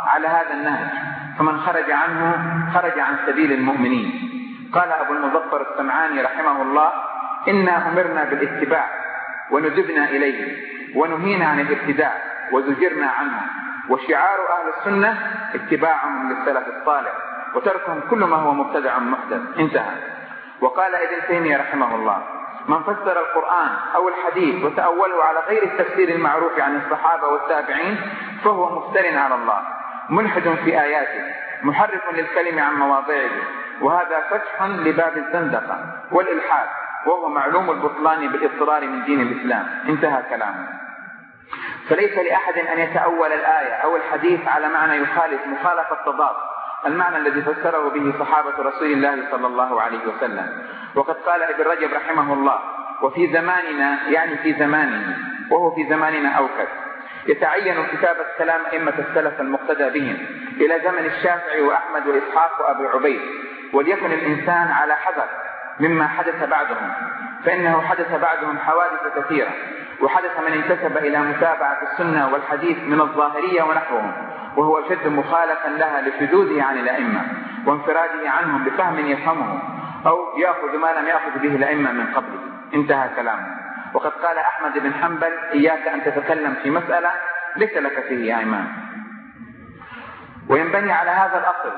على هذا النهج، فمن خرج عنه خرج عن سبيل المؤمنين. قال أبو المظفر السمعاني رحمه الله: إنا أمرنا بالاتباع وندبنا إليه، ونهينا عن الابتداع وزجرنا عنه، وشعار أهل السنة اتباعهم للسلف الصالح وتركهم كل ما هو مبتدع محدث. انتهى. وقال ابن تيمية رحمه الله: من فسر القرآن أو الحديث وتأوله على غير التفسير المعروف عن الصحابة والتابعين فهو مفتر على الله، ملحد في آياته، محرف للكلم عن مواضعه، وهذا فتح لباب الزندقة والإلحاد، وهو معلوم البطلان بالاضطرار من دين الإسلام. انتهى كلامه. فليس لأحد أن يتأول الآية أو الحديث على معنى يخالف مخالفة تضاد المعنى الذي فسره به صحابة رسول الله صلى الله عليه وسلم. وقد قال ابن رجب رحمه الله: وفي زماننا، يعني في زمانه، وهو في زماننا أوكد، يتعين كتابة كلام أئمة السلف المقتدى بهم إلى زمن الشافعي وأحمد وإسحاق وأبي عبيد، وليكن الإنسان على حذر مما حدث بعدهم، فإنه حدث بعدهم حوادث كثيرة، وحدث من انتسب إلى متابعة السنة والحديث من الظاهرية ونحوهم، وهو شد مخالفا لها لشذوذه عن الأئمة وانفراده عنهم بفهم يفهمه أو يأخذ ما لم يأخذ به الأئمة من قبله. انتهى كلامه. وقد قال أحمد بن حنبل: إياك أن تتكلم في مسألة ليس لك فيه إيمان. وينبني على هذا الأصل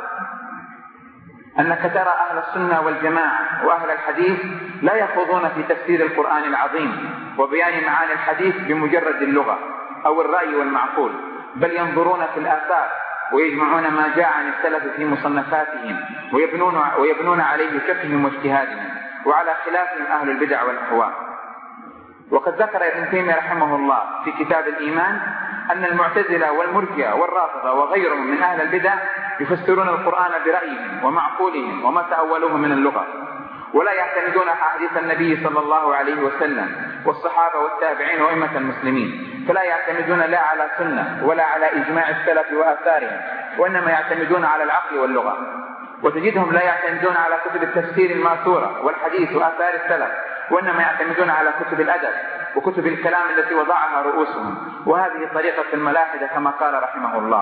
أنك ترى أهل السنة والجماعة وأهل الحديث لا يخوضون في تفسير القرآن العظيم وبيان معاني الحديث بمجرد اللغة أو الرأي والمعقول، بل ينظرون في الآثار ويجمعون ما جاء عن السلف في مصنفاتهم ويبنون, ويبنون عليه فقههم واجتهادهم، وعلى خلافهم أهل البدع والأهواء. وقد ذكر ابن تيمية رحمه الله في كتاب الإيمان أن المعتزلة والمرجئة والرافضة وغيرهم من أهل البدع يفسرون القرآن برأيهم ومعقولهم وما تأولوه من اللغة، ولا يعتمدون أحاديث النبي صلى الله عليه وسلم والصحابة والتابعين وأئمة المسلمين، فلا يعتمدون لا على سنة ولا على إجماع السلف وآثارهم، وإنما يعتمدون على العقل واللغة. وتجدهم لا يعتمدون على كتب التفسير الماثورة والحديث وآثار السلف، وإنما يعتمدون على كتب الأدب وكتب الكلام التي وضعها رؤوسهم، وهذه طريقة الملاحدة كما قال رحمه الله.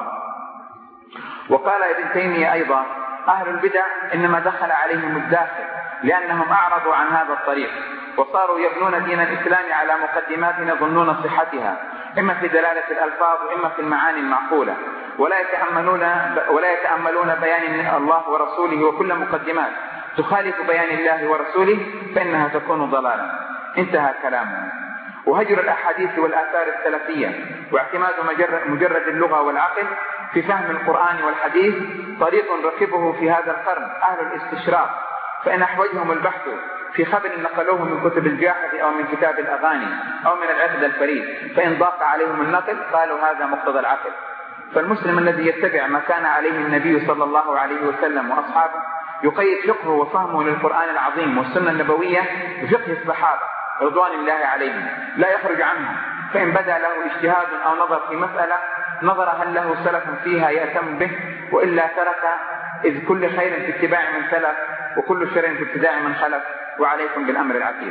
وقال ابن تيمية أيضا: أهل البدع إنما دخل عليهم الداخل لأنهم أعرضوا عن هذا الطريق، وصاروا يبنون دين الإسلام على مقدمات يظنون صحتها، إما في دلالة الألفاظ وإما في المعاني المعقولة، ولا يتأملون ولا يتأملون بيان الله ورسوله، وكل مقدمات تخالف بيان الله ورسوله فإنها تكون ضلالا. انتهى كلامه. وهجر الأحاديث والآثار السلفية واعتماد مجرد اللغة والعقل في فهم القرآن والحديث طريق ركبه في هذا القرن أهل الاستشراق، فإن أحوجهم البحث في خبر نقلوه من كتب الجاحظ أو من كتاب الأغاني أو من العقد الفريد، فإن ضاق عليهم النقل قالوا هذا مقتضى العقل. فالمسلم الذي يتبع ما كان عليه النبي صلى الله عليه وسلم وأصحابه يقيد فقهه وفهمه للقرآن العظيم والسنة النبوية بفقه الصحابة رضوان الله عليهم، لا يخرج عنها، فإن بدا له اجتهاد أو نظر في مسألة نظر هل له سلف فيها يأتم به، وإلا ترك، إذ كل خير في اتباع من سلف وكل شر في ابتداع من خلف، وعليكم بالأمر العتيق.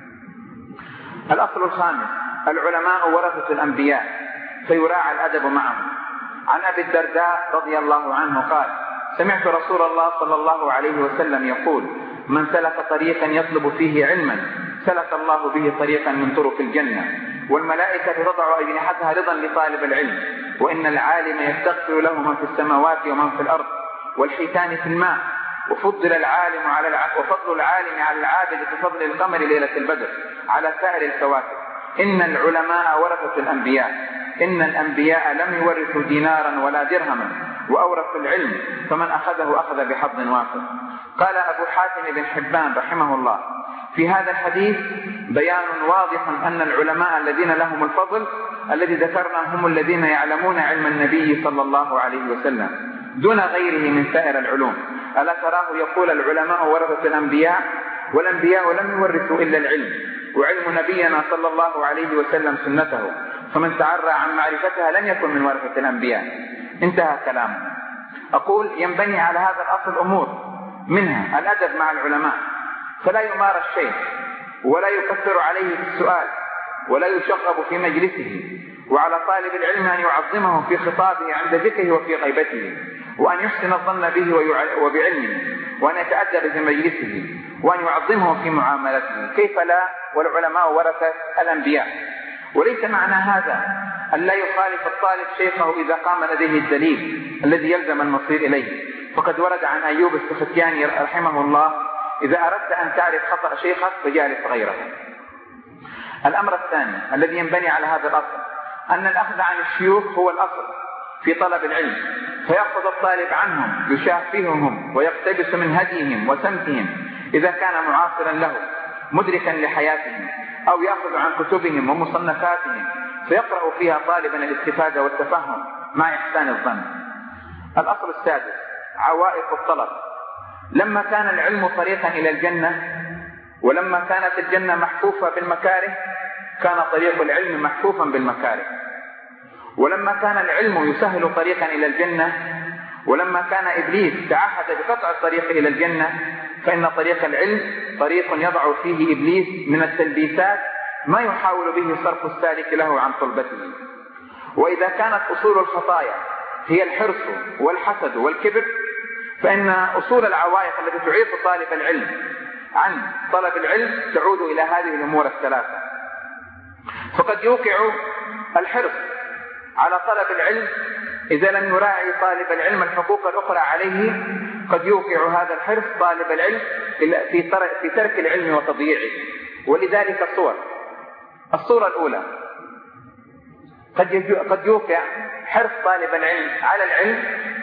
الأصل الخامس: العلماء ورثة الأنبياء فيراعى الأدب معهم. عن أبي الدرداء رضي الله عنه قال: سمعت رسول الله صلى الله عليه وسلم يقول: من سلك طريقا يطلب فيه علما سلك الله به طريقا من طرق الجنة، والملائكة تضع أجنحتها رضا لطالب العلم، وإن العالم يستغفر له من في السماوات ومن في الأرض والحيتان في الماء، وفضل العالم على العبد وفضل العالم على العابد كفضل القمر ليلة البدر على سائر الكواكب. إن العلماء ورثة الأنبياء، إن الأنبياء لم يورثوا دينارا ولا درهما وأورثوا العلم، فمن أخذه أخذ بحظ وافر. قال أبو حاتم بن حبان رحمه الله: في هذا الحديث بيان واضح أن العلماء الذين لهم الفضل الذي ذكرنا هم الذين يعلمون علم النبي صلى الله عليه وسلم دون غيره من سائر العلوم. ألا تراه يقول: العلماء ورثة الأنبياء، والأنبياء لم يورثوا إلا العلم، وعلم نبينا صلى الله عليه وسلم سنته، فمن تعرى عن معرفتها لم يكن من ورثة الأنبياء. انتهى كلامه. أقول: ينبني على هذا الأصل أمور، منها الأدب مع العلماء، فلا يمار الشيخ ولا يكثر عليه السؤال ولا يشغب في مجلسه وعلى طالب العلم أن يعظمه في خطابه عند ذكره وفي غيبته، وأن يحسن الظن به وبعلمه، وأن يتأدب في مجلسه، وأن يعظمه في معاملته. كيف لا والعلماء ورثة الأنبياء؟ وليس معنى هذا أن لا يخالف الطالب شيخه إذا قام لديه الدليل الذي يلزم المصير إليه. فقد ورد عن أيوب السختياني رحمه الله: إذا أردت أن تعرف خطأ شيخك فجالس غيره. الأمر الثاني الذي ينبني على هذا الأصل أن الأخذ عن الشيوخ هو الأصل في طلب العلم، فيأخذ الطالب عنهم يشافههم ويقتبس من هديهم وسمتهم إذا كان معاصرا له مدركا لحياتهم، أو يأخذ عن كتبهم ومصنفاتهم فيقرأ فيها طالبا الاستفادة والتفهم مع إحسان الظن. الأصل السادس عوائق الطلب. لما كان العلم طريقا إلى الجنة، ولما كانت الجنة محفوفة بالمكاره، كان طريق العلم محفوفا بالمكاره. ولما كان العلم يسهل طريقا إلى الجنة، ولما كان إبليس تعهد بقطع الطريق إلى الجنة، فإن طريق العلم طريق يضع فيه إبليس من التلبيسات ما يحاول به صرف السالك له عن طلبته. وإذا كانت أصول الخطايا هي الحرص والحسد والكبر، فإن أصول العوائق التي تعيق طالب العلم عن طلب العلم تعود إلى هذه الأمور الثلاثة. فقد يوقع الحرص على طلب العلم إذا لم يراعي طالب العلم الحقوق الأخرى عليه، قد يوقع هذا الحرص طالب العلم في ترك العلم وتضييعه. ولذلك صور. الصورة الأولى قد يوقع حرص طالب العلم على العلم،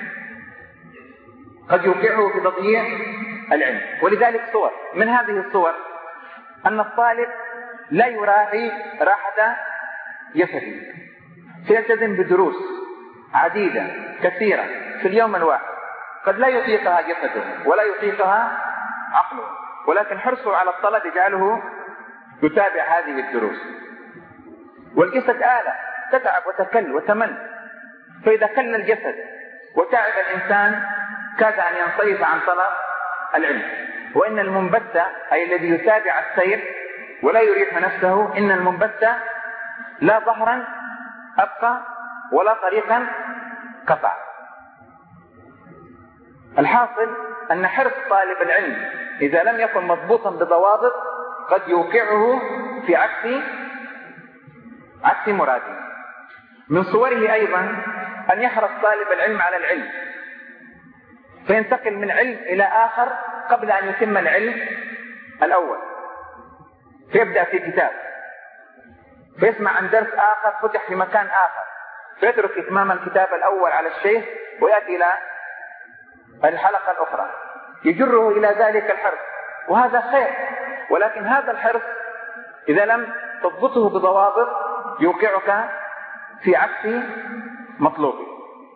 قد يوقعه في تضييع العلم. ولذلك صور من هذه الصور أن الطالب لا يراعي راحة جسده، فيلتزم بدروس عديدة كثيرة في اليوم الواحد، قد لا يطيقها جسده ولا يطيقها عقله، ولكن حرصه على الطلب يجعله يتابع هذه الدروس. والجسد آلة تتعب وتكل وتمل، فإذا كل الجسد وتعب الإنسان كاد أن ينصرف عن طلب العلم. وإن المنبت أي الذي يتابع السير ولا يريح نفسه، إن المنبت لا ظهرا أبقى ولا طريقا قطع. الحاصل أن حرص طالب العلم إذا لم يكن مضبوطا بضوابط قد يوقعه في عكس عكس مراده. من صوره أيضا أن يحرص طالب العلم على العلم، فينتقل من علم إلى آخر قبل أن يتم العلم الأول، فيبدأ في كتاب، فيسمع عن درس آخر فتح في مكان آخر، فيترك إتمام الكتاب الأول على الشيخ ويأتي إلى الحلقة الأخرى، يجره إلى ذلك الحرص، وهذا خير. ولكن هذا الحرص إذا لم تضبطه بضوابط يوقعك في عكس مطلوبه.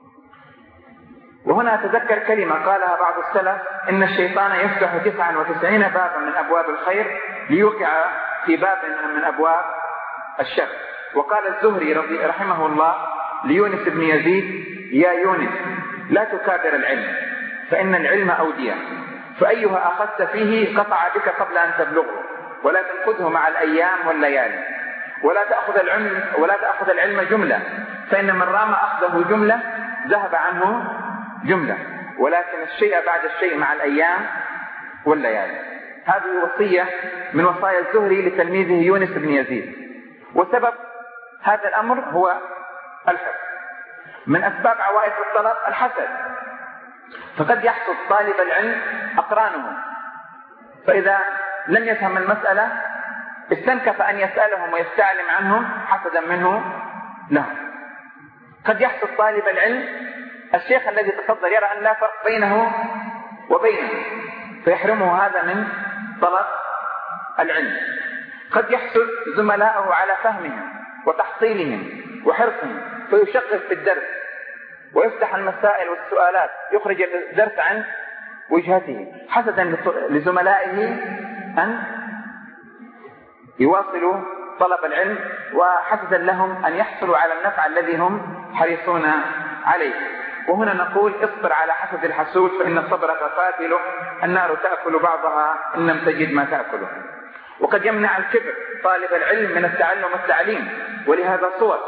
وهنا أتذكر كلمة قالها بعض السلف: إن الشيطان يفتح تسعة وتسعين بابا من أبواب الخير ليوقع في باب من أبواب الشر. وقال الزهري رضي رحمه الله ليونس بن يزيد: يا يونس لا تكابر العلم، فإن العلم أودية، فأيها أخذت فيه قطع بك قبل أن تبلغه، ولكن خذه مع الأيام والليالي. ولا تأخذ العلم ولا تأخذ العلم جملة، فإن من رام أخذه جملة ذهب عنه جملة، ولكن الشيء بعد الشيء مع الأيام والليالي. هذه وصية من وصايا الزهري لتلميذه يونس بن يزيد. وسبب هذا الأمر هو الحسد. من أسباب عوائق الطلب الحسد، فقد يحسد طالب العلم أقرانه، فإذا لم يفهم المسألة استنكف أن يسألهم ويستعلم عنهم حسدا منه لهم. قد يحسد طالب العلم الشيخ الذي تصدر، يرى أن لا فرق بينه وبينه فيحرمه هذا من طلب العلم. قد يحسد زملائه على فهمهم وتحصيلهم وحرصهم فيشغف في الدرس ويفتح المسائل والسؤالات، يخرج الدرس عن وجهته حسدا لزملائه أن يواصلوا طلب العلم، وحسدا لهم أن يحصلوا على النفع الذي هم حريصون عليه. وهنا نقول: اصبر على حسد الحسود، فإن صبرك قاتله، النار تأكل بعضها إن لم تجد ما تأكله. وقد يمنع الكبر طالب العلم من التعلم والتعليم، ولهذا صور.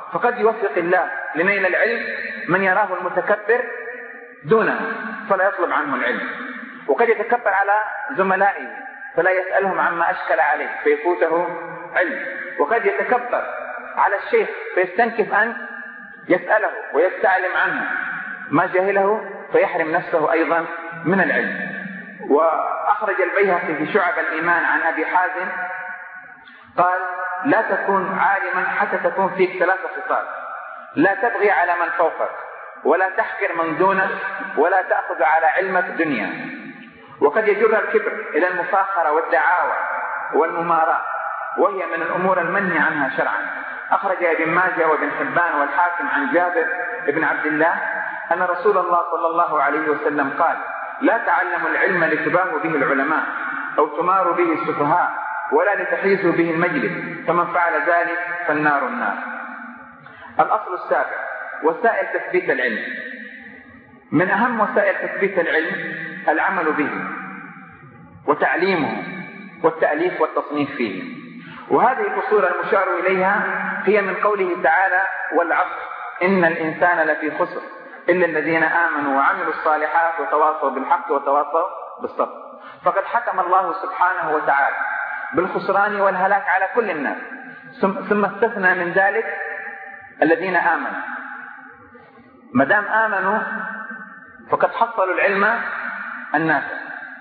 فقد يوفق الله لنيل العلم من يراه المتكبر دونه فلا يطلب عنه العلم، وقد يتكبر على زملائه فلا يسألهم عما أشكل عليه فيفوته علم، وقد يتكبر على الشيخ فيستنكف أن يسأله ويستعلم عنه ما جهله فيحرم نفسه أيضا من العلم. وأخرج البيهقي في شعب الإيمان عن أبي حازم قال: لا تكون عالما حتى تكون فيك ثلاث خصال: لا تبغي على من فوقك، ولا تحقر من دونك، ولا تأخذ على علمك دنيا. وقد يجر الكبر إلى المفاخرة والدعاوى والمماراة، وهي من الأمور المنهي عنها شرعا. أخرج ابن ماجه وابن حبان والحاكم عن جابر بن عبد الله أن رسول الله صلى الله عليه وسلم قال: لا تعلموا العلم لتباهوا به العلماء أو تماروا به السفهاء، ولا لتحيزوا به المجلس، فمن فعل ذلك فالنار النار. الأصل السابع: وسائل تثبيت العلم. من أهم وسائل تثبيت العلم العمل به وتعليمه والتأليف والتصنيف فيه. وهذه الفصول المشار إليها هي من قوله تعالى: والعصر إن الإنسان لفي خسر إلا الذين آمنوا وعملوا الصالحات وتواصوا بالحق وتواصوا بالصبر. فقد حكم الله سبحانه وتعالى بالخسران والهلاك على كل الناس، ثم استثنى من ذلك الذين آمنوا. ما دام آمنوا فقد حصلوا العلم النافع،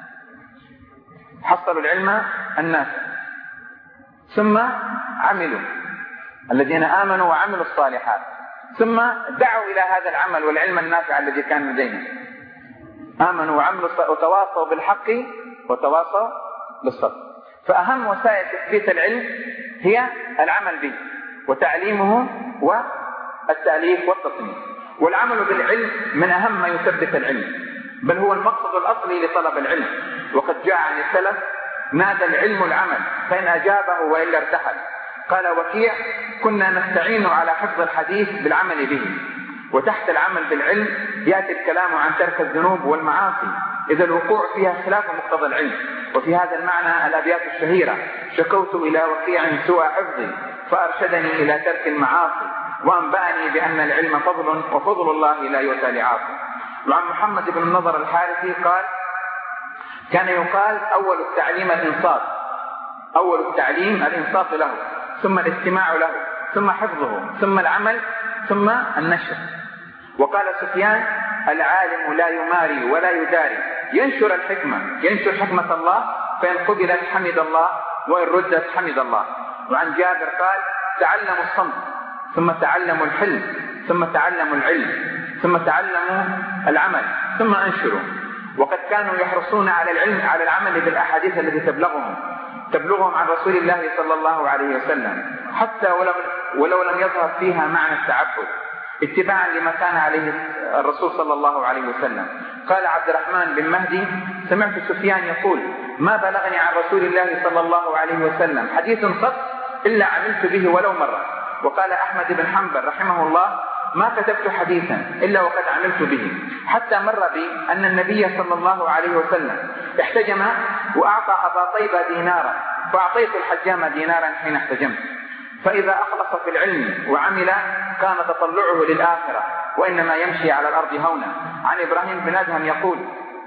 حصلوا العلم النافع ثم عملوا، الذين آمنوا وعملوا الصالحات، ثم دعوا إلى هذا العمل والعلم النافع الذي كان لديهم. آمنوا وعملوا وتواصوا بالحق وتواصوا بالصبر. فأهم وسائل تثبيت العلم هي العمل به وتعليمه والتأليف والتصنيف. والعمل بالعلم من أهم ما يثبت العلم، بل هو المقصد الأصلي لطلب العلم. وقد جاء عن السلف: نادى العلم العمل فإن أجابه وإلا ارتحل. قال وكيع: كنا نستعين على حفظ الحديث بالعمل به. وتحت العمل بالعلم يأتي الكلام عن ترك الذنوب والمعاصي إذا الوقوع فيها خلاف مقتضى العلم. وفي هذا المعنى الأبيات الشهيرة: شكوت إلى وكيع سوء حفظي فأرشدني إلى ترك المعاصي، وأنبأني بأن العلم فضل وفضل الله لا يؤتى لعاصي. وعن محمد بن النضر الحارثي قال: كان يقال أول التعليم الإنصات، أول التعليم الإنصات له، ثم الاستماع له، ثم حفظه، ثم العمل، ثم النشر. وقال سفيان: العالم لا يماري ولا يداري، ينشر الحكمة، ينشر حكمة الله، فإن قبلت حمد الله وإن ردت حمد الله. وعن جابر قال: تعلموا الصمت، ثم تعلموا الحلم، ثم تعلموا العلم، ثم تعلموا العمل، ثم انشروا. وقد كانوا يحرصون على العلم على العمل بالأحاديث التي تبلغهم تبلغهم عن رسول الله صلى الله عليه وسلم، حتى ولو, ولو لم يظهر فيها معنى التعبد، اتباعا لما كان عليه الرسول صلى الله عليه وسلم. قال عبد الرحمن بن مهدي: سمعت سفيان يقول: ما بلغني عن رسول الله صلى الله عليه وسلم حديث قط إلا عملت به ولو مرة. وقال أحمد بن حنبل رحمه الله: ما كتبت حديثا إلا وقد عملت به. حتى مر بي أن النبي صلى الله عليه وسلم احتجم وأعطى أبا طيبة دينارا، فأعطيت الحجام دينارا حين احتجمت. فإذا أخلص في العلم وعمل كان تطلعه للآخرة، وإنما يمشي على الأرض هونا. عن إبراهيم بن أدهم يقول: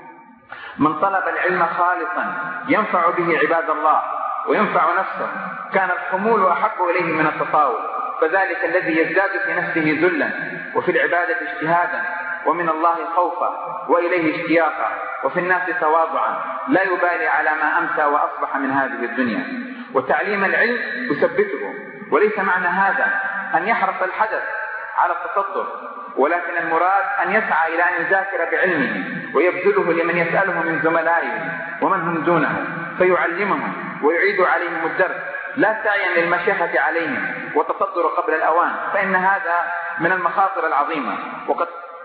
من طلب العلم خالصا ينفع به عباد الله وينفع نفسه كان الخمول أحب إليه من التطاول، فذلك الذي يزداد في نفسه ذلا وفي العبادة اجتهادا ومن الله خوفا وإليه اشتياقا وفي الناس تواضعا، لا يبالي على ما أمسى وأصبح من هذه الدنيا. وتعليم العلم يثبته، وليس معنى هذا أن يحرص الحدث على التصدر، ولكن المراد أن يسعى إلى أن يذاكر بعلمه ويبذله لمن يسأله من زملائه ومن هم دونه فيعلمهم ويعيد عليهم الدرس، لا سعيا للمشيخة عليهم وتصدر قبل الأوان، فإن هذا من المخاطر العظيمة. وقد,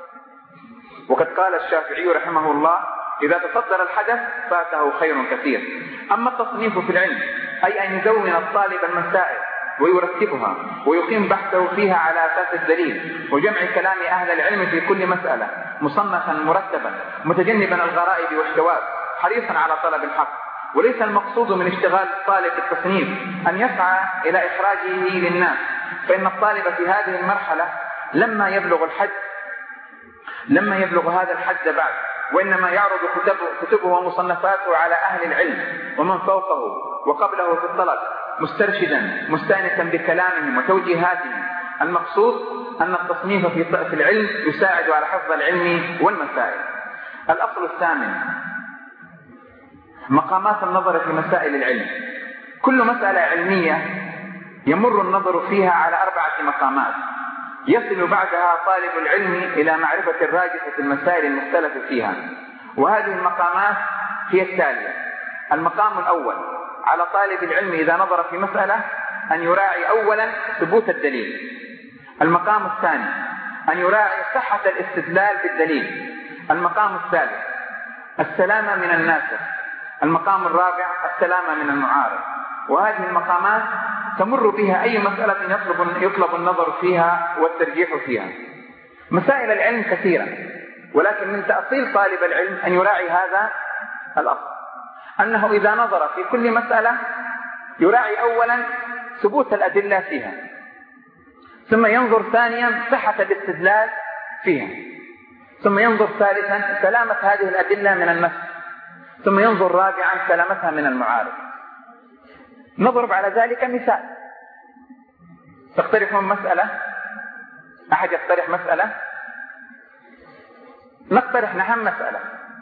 وقد قال الشافعي رحمه الله: إذا تصدر الحدث فاته خير كثير. أما التصنيف في العلم أي أن يدون الطالب المسائل ويرتبها ويقيم بحثه فيها على أساس الدليل وجمع كلام أهل العلم في كل مسألة مصنفا مرتبا متجنبا الغرائب والشواذ حريصا على طلب الحق. وليس المقصود من اشتغال الطالب بالتصنيف أن يسعى إلى إخراجه للناس، فإن الطالب في هذه المرحلة لما يبلغ الحد لما يبلغ هذا الحد بعد، وإنما يعرض كتبه ومصنفاته على أهل العلم ومن فوقه وقبله في الطلب مسترشدا مستانسا بكلامهم وتوجيهاتهم. المقصود أن التصنيف في العلم يساعد على حفظ العلم والمسائل. الأصل الثامن مقامات النظر في مسائل العلم. كل مسألة علمية يمر النظر فيها على أربعة مقامات، يصل بعدها طالب العلم إلى معرفة الراجحة في المسائل المختلف فيها، وهذه المقامات هي التالية. المقام الأول على طالب العلم إذا نظر في مسألة أن يراعي أولا ثبوت الدليل. المقام الثاني أن يراعي صحة الاستدلال بالدليل. المقام الثالث السلامة من الناسخ. المقام الرابع السلامة من المعارض. وهذه المقامات تمر بها أي مسألة يطلب, يطلب النظر فيها والترجيح فيها. مسائل العلم كثيرة، ولكن من تأصيل طالب العلم أن يراعي هذا الأصل، أنه إذا نظر في كل مسألة يراعي أولا ثبوت الأدلة فيها، ثم ينظر ثانيا صحة الاستدلال فيها، ثم ينظر ثالثا سلامة هذه الأدلة من النص، ثم ينظر رابعا سلامتها من المعارض. نضرب على ذلك مثال. تقترحون مسألة؟ أحد يقترح مسألة؟ نقترح نحن مسألة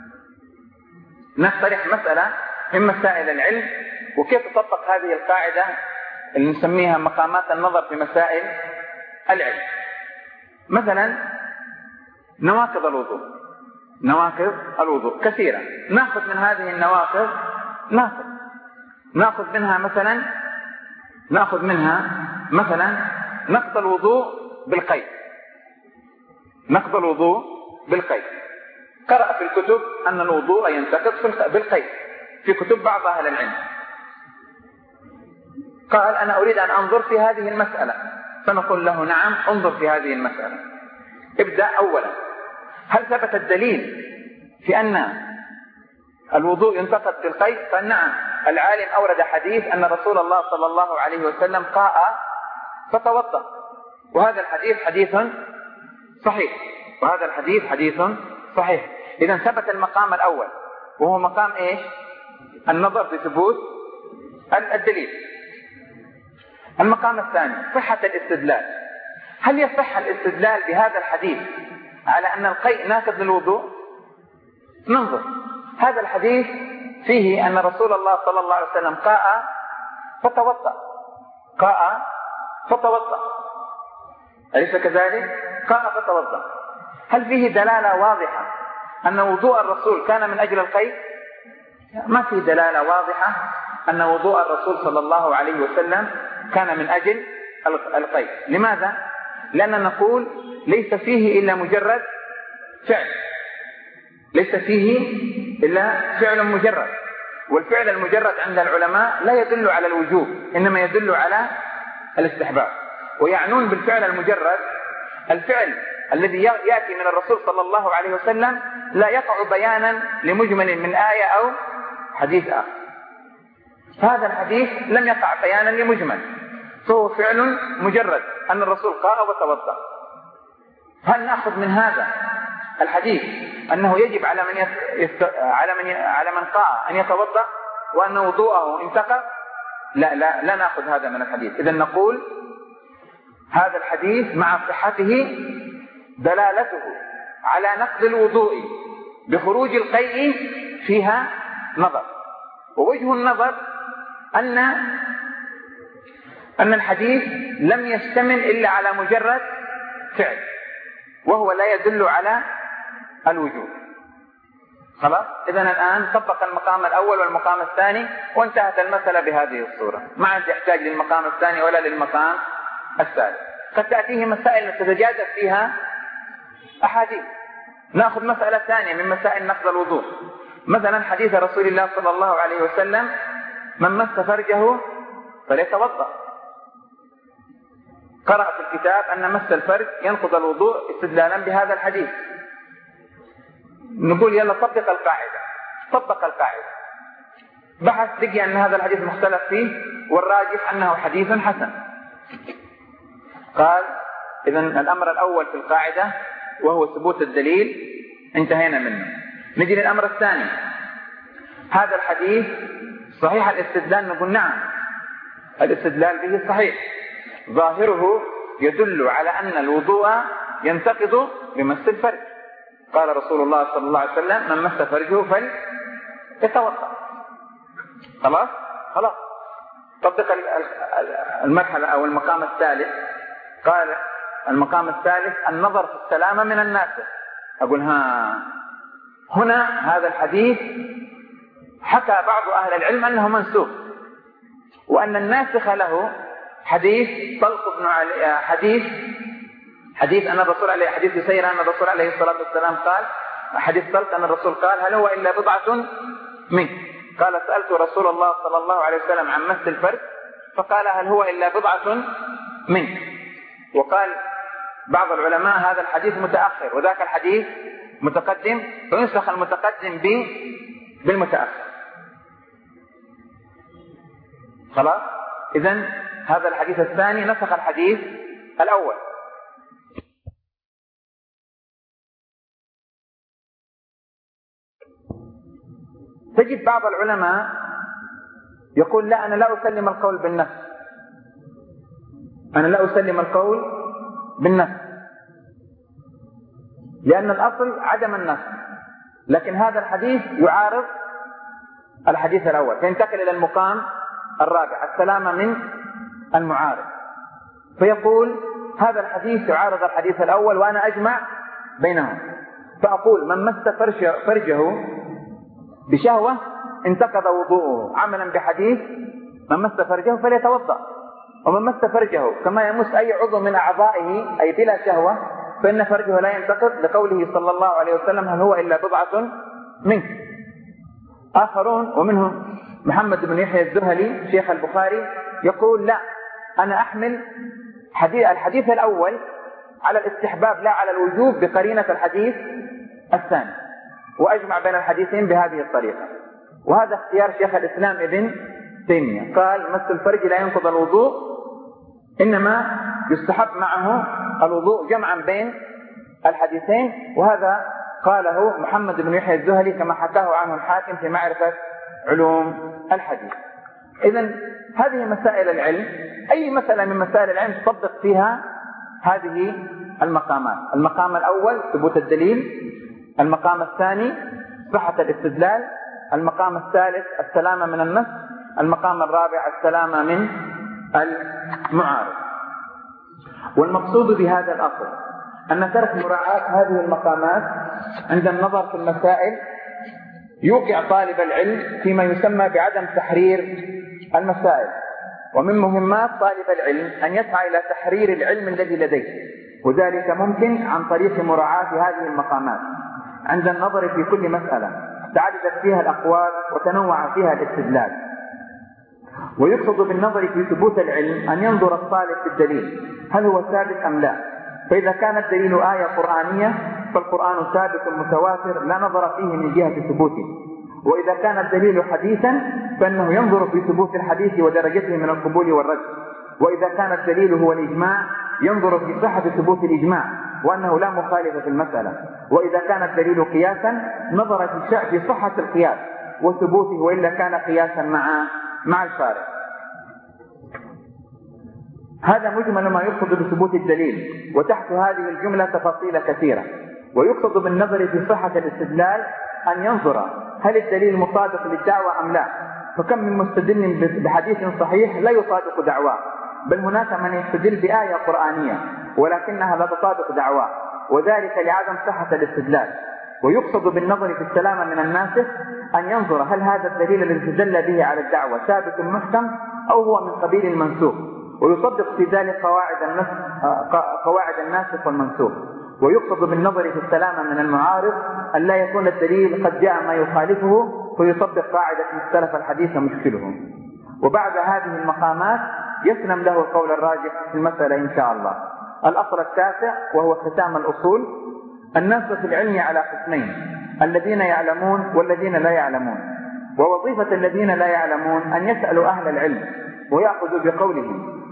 نقترح مسألة من مسائل العلم، وكيف تطبق هذه القاعدة اللي نسميها مقامات النظر في مسائل العلم. مثلا نواقض الوضوء. نواقض الوضوء كثيرة، نأخذ من هذه النواقض ناخذ نأخذ منها مثلا نأخذ منها مثلا نقض الوضوء بالقيد. نقض الوضوء بالقيد. قرأ في الكتب أن الوضوء ينتقض بالقيد في كتب بعض أهل العلم. قال أنا أريد أن أنظر في هذه المسألة، فنقول له نعم انظر في هذه المسألة. ابدأ أولا، هل ثبت الدليل في أن الوضوء ينتقض بالقيد؟ فنعم، العالم أورد حديث أن رسول الله صلى الله عليه وسلم قاء فتوضأ، وهذا الحديث حديث صحيح وهذا الحديث حديث صحيح. إذن ثبت المقام الأول، وهو مقام إيش؟ النظر في ثبوت الدليل. المقام الثاني صحة الاستدلال. هل يصح الاستدلال بهذا الحديث على أن القيء ناقض للوضوء؟ ننظر. هذا الحديث فيه أن رسول الله صلى الله عليه وسلم قاء فتوضأ قاء فتوضأ أليس كذلك؟ قاء فتوضأ. هل فيه دلالة واضحة أن وضوء الرسول كان من أجل القيء؟ ما فيه دلالة واضحة أن وضوء الرسول صلى الله عليه وسلم كان من أجل القيء. لماذا؟ لأننا نقول ليس فيه إلا مجرد فعل، ليس فيه إلا فعل مجرد، والفعل المجرد عند العلماء لا يدل على الوجوب، إنما يدل على الاستحباب. ويعنون بالفعل المجرد الفعل الذي يأتي من الرسول صلى الله عليه وسلم لا يقع بيانا لمجمل من آية أو حديث آخر. فهذا الحديث لم يقع بيانا لمجمل، فهو فعل مجرد أن الرسول قاء وتوضأ. هل نأخذ من هذا الحديث أنه يجب على من يست... على من ي... على من قاء أن يتوضأ وأن وضوءه انتقض؟ لا لا لا نأخذ هذا من الحديث. إذن نقول هذا الحديث مع صحته دلالته على نقض الوضوء بخروج القيء فيها نظر. ووجه النظر أن أن الحديث لم يشتمل إلا على مجرد فعل، وهو لا يدل على الوجوب. خلاص؟ إذن الآن طبق المقام الأول والمقام الثاني وانتهت المسألة بهذه الصورة، ما عاد يحتاج للمقام الثاني ولا للمقام الثالث. قد تأتيه مسائل تتجادل فيها أحاديث. نأخذ مسألة ثانية من مسائل نقض الوضوء، مثلا حديث رسول الله صلى الله عليه وسلم من مس فرجه فليتوضأ. قرأ في الكتاب أن مس الفرج ينقض الوضوء استدلالا بهذا الحديث. نقول يلا طبق القاعدة. طبق القاعدة، بحث لقي أن هذا الحديث مختلف فيه والراجح أنه حديث حسن. قال إذا الأمر الأول في القاعدة وهو ثبوت الدليل انتهينا منه. نجي للأمر الثاني. هذا الحديث صحيح الاستدلال؟ نقول نعم، الاستدلال به صحيح، ظاهره يدل على أن الوضوء ينتقض بمس الفرج. قال رسول الله صلى الله عليه وسلم: من مس فرجه فليتوضأ. خلاص خلاص طبق المرحلة أو المقام الثالث. قال المقام الثالث النظر في السلامة من الناسخ. أقول ها هنا هذا الحديث حكى بعض أهل العلم أنه منسوخ، وأن الناسخ له حديث طلق بن علي حديث حديث أن الرسول عليه حديث يسير أن الرسول عليه الصلاة والسلام قال حديث طلق أن الرسول قال: هل هو إلا بضعة منك؟ قال: سألت رسول الله صلى الله عليه وسلم عن مس الفرج فقال: هل هو إلا بضعة منك؟ وقال بعض العلماء هذا الحديث متأخر وذاك الحديث متقدم، فينسخ المتقدم بالمتأخر. خلاص. إذن هذا الحديث الثاني نسخ الحديث الأول. تجد بعض العلماء يقول: لا، أنا لا أسلم القول بالنفس، أنا لا أسلم القول بالنفس، لأن الأصل عدم النفس، لكن هذا الحديث يعارض الحديث الأول، فينتقل إلى المقام الرابع: السلامة من المعارض. فيقول: هذا الحديث يعارض الحديث الأول وأنا أجمع بينهم، فأقول: من مس فرجه بشهوة انتقض وضوءه، عملا بحديث من مس فرجه فليتوضأ. ومن مس فرجه كما يمس أي عضو من أعضائه أي بلا شهوة فإن فرجه لا ينتقض، لقوله صلى الله عليه وسلم: هل هو إلا بضعة منك. آخرون ومنهم محمد بن يحيى الزهلي شيخ البخاري يقول: لا، أنا أحمل حديث الحديث الأول على الاستحباب لا على الوجوب بقرينة الحديث الثاني، وأجمع بين الحديثين بهذه الطريقة. وهذا اختيار شيخ الإسلام ابن تيمية، قال: مس الفرج لا ينقض الوضوء، إنما يستحب معه الوضوء جمعا بين الحديثين. وهذا قاله محمد بن يحيى الزهلي كما حكاه عنه الحاكم في معرفة علوم الحديث. إذن هذه مسائل العلم، أي مسألة من مسائل العلم تطبق فيها هذه المقامات. المقام الأول ثبوت الدليل، المقام الثاني صحة الاستدلال، المقام الثالث السلامة من النص، المقام الرابع السلامة من المعارض. والمقصود بهذا الأصل أن ترك مراعاة هذه المقامات عند النظر في المسائل يوقع طالب العلم فيما يسمى بعدم تحرير المسائل. ومن مهمات طالب العلم أن يسعى إلى تحرير العلم الذي لديه، وذلك ممكن عن طريق مراعاة هذه المقامات عند النظر في كل مسألة تعددت فيها الأقوال وتنوع فيها الاستدلال. ويقصد بالنظر في ثبوت العلم أن ينظر الطالب في الدليل هل هو ثابت أم لا. فإذا كان الدليل آية قرآنية فالقرآن ثابت متواتر لا نظر فيه من جهة ثبوته. وإذا كان الدليل حديثا فإنه ينظر في ثبوت الحديث ودرجته من القبول والرد. وإذا كان الدليل هو الإجماع ينظر في صحة ثبوت الإجماع وأنه لا مخالف في المسألة. وإذا كان الدليل قياسا نظر في صحة القياس وثبوته، وإلا كان قياسا مع مع الشارع. هذا مجمل ما يقصد بثبوت الدليل، وتحت هذه الجملة تفاصيل كثيرة. ويقصد بالنظر في صحة الاستدلال أن ينظر هل الدليل مطابق للدعوة أم لا. فكم من مستدل بحديث صحيح لا يطابق دعواه، بل هناك من يستدل بآية قرآنية ولكنها لا تطابق دعواه، وذلك لعدم صحة الاستدلال. ويقصد بالنظر في السلامة من الناسخ أن ينظر هل هذا الدليل الذي استدل به على الدعوة ثابت محكم أو هو من قبيل المنسوخ، ويطبق في ذلك قواعد النسخ قواعد الناسخ والمنسوخ. ويقصد بالنظر في السلامة من المعارض أن لا يكون الدليل قد جاء ما يخالفه فيطبق قاعدة مختلف الحديث مشكله. وبعد هذه المقامات يسلم له القول الراجح في المسألة إن شاء الله. الأصل التاسع وهو ختام الأصول. الناس في العلم على قسمين: الذين يعلمون والذين لا يعلمون. ووظيفة الذين لا يعلمون أن يسألوا أهل العلم ويأخذوا بقولهم،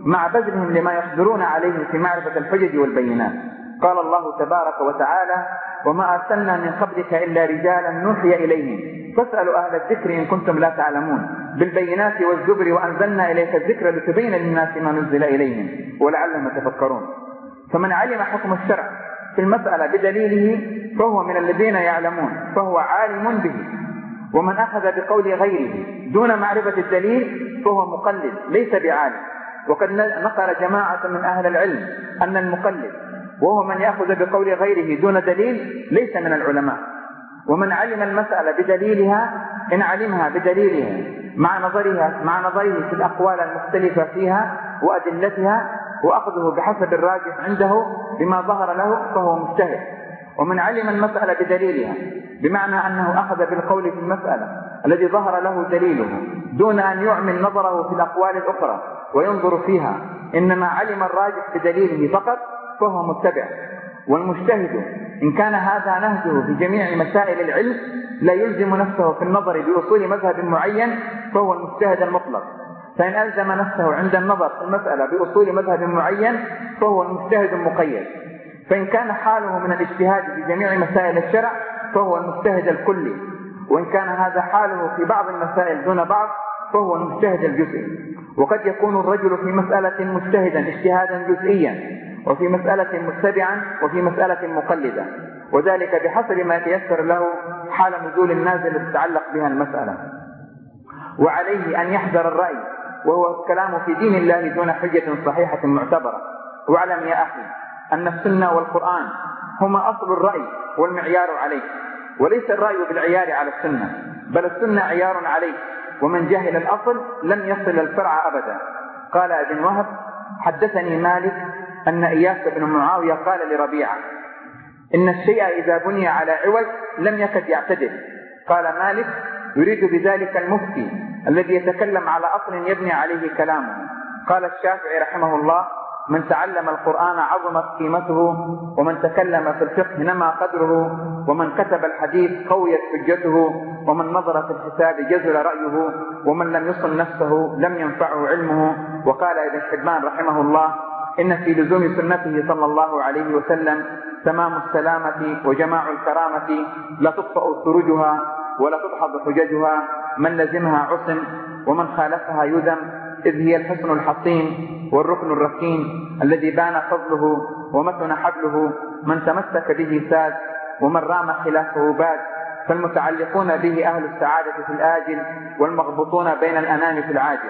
مع بذلهم لما يقدرون عليه في معرفة الحجج والبينات. قال الله تبارك وتعالى: وما أرسلنا من قبلك إلا رجالا نوحي إليهم فاسألوا أهل الذكر إن كنتم لا تعلمون بالبينات والزبر وأنزلنا إليك الذكر لتبين للناس ما نزل إليهم ولعلهم يتفكرون. فمن علم حكم الشرع في المسألة بدليله فهو من الذين يعلمون، فهو عالم به. ومن أخذ بقول غيره دون معرفة الدليل فهو مقلد ليس بعالم. وقد نقل جماعة من أهل العلم أن المقلد وهو من يأخذ بقول غيره دون دليل ليس من العلماء. ومن علم المسألة بدليلها إن علمها بدليلها مع نظرها مع نظره في الأقوال المختلفة فيها وأدلتها وأخذه بحسب الراجح عنده بما ظهر له فهو مجتهد. ومن علم المسألة بدليلها بمعنى أنه أخذ بالقول في المسألة الذي ظهر له دليله دون أن يعمل نظره في الأقوال الأخرى وينظر فيها، إنما علم الراجح بدليله فقط فهو متبع. والمجتهد إن كان هذا نهجه في جميع مسائل العلم لا يلزم نفسه في النظر بأصول مذهب معين فهو المجتهد المطلق. فإن ألزم نفسه عند النظر في المسألة بأصول مذهب معين فهو المجتهد المقيد. فإن كان حاله من الاجتهاد في جميع مسائل الشرع فهو المجتهد الكلي. وإن كان هذا حاله في بعض المسائل دون بعض فهو المجتهد الجزئي. وقد يكون الرجل في مسألة مجتهدا اجتهادا جزئيا وفي مسألة متبعا وفي مسألة مقلدة، وذلك بحسب ما يتيسر له حال نزول النازل تتعلق بها المسألة. وعليه أن يحذر الرأي وهو الكلام في دين الله دون حجة صحيحة معتبرة. واعلم يا أخي أن السنة والقرآن هما أصل الرأي والمعيار عليه، وليس الرأي بالعيار على السنة، بل السنة عيار عليه، ومن جهل الأصل لم يصل الفرع أبدا. قال ابن وهب: حدثني مالك أن إياس بن معاوية قال لربيعة: إن الشيء إذا بني على عوج لم يكد يعتدل. قال مالك: يريد بذلك المفتي الذي يتكلم على أصل يبني عليه كلامه. قال الشافعي رحمه الله: من تعلم القرآن عظمت قيمته، ومن تكلم في الفقه نما قدره، ومن كتب الحديث قويت حجته، ومن نظر في الحساب جزل رأيه، ومن لم يصن نفسه لم ينفعه علمه. وقال ابن حبان رحمه الله: إن في لزوم سنته صلى الله عليه وسلم تمام السلامة وجماع الكرامة، لا تطفأ سروجها ولا تدحض حججها، من لزمها عصم ومن خالفها يذم، إذ هي الحصن الحصين والركن الركين الذي بان فضله ومتن حبله، من تمسك به ساد ومن رام خلافه باد، فالمتعلقون به أهل السعادة في الآجل والمغبوطون بين الأنام في العاجل.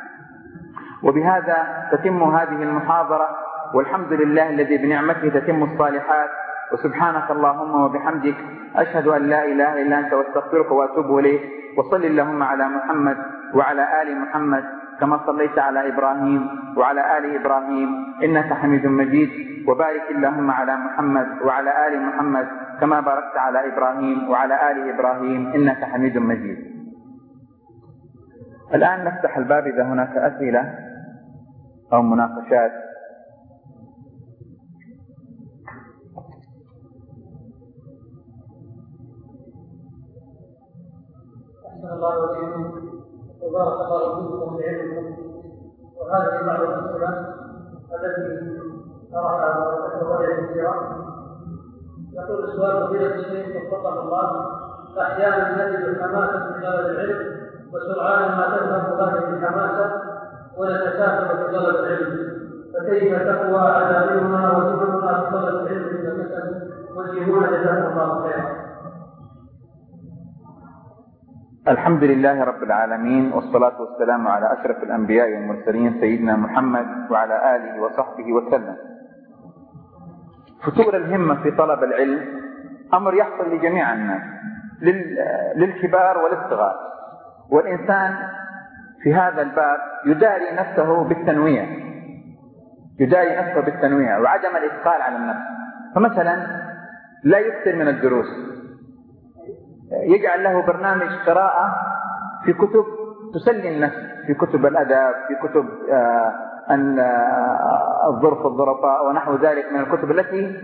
وبهذا تتم هذه المحاضرة، والحمد لله الذي بنعمته تتم الصالحات. وسبحانك اللهم وبحمدك أشهد أن لا إله إلا أنت واستغفرك وأتوب إليك. وصل اللهم على محمد وعلى آل محمد كما صليت على إبراهيم وعلى آل إبراهيم إنك حميد مجيد. وبارك اللهم على محمد وعلى آل محمد كما باركت على إبراهيم وعلى آل إبراهيم إنك حميد مجيد. الآن نفتح الباب إذا هناك أسئلة أو مناقشات. أحسن الله إليكم وبارك الله فيكم بعلمكم. وهذه بعض الأسئلة التي أراها وتتوالى كثيرا. يقول السؤال: فضيلة الشيخ وفقه الله، أحيانا نجد حماسة في طلب العلم وسرعان ما تذهب هذه الحماسة ونتساهل في طلب العلم، فكيف تقوى آدابنا وسبلنا في طلب العلم إنك وجهونا جزاكم الله خيرا. الحمد لله رب العالمين، والصلاة والسلام على أشرف الأنبياء والمرسلين سيدنا محمد وعلى آله وصحبه وسلم. فتور الهمة في طلب العلم أمر يحصل لجميع الناس، للكبار والصغار، والإنسان في هذا الباب يداري نفسه بالتنويع يداري نفسه بالتنويع وعدم الإثقال على النفس. فمثلا لا يكثر من الدروس، يجعل له برنامج قراءة في كتب تسلي النفس، في كتب الأدب، في كتب الظرف الظرفاء ونحو ذلك من الكتب التي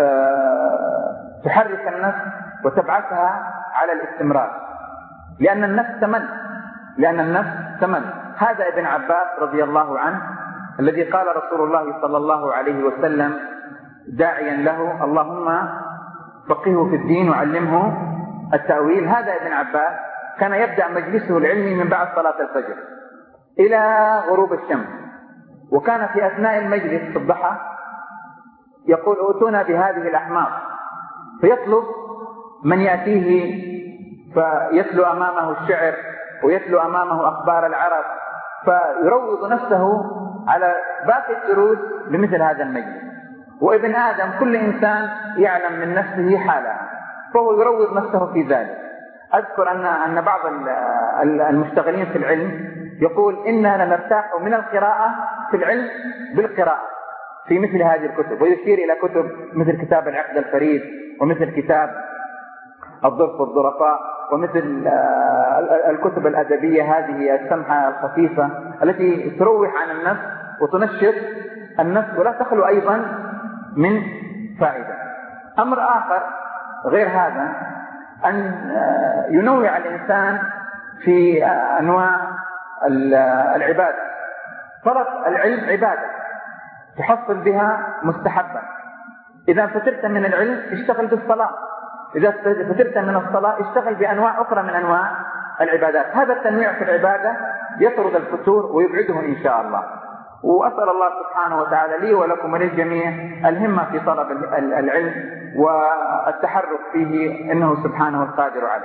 تحرك النفس وتبعثها على الاستمرار، لأن النفس تمل لأن النفس تمل. هذا ابن عباس رضي الله عنه الذي قال رسول الله صلى الله عليه وسلم داعيا له: اللهم فقهه في الدين وعلمه التأويل. هذا ابن عباس كان يبدأ مجلسه العلمي من بعد صلاة الفجر إلى غروب الشمس، وكان في أثناء المجلس في الضحى يقول: ائتونا بهذه الأحماق، فيطلب من يأتيه فيتلو أمامه الشعر ويتلو أمامه أخبار العرب، فيروض نفسه على باقي الدروس بمثل هذا المجلس. وابن آدم كل إنسان يعلم من نفسه حاله، فهو يروض نفسه في ذلك. أذكر أن أن بعض المشتغلين في العلم يقول: إننا نرتاح من القراءة في العلم بالقراءة في مثل هذه الكتب، ويشير إلى كتب مثل كتاب العقد الفريد، ومثل كتاب الظرف والظرفاء، ومثل الكتب الأدبية هذه السمحة الخفيفة التي تروح عن النفس وتنشط النفس ولا تخلو أيضا من فائدة. أمر آخر غير هذا أن ينوع الإنسان في أنواع العبادة. طلب العلم عبادة تحصل بها مستحبا. إذا فترت من العلم اشتغل بالصلاة، إذا فترت من الصلاة اشتغل بأنواع أخرى من أنواع العبادات. هذا التنويع في العبادة يطرد الفتور ويبعده إن شاء الله. وأسأل الله سبحانه وتعالى لي ولكم وللجميع الهمة في طلب العلم والتحرك فيه، إنه سبحانه القادر عليه.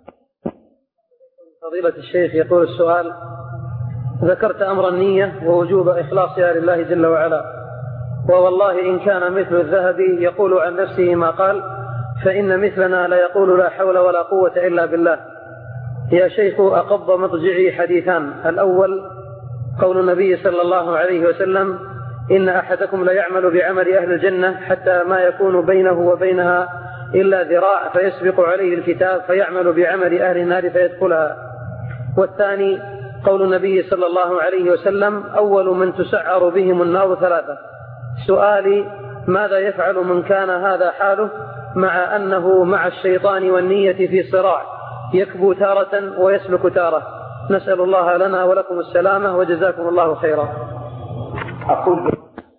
فضيلة الشيخ، يقول السؤال: ذكرت أمر النية ووجوب إخلاصها لله جل وعلا، ووالله إن كان مثل الذهب يقول عن نفسه ما قال، فإن مثلنا لا يقول لا حول ولا قوة إلا بالله. يا شيخ، أقض مضجعي حديثان: الأول قول النبي صلى الله عليه وسلم: إن أحدكم لا يعمل بعمل أهل الجنة حتى ما يكون بينه وبينها إلا ذراع فيسبق عليه الكتاب فيعمل بعمل أهل النار فيدخلها. والثاني قول النبي صلى الله عليه وسلم: أول من تسعر بهم النار ثلاثة. سؤالي: ماذا يفعل من كان هذا حاله مع أنه مع الشيطان والنية في صراع، يكبو تارة ويسلك تارة؟ نسأل الله لنا ولكم السلامة وجزاكم الله خيرا. أقول: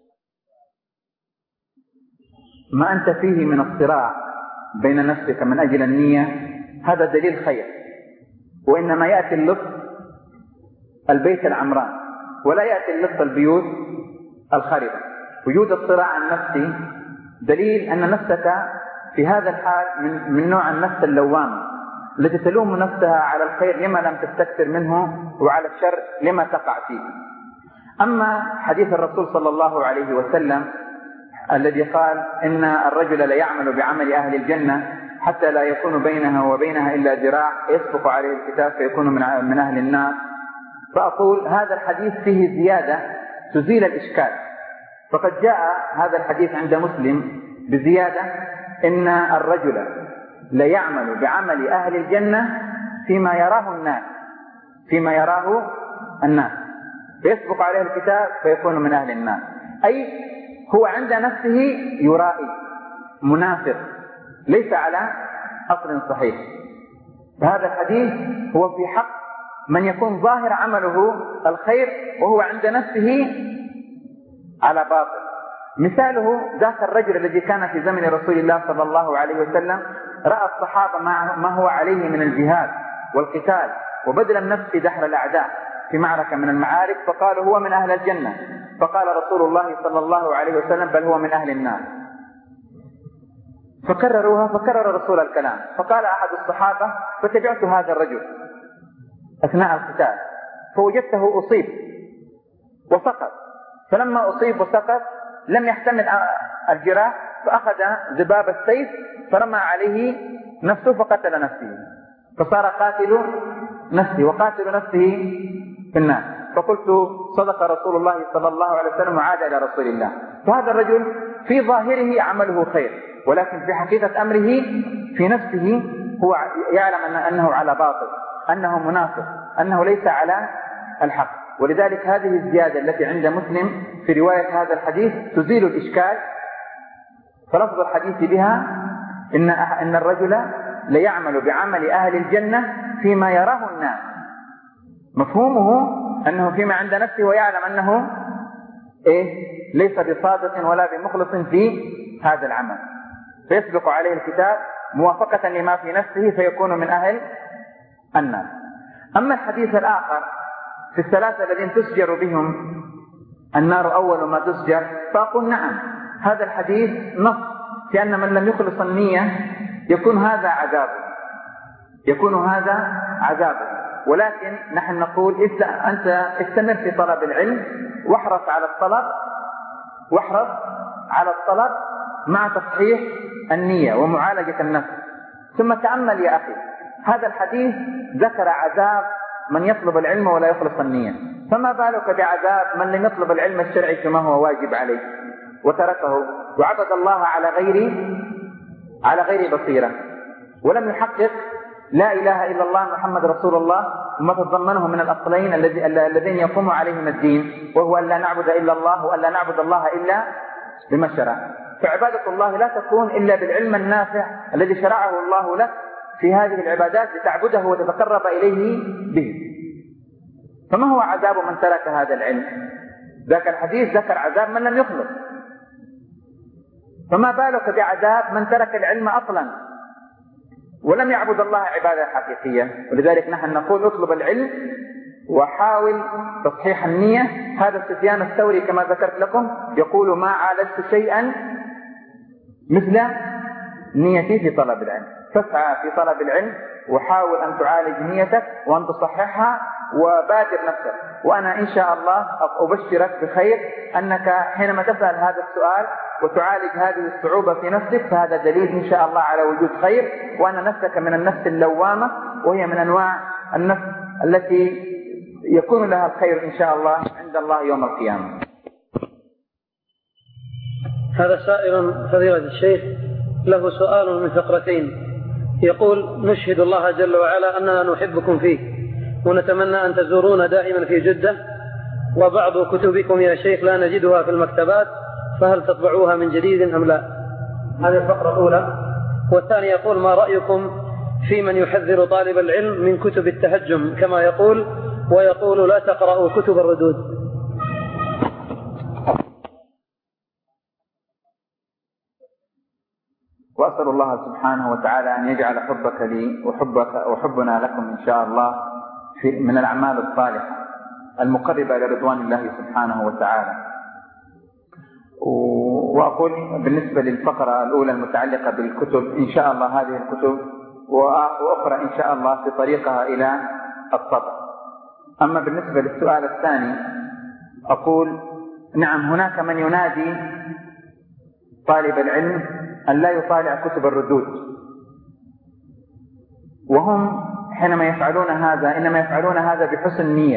ما أنت فيه من الصراع بين نفسك من أجل النية هذا دليل خير، وإنما يأتي اللطف البيت العمران ولا يأتي اللطف البيوت الخربة. وجود الصراع النفسي دليل أن نفسك في هذا الحال من, من نوع النفس اللوامة التي تلوم نفسها على الخير لما لم تستكثر منه وعلى الشر لما تقع فيه. أما حديث الرسول صلى الله عليه وسلم الذي قال: إن الرجل لا يعمل بعمل أهل الجنة حتى لا يكون بينها وبينها إلا ذراع يسبق عليه الكتاب فيكون من أهل النار، فأقول هذا الحديث فيه زيادة تزيل الإشكال. فقد جاء هذا الحديث عند مسلم بزيادة: إن الرجل لا يعمل بعمل أهل الجنة فيما يراه الناس فيما يراه الناس فيسبق عليه الكتاب فيكون من أهل النار. أي هو عند نفسه يرائي منافق ليس على أصل صحيح. فهذا الحديث هو في حق من يكون ظاهر عمله الخير وهو عند نفسه على باطل. مثاله ذاك الرجل الذي كان في زمن رسول الله صلى الله عليه وسلم رأى الصحابة ما هو عليه من الجهاد والقتال وبذل النفس في دحر الأعداء في معركة من المعارك، فقالوا هو من أهل الجنة، فقال رسول الله صلى الله عليه وسلم: بل هو من أهل النار. فكرروها فكرر الرسول الكلام، فقال أحد الصحابة: فتبعت هذا الرجل أثناء القتال فوجدته أصيب وسقط، فلما أصيب وسقط لم يحتمل الجراح فأخذ ذباب السيف فرمى عليه نفسه فقتل نفسه، فصار قاتل نفسه وقاتل نفسه في النار. فقلت: صدق رسول الله صلى الله عليه وسلم وعاد إلى رسول الله. فهذا الرجل في ظاهره عمله خير، ولكن في حقيقة أمره في نفسه هو يعلم أنه على باطل، أنه منافق، أنه ليس على الحق. ولذلك هذه الزيادة التي عند مسلم في رواية هذا الحديث تزيل الإشكال. فلفظ الحديث بها إن إن الرجل ليعمل بعمل أهل الجنة فيما يراه الناس، مفهومه أنه فيما عند نفسه ويعلم أنه إيه؟ ليس بصادق ولا بمخلص في هذا العمل، فيسبق عليه الكتاب موافقة لما في نفسه فيكون من أهل النار. أما الحديث الآخر في الثلاثة الذين تسجر بهم النار أول ما تسجر، فأقول نعم، هذا الحديث نص في أن من لم يخلص النية يكون هذا عذابه، يكون هذا عذابه. ولكن نحن نقول أنت استمر في طلب العلم واحرص على الطلب واحرص على الطلب مع تصحيح النية ومعالجة النفس. ثم تأمل يا أخي، هذا الحديث ذكر عذاب من يطلب العلم ولا يخلص النية، فما بالك بعذاب من لم يطلب العلم الشرعي كما هو واجب عليه وتركه وعبد الله على غير على غير بصيرة، ولم يحقق لا إله إلا الله محمد رسول الله وما تتضمنه من الأصلين الذين يقوم عليهم الدين، وهو أن لا نعبد إلا الله وأن لا نعبد الله إلا بما شرع. فعبادة الله لا تكون إلا بالعلم النافع الذي شرعه الله لك في هذه العبادات لتعبده وتتقرب إليه به. فما هو عذاب من ترك هذا العلم؟ ذاك الحديث ذكر عذاب من لم يخلص، فما بالك بعذاب من ترك العلم أصلا ولم يعبد الله عبادة حقيقية. ولذلك نحن نقول اطلب العلم وحاول تصحيح النية. هذا سفيان الثوري كما ذكرت لكم يقول ما عالجت شيئا مثل نيتي في طلب العلم. فاسعى في طلب العلم وحاول أن تعالج نيتك وأن تصححها وبادر نفسك. وأنا إن شاء الله أبشرك بخير أنك حينما تسأل هذا السؤال وتعالج هذه الصعوبة في نفسك فهذا دليل إن شاء الله على وجود خير، وأن نفسك من النفس اللوامة، وهي من أنواع النفس التي يكون لها الخير إن شاء الله عند الله يوم القيامة. هذا سائل فضيلة الشيخ له سؤال من فقرتين، يقول: نشهد الله جل وعلا أننا نحبكم فيه ونتمنى أن تزورونا دائما في جدة، وبعض كتبكم يا شيخ لا نجدها في المكتبات، فهل تطبعوها من جديد أم لا؟ هذه الفقرة الأولى. والثاني يقول: ما رأيكم في من يحذر طالب العلم من كتب التهجم كما يقول، ويقول لا تقرأوا كتب الردود؟ وأسأل الله سبحانه وتعالى أن يجعل حبك لي وحبك وحبنا لكم إن شاء الله في من الأعمال الصالحة المقربة إلى رضوان الله سبحانه وتعالى. وأقول بالنسبة للفقرة الأولى المتعلقة بالكتب، إن شاء الله هذه الكتب وأخرى إن شاء الله في طريقها إلى الطبع. أما بالنسبة للسؤال الثاني أقول نعم، هناك من ينادي طالب العلم أن لا يطالع كتب الردود، وهم حينما يفعلون هذا إنما يفعلون هذا بحسن نية،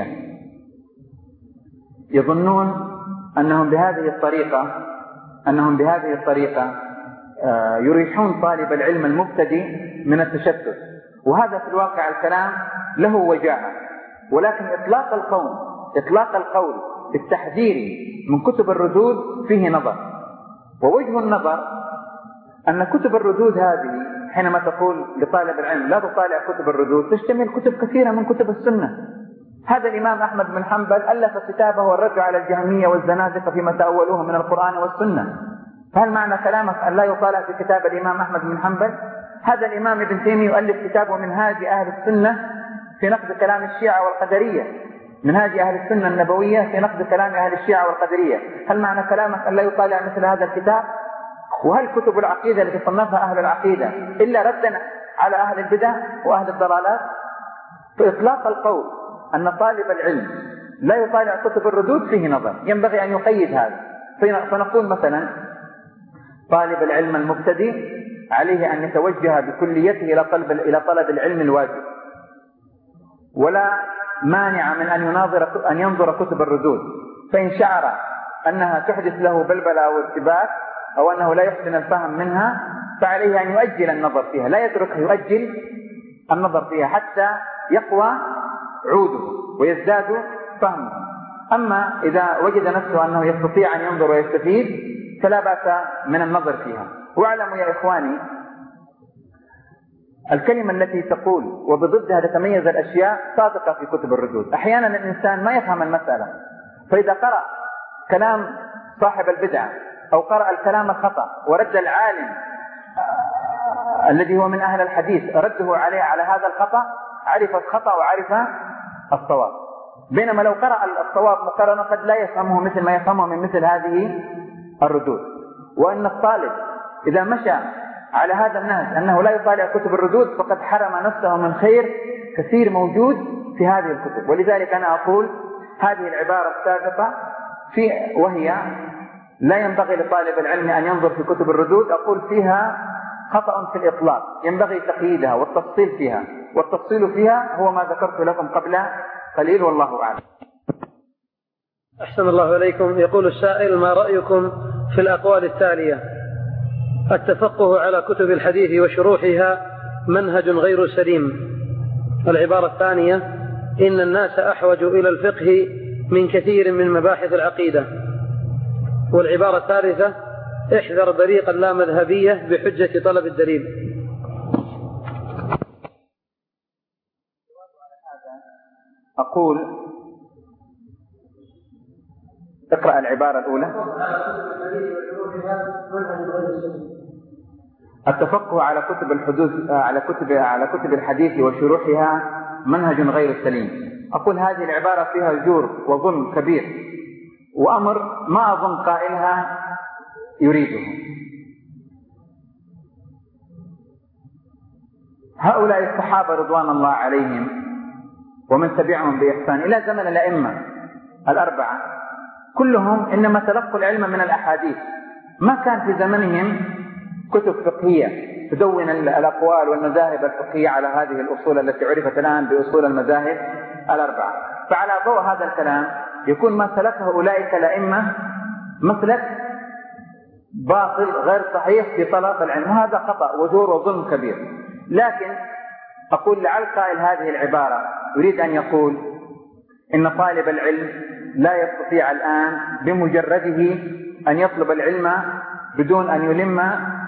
يظنون أنهم بهذه الطريقة أنهم بهذه الطريقة يريحون طالب العلم المبتدئ من التشتت، وهذا في الواقع الكلام له وجاهة. ولكن إطلاق القول إطلاق القول بالتحذير من كتب الردود فيه نظر، ووجه النظر أن كتب الردود هذه حينما تقول لطالب العلم لا تطالع كتب الردود تشتمل كتب كثيرة من كتب السنة. هذا الإمام أحمد بن حنبل ألف كتابه الرد على الجهمية والزنادقة فيما تأولوه من القرآن والسنة، فهل معنى كلامك أن لا يطالع في كتاب الإمام أحمد بن حنبل؟ هذا الإمام ابن تيمية يؤلف كتابه منهاج أهل السنة في نقد كلام الشيعة والقدرية، منهاج أهل السنة النبوية في نقد كلام أهل الشيعة والقدرية. هل معنى كلامك أن لا يطالع مثل هذا الكتاب؟ وهل كتب العقيدة التي صنفها أهل العقيدة إلا ردا على أهل البدع وأهل الضلالات؟ فإطلاق القول أن طالب العلم لا يطالع كتب الردود فيه نظر، ينبغي أن يقيد هذا. فنقول مثلا طالب العلم المبتدئ عليه أن يتوجه بكليته إلى طلب إلى طلب العلم الواجب، ولا مانع من أن يناظر أن ينظر كتب الردود، فإن شعر أنها تحدث له بلبلة أو ارتباك أو أنه لا يحسن الفهم منها فعليه أن يؤجل النظر فيها، لا يترك يؤجل النظر فيها حتى يقوى عوده ويزداد فهمه. أما إذا وجد نفسه أنه يستطيع أن ينظر ويستفيد فلا بأس من النظر فيها. واعلموا يا إخواني الكلمة التي تقول وبضدها تتميز الأشياء صادقة في كتب الردود. أحيانا الإنسان ما يفهم المسألة، فإذا قرأ كلام صاحب البدعة أو قرأ الكلام الخطأ ورد العالم الذي هو من أهل الحديث رده عليه على هذا الخطأ، عرف الخطأ وعرف الصواب. بينما لو قرأ الصواب مقارنة قد لا يفهمه مثل ما يفهمه من مثل هذه الردود. وأن الطالب إذا مشى على هذا النهج أنه لا يطالع كتب الردود فقد حرم نفسه من خير كثير موجود في هذه الكتب. ولذلك أنا أقول هذه العبارة السابقة في وهي لا ينبغي لطالب العلم أن ينظر في كتب الردود، أقول فيها خطأ في الإطلاق، ينبغي تقييدها والتفصيل فيها، والتفصيل فيها هو ما ذكرت لكم قبل قليل، والله أعلم. أحسن الله إليكم. يقول السائل: ما رأيكم في الأقوال التالية: التفقه على كتب الحديث وشروحها منهج غير سليم. العبارة الثانية: إن الناس أحوج إلى الفقه من كثير من مباحث العقيدة. والعبارة الثالثة: احذر طريق اللامذهبية بحجة طلب الدليل. أقول اقرأ العبارة الأولى: التفقه على كتب الحدوث على كتب على كتب الحديث وشروحها منهج غير سليم. أقول هذه العبارة فيها جور وظلم كبير وأمر ما أظن قائلها يريده. هؤلاء الصحابة رضوان الله عليهم ومن تبعهم بإحسان إلى زمن الأئمة الأربعة كلهم إنما تلقوا العلم من الأحاديث، ما كان في زمنهم كتب فقهية تدون الأقوال والمذاهب الفقهية على هذه الأصول التي عرفت الآن بأصول المذاهب الأربعة. فعلى ضوء هذا الكلام يكون ما سلكه أولئك الأئمة مسلك باطل غير صحيح في طلب العلم، وهذا خطأ وجور وظلم كبير. لكن أقول لعل قائل هذه العبارة يريد أن يقول إن طالب العلم لا يستطيع الآن بمجرده أن يطلب العلم بدون أن يلم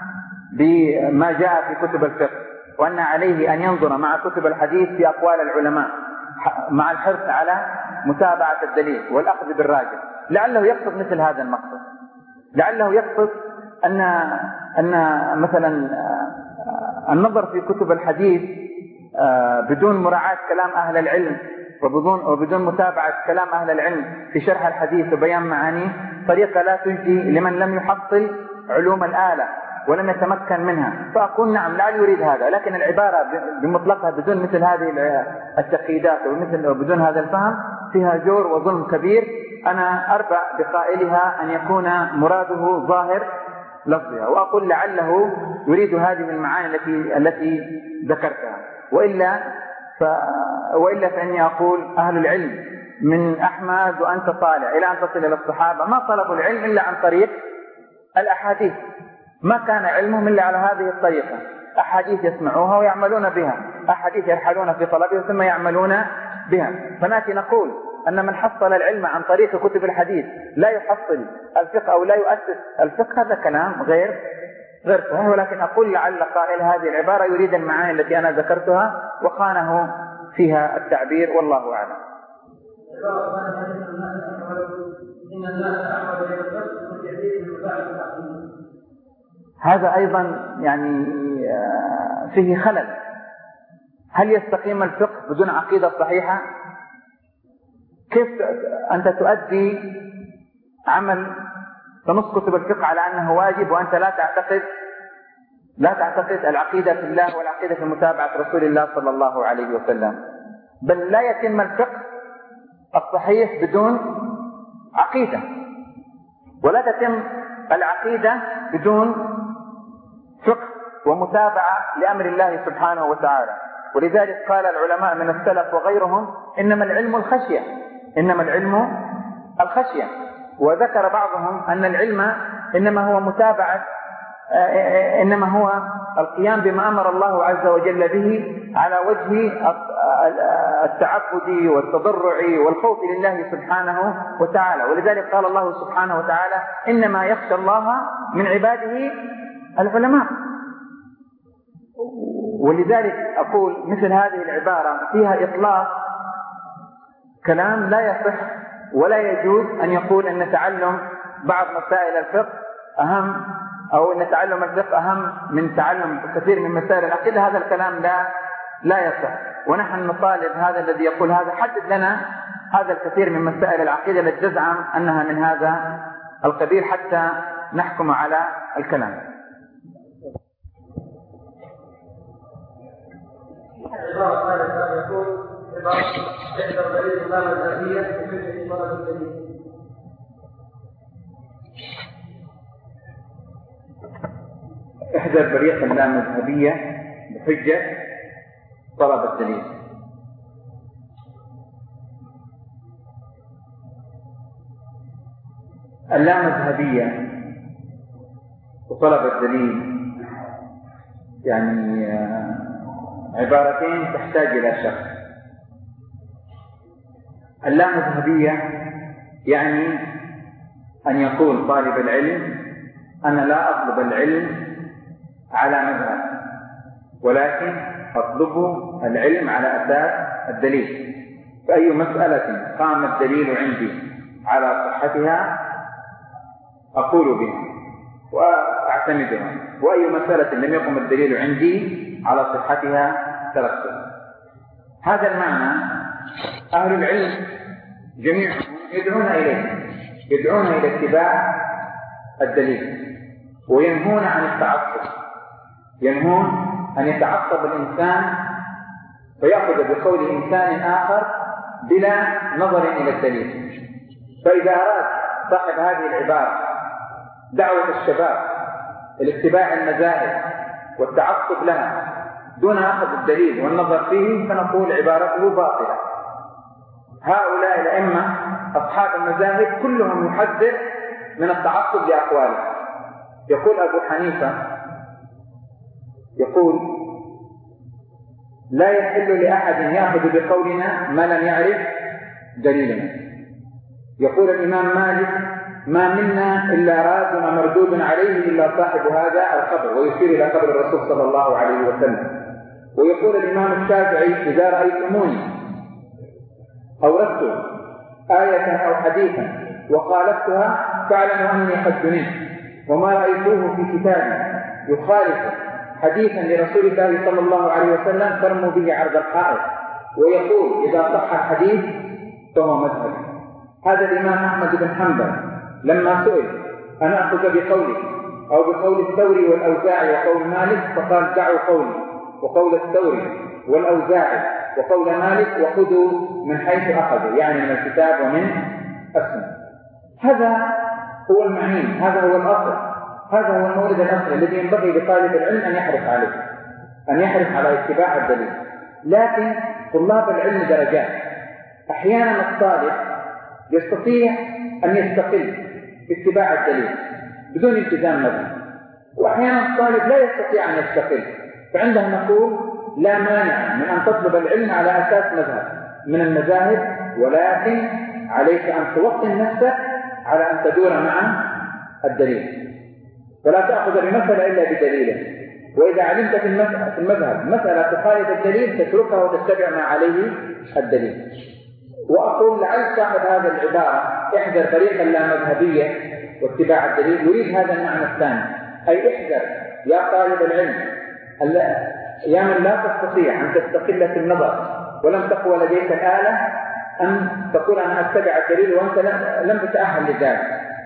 بما جاء في كتب الفقه، وأن عليه أن ينظر مع كتب الحديث في أقوال العلماء مع الحرص على متابعة الدليل والأخذ بالراجح. لعله يقصد مثل هذا المقصد، لعله يقصد أن أن مثلا النظر في كتب الحديث بدون مراعاة كلام أهل العلم وبدون وبدون متابعة كلام أهل العلم في شرح الحديث وبيان معانيه طريقة لا تجدي لمن لم يحصل علوم الآلة ولم يتمكن منها. فأقول نعم لا يريد هذا، لكن العبارة بمطلقها بدون مثل هذه التقييدات ومثل وبدون هذا الفهم فيها جور وظلم كبير. أنا أربع بقائلها أن يكون مراده ظاهر لفظها، وأقول لعله يريد هذه المعاني التي التي ذكرتها، وإلا ف... وإلا فإني أقول أهل العلم من أحمد وأنت طالع إلى أن تصل إلى الصحابة ما طلبوا العلم إلا عن طريق الأحاديث، ما كان علمهم إلا على هذه الطريقة، أحاديث يسمعوها ويعملون بها، أحاديث يرحلون في طلبها ثم يعملون بها. فنأتي نقول أن من حصل العلم عن طريق كتب الحديث لا يحصل الفقه أو لا يؤسس الفقه، هذا كلام غير غير صحيح. ولكن أقول لعل قائل هذه العبارة يريد المعاني التي أنا ذكرتها وخانه فيها التعبير، والله أعلم. هذا أيضا يعني فيه خلل. هل يستقيم الفقه بدون عقيدة صحيحة؟ كيف أنت تؤدي عمل تنص كتب الفقه على أنه واجب وأنت لا تعتقد لا تعتقد العقيدة في الله والعقيدة في متابعة رسول الله صلى الله عليه وسلم؟ بل لا يتم الفقه الصحيح بدون عقيدة، ولا تتم العقيدة بدون فقه ومتابعة لأمر الله سبحانه وتعالى. ولذلك قال العلماء من السلف وغيرهم إنما العلم الخشية، إنما العلم الخشية. وذكر بعضهم أن العلم إنما هو متابعة إنما هو القيام بما أمر الله عز وجل به على وجه التعبد والتضرع والخوف لله سبحانه وتعالى. ولذلك قال الله سبحانه وتعالى إنما يخشى الله من عباده العلماء. ولذلك أقول مثل هذه العبارة فيها إطلاق كلام لا يصح ولا يجوز أن يقول أن تعلم بعض مسائل الفقه أهم، أو أن تعلم الفقه أهم من تعلم كثير من مسائل العقيدة. هذا الكلام لا لا يصح، ونحن نطالب هذا الذي يقول هذا حدد لنا هذا الكثير من مسائل العقيدة التي تزعم أنها من هذا القبيل حتى نحكم على الكلام. العبارة الثالثة يقول عبارة احذر دليل الإمام الذهبية بحجة طلب الدليل. احذر طريق اللامذهبية بحجة طلب الدليل. اللامذهبية وطلب الدليل يعني عبارتين تحتاج إلى شرح. اللامذهبية يعني أن يقول طالب العلم أنا لا أطلب العلم على مذهب، ولكن أطلب العلم على أساس الدليل، فأي مسألة قام الدليل عندي على صحتها أقول بها وأعتمدها، وأي مسألة لم يقم الدليل عندي على صحتها تركتها. هذا المعنى أهل العلم جميعهم يدعون إليه، يدعون إلى اتباع الدليل وينهون عن التعصب، ينهون أن يتعصب الإنسان فيأخذ بقول إنسان آخر بلا نظر إلى الدليل. فإذا أراد صاحب هذه العبارة دعوة الشباب لاتباع المذاهب والتعصب لها دون أخذ الدليل والنظر فيه فنقول عبارته باطلة. هؤلاء الأئمة أصحاب المذاهب كلهم يحذر من التعصب لأقواله. يقول أبو حنيفة يقول لا يحل لأحد يأخذ بقولنا ما لم يعرف دليلنا. يقول الإمام مالك ما منا إلا راد مردود عليه إلا صاحب هذا القبر، ويشير إلى قبر الرسول صلى الله عليه وسلم. ويقول الإمام الشافعي إذا رأيتموني أوردت آية أو حديثا وخالفتها فاعلموا أني قد جننت، وما رأيتوه في كتابي يخالف حديثا لرسول الله صلى الله عليه وسلم فرموا به عرض الحائط. ويقول إذا صح الحديث فهو مذهب. هذا الإمام أحمد بن حنبل لما سئل أنا أخذ بقولي أو بقول الثوري والأوزاعي وقول مالك فقال دعوا قولي وقول الثوري والأوزاعي وقول مالك وخذوا من حيث أخذوا، يعني من الكتاب ومن السنة. هذا هو المعين، هذا هو الأصل، هذا هو المورد الأصل الذي ينبغي لطالب العلم أن يحرص عليه، أن يحرص على اتباع الدليل. لكن طلاب العلم درجات. أحيانا الطالب يستطيع أن يستقل باتباع الدليل بدون التزام مذهب، وأحيانا الطالب لا يستطيع أن يستقل، فعندها نقول لا مانع من أن تطلب العلم على أساس مذهب من المذاهب، ولكن عليك أن توطن نفسك على أن تدور مع الدليل، فلا تأخذ بمسألة إلا بدليله. وإذا علمت في المذهب مسألة تخالف الدليل تتركها وتتبع ما عليه الدليل. وأقول لعل صاحب هذه العبارة احذر طريقا لا مذهبية واتباع الدليل يريد هذا المعنى الثاني، أي احذر يا طالب العلم يا من لا تستطيع أن تستقل في النظر ولم تقوى لديك الآلة أن تقول أنا أتبع الدليل وأنت لم تتأهل لذلك،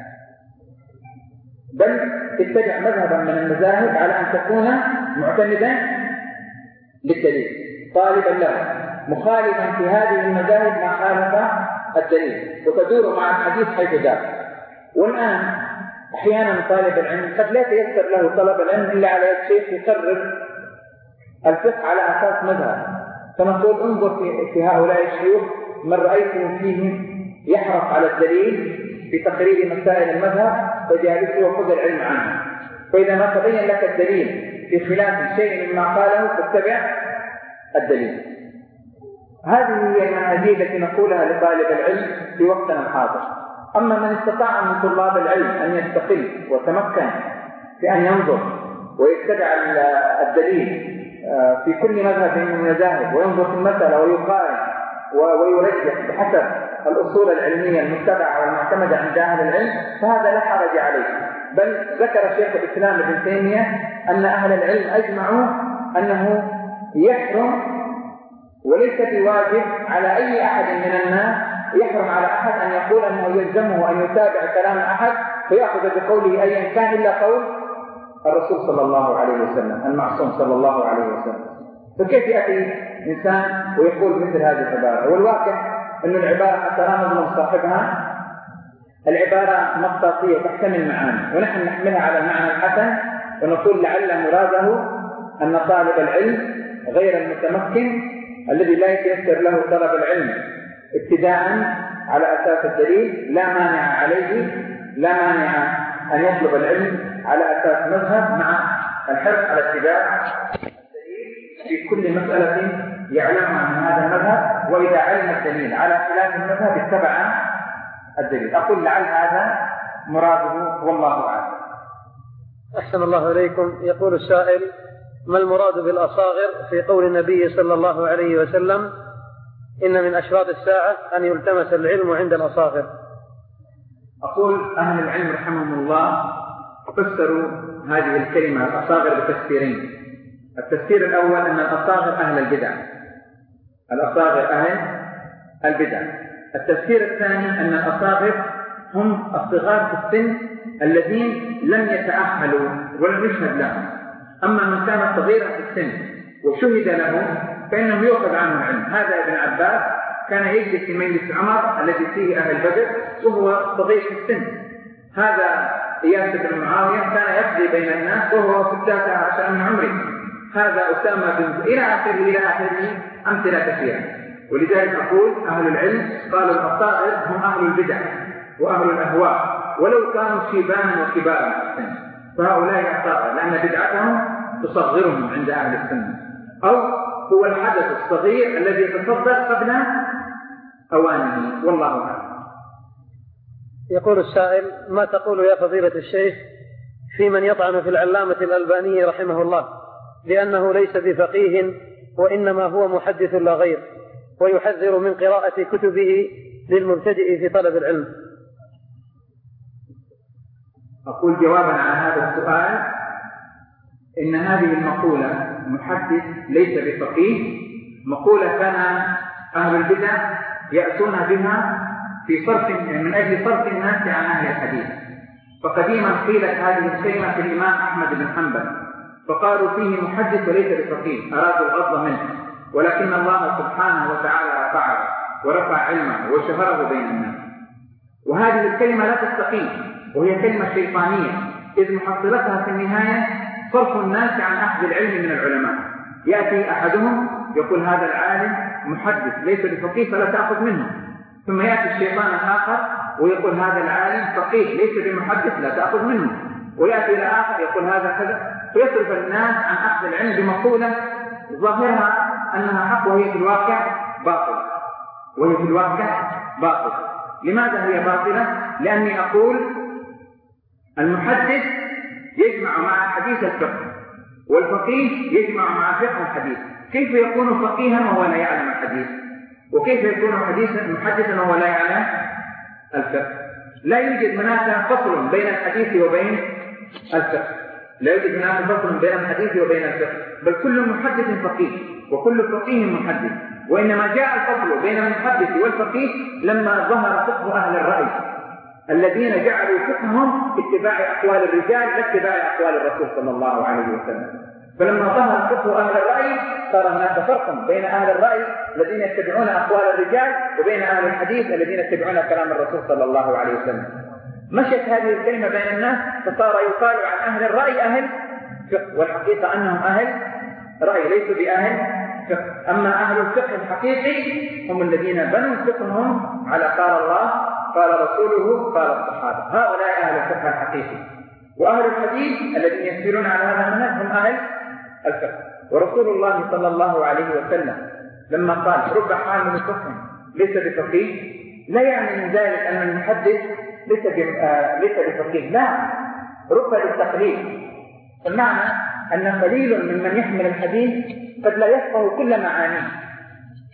بل تتبع مذهبا من المذاهب على أن تكون معتمدا للدليل طالبا له مخالفا في هذه المذاهب ما خالف الدليل وتدور مع الحديث حيث دار. والآن أحيانا طالب العلم قد لا تيسر له طلب العلم إلا على يد شيخ يقرر الفقه على أساس مذهب، فنقول انظر في, في هؤلاء الشيوخ من رأيتم فيهم يحرص على الدليل في تقرير مسائل المذهب فجالسه وخذ العلم عنه، فإذا ما تبين لك الدليل في خلاف شيء مما قاله فاتبع الدليل. هذه هي المنهجية التي نقولها لطالب العلم في وقتنا الحاضر. أما من استطاع من طلاب العلم أن يستقل وتمكن في أن ينظر ويتبع الدليل في كل مذهب من المذاهب وينظر في المسألة ويقارن ويرجح بحسب الأصول العلمية المتبعة والمعتمدة عند أهل العلم فهذا لا حرج عليه. بل ذكر شيخ الإسلام ابن تيمية أن أهل العلم أجمعوا أنه يحرم وليس بواجب على أي أحد من الناس، يحرم على أحد أن يقول أنه يلزمه أن يتابع كلام أحد فيأخذ بقوله أيا كان إلا قول الرسول صلى الله عليه وسلم المعصوم صلى الله عليه وسلم. فكيف يأتي إنسان ويقول مثل هذه العبارة؟ والواقع أن العبارة حتى لا نظلم صاحبها، العبارة مطاطية تحتمل معاني، ونحن نحملها على المعنى الحسن ونقول لعل مراده أن طالب العلم غير المتمكن الذي لا يتيسر له طلب العلم ابتداء على أساس الدليل لا مانع عليه، لا مانع أن يطلب العلم على أساس مذهب مع الحرص على اتباع الدليل في كل مسألة يعلمها من هذا المذهب، وإذا علم الدليل على خلاف المذهب اتبع الدليل. أقول لعل هذا مراده والله أعلم. أحسن الله إليكم. يقول السائل: ما المراد بالأصاغر في قول النبي صلى الله عليه وسلم إن من أشراط الساعة أن يلتمس العلم عند الأصاغر؟ أقول أهل العلم رحمهم الله فسروا هذه الكلمة الأصاغر بتفسيرين. التفسير الأول أن الأصاغر أهل البدع، الأصاغر أهل البدع. التفسير الثاني أن الأصاغر هم الصغار في السن الذين لم يتأهلوا ولم يشهد لهم. أما من كان صغيرا في السن وشهد له فإنه يؤخذ عنه العلم. هذا ابن عباس كان يجلس في مجلس عمر الذي فيه أهل بدر وهو صغير في السن. هذا إياس بن معاوية كان يقضي بين الناس وهو ستة عشر من عمره. هذا أسامة بن إلى آخره إلى آخره أمثلة كثيرة. ولذلك أقول أهل العلم قالوا الأصاغر هم أهل البدع وأهل الأهواء ولو كانوا شيبانا وكبارا في السن، فهؤلاء أصاغر لأن بدعتهم تصغرهم عند أهل السنة، أو هو الحدث الصغير الذي يتصدر قبل أوانه والله أعلم. يقول السائل: ما تقول يا فضيلة الشيخ في من يطعن في العلامة الألباني رحمه الله لأنه ليس بفقيه وإنما هو محدث لا غير، ويحذر من قراءة كتبه للمبتدئ في طلب العلم؟ أقول جوابا على هذا السؤال إن هذه المقولة محدث ليس بفقيه مقولة كان أهل البدع يأتون بها في صرف من أجل صرف الناس عن أهل الحديث. فقديما قيلت هذه الكلمة في الإمام أحمد بن حنبل فقالوا فيه محدث وليس بفقيه، أرادوا الغض منه، ولكن الله سبحانه وتعالى رفعه ورفع علمه وشهره بين الناس. وهذه الكلمة لا تستقيم وهي كلمة شيطانية، إذ محصلتها في النهاية صرف الناس عن أخذ العلم من العلماء. يأتي أحدهم يقول هذا العالم محدث ليس بفقيه فلا تأخذ منه، ثم يأتي الشيطان الآخر ويقول هذا العالم فقيه ليس بمحدث لا تأخذ منه، ويأتي إلى آخر يقول هذا كذا، فيصرف الناس عن أخذ العلم بمقولة ظاهرها أنها حق وهي في الواقع باطل، وهي في الواقع باطل. لماذا هي باطلة؟ لأني أقول المحدث يجمع مع حديث الفقه، والفقيه يجمع مع فقه الحديث. كيف يكون فقيها وهو لا يعلم الحديث؟ وكيف يكون حديثا محدثا وهو لا يعلم الفقه؟ لا يوجد هناك فصل بين الحديث وبين الفقه، لا يوجد هناك فصل بين الحديث وبين الفقه، بل كل محدث فقيه وكل فقيه محدث. وإنما جاء الفصل بين المحدث والفقيه لما ظهر فقه أهل الرأي الذين جعلوا فقههم اتباع أقوال الرجال لا اتباع أقوال الرسول صلى الله عليه وسلم. فلما ظهر فقه أهل الرأي صار هناك فرق بين أهل الرأي الذين يتبعون أقوال الرجال وبين أهل الحديث الذين يتبعون كلام الرسول صلى الله عليه وسلم. مشت هذه الكلمة بين الناس فصار يقال عن أهل الرأي أهل فقه، والحقيقة أنهم أهل رأي ليسوا بأهل فقه. أما أهل الفقه الحقيقي هم الذين بنوا فقههم على قال الله قال رسوله قال الصحابة، هؤلاء أهل الفقه الحقيقي. وأهل الحديث الذين يسيرون على هذا المنهج هم أهل الفقه. ورسول الله صلى الله عليه وسلم لما قال رب حامل فقه ليس بفقيه لا يعني من ذلك أن المحدث ليس ليس بفقيه، لا، رب للتقليل. المعنى أن قليل ممن يحمل الحديث قد لا يفقه كل معانيه،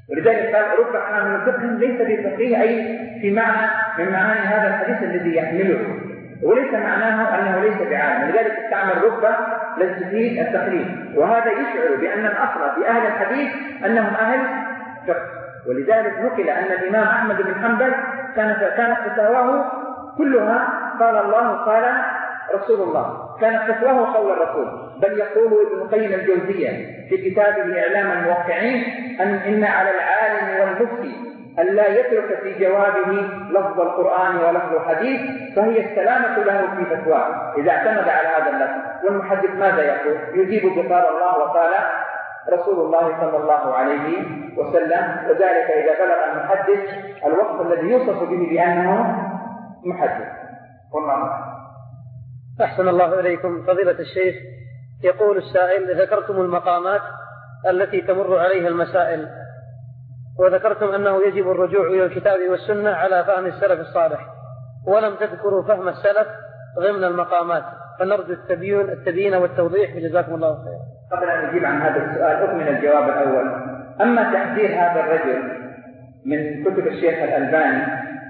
ولذلك قال رب عامل فقه ليس بفقيه أي في معنى من معاني هذا الحديث الذي يحمله، وليس معناه أنه ليس بعالم. لذلك استعمل رب لتفيد التقليد، وهذا يشعر بأن الأصل في أهل الحديث أنهم أهل فقه. ولذلك نقل أن الإمام أحمد بن حنبل كانت كانت فتاواه كلها قال الله قال رسول الله، كانت فتواه قول الرسول. بل يقول ابن القيم الجوزية في كتابه إعلام الموقعين أن إن على العالم والمفتي ألا يترك في جوابه لفظ القرآن ولفظ الحديث، فهي السلامة له في فتواه إذا اعتمد على هذا اللفظ. والمحدث ماذا يقول؟ يجيب بقال الله وقال رسول الله صلى الله عليه وسلم، وذلك إذا بلغ المحدث الوصف الذي يوصف به بأنه محدث. والله أحسن الله إليكم فضيلة الشيخ. يقول السائل: ذكرتم المقامات التي تمر عليها المسائل، وذكرتم أنه يجب الرجوع إلى الكتاب والسنة على فهم السلف الصالح، ولم تذكروا فهم السلف ضمن المقامات، فنرجو التبيين التبيين والتوضيح جزاكم الله خيرا. قبل أن أجيب عن هذا السؤال أكمل الجواب الأول. أما تحذير هذا الرجل من كتب الشيخ الألباني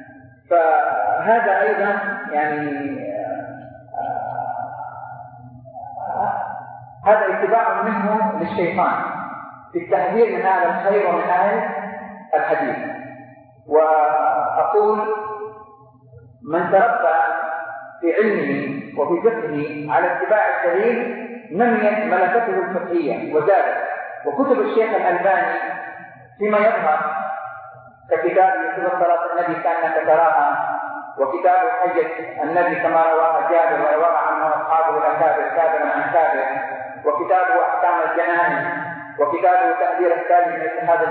فهذا أيضا يعني هذا اتباع منه للشيطان في التحذير من هذا الخير ومن أهل الحديث. وأقول من تربى في علمه وفي فقهه على اتباع الدليل نميت ملكته الفقهية وزادت. وكتب الشيخ الألباني فيما يظهر ككتاب صفة صلاة النبي كأنك تراها، وكتاب حجة النبي كما رواها جابر وروى عنه أصحابه الأكابر كابرا عن كابر، وكتاب أحكام الجنائز، وكتاب تأثير الثاني من اتخاذ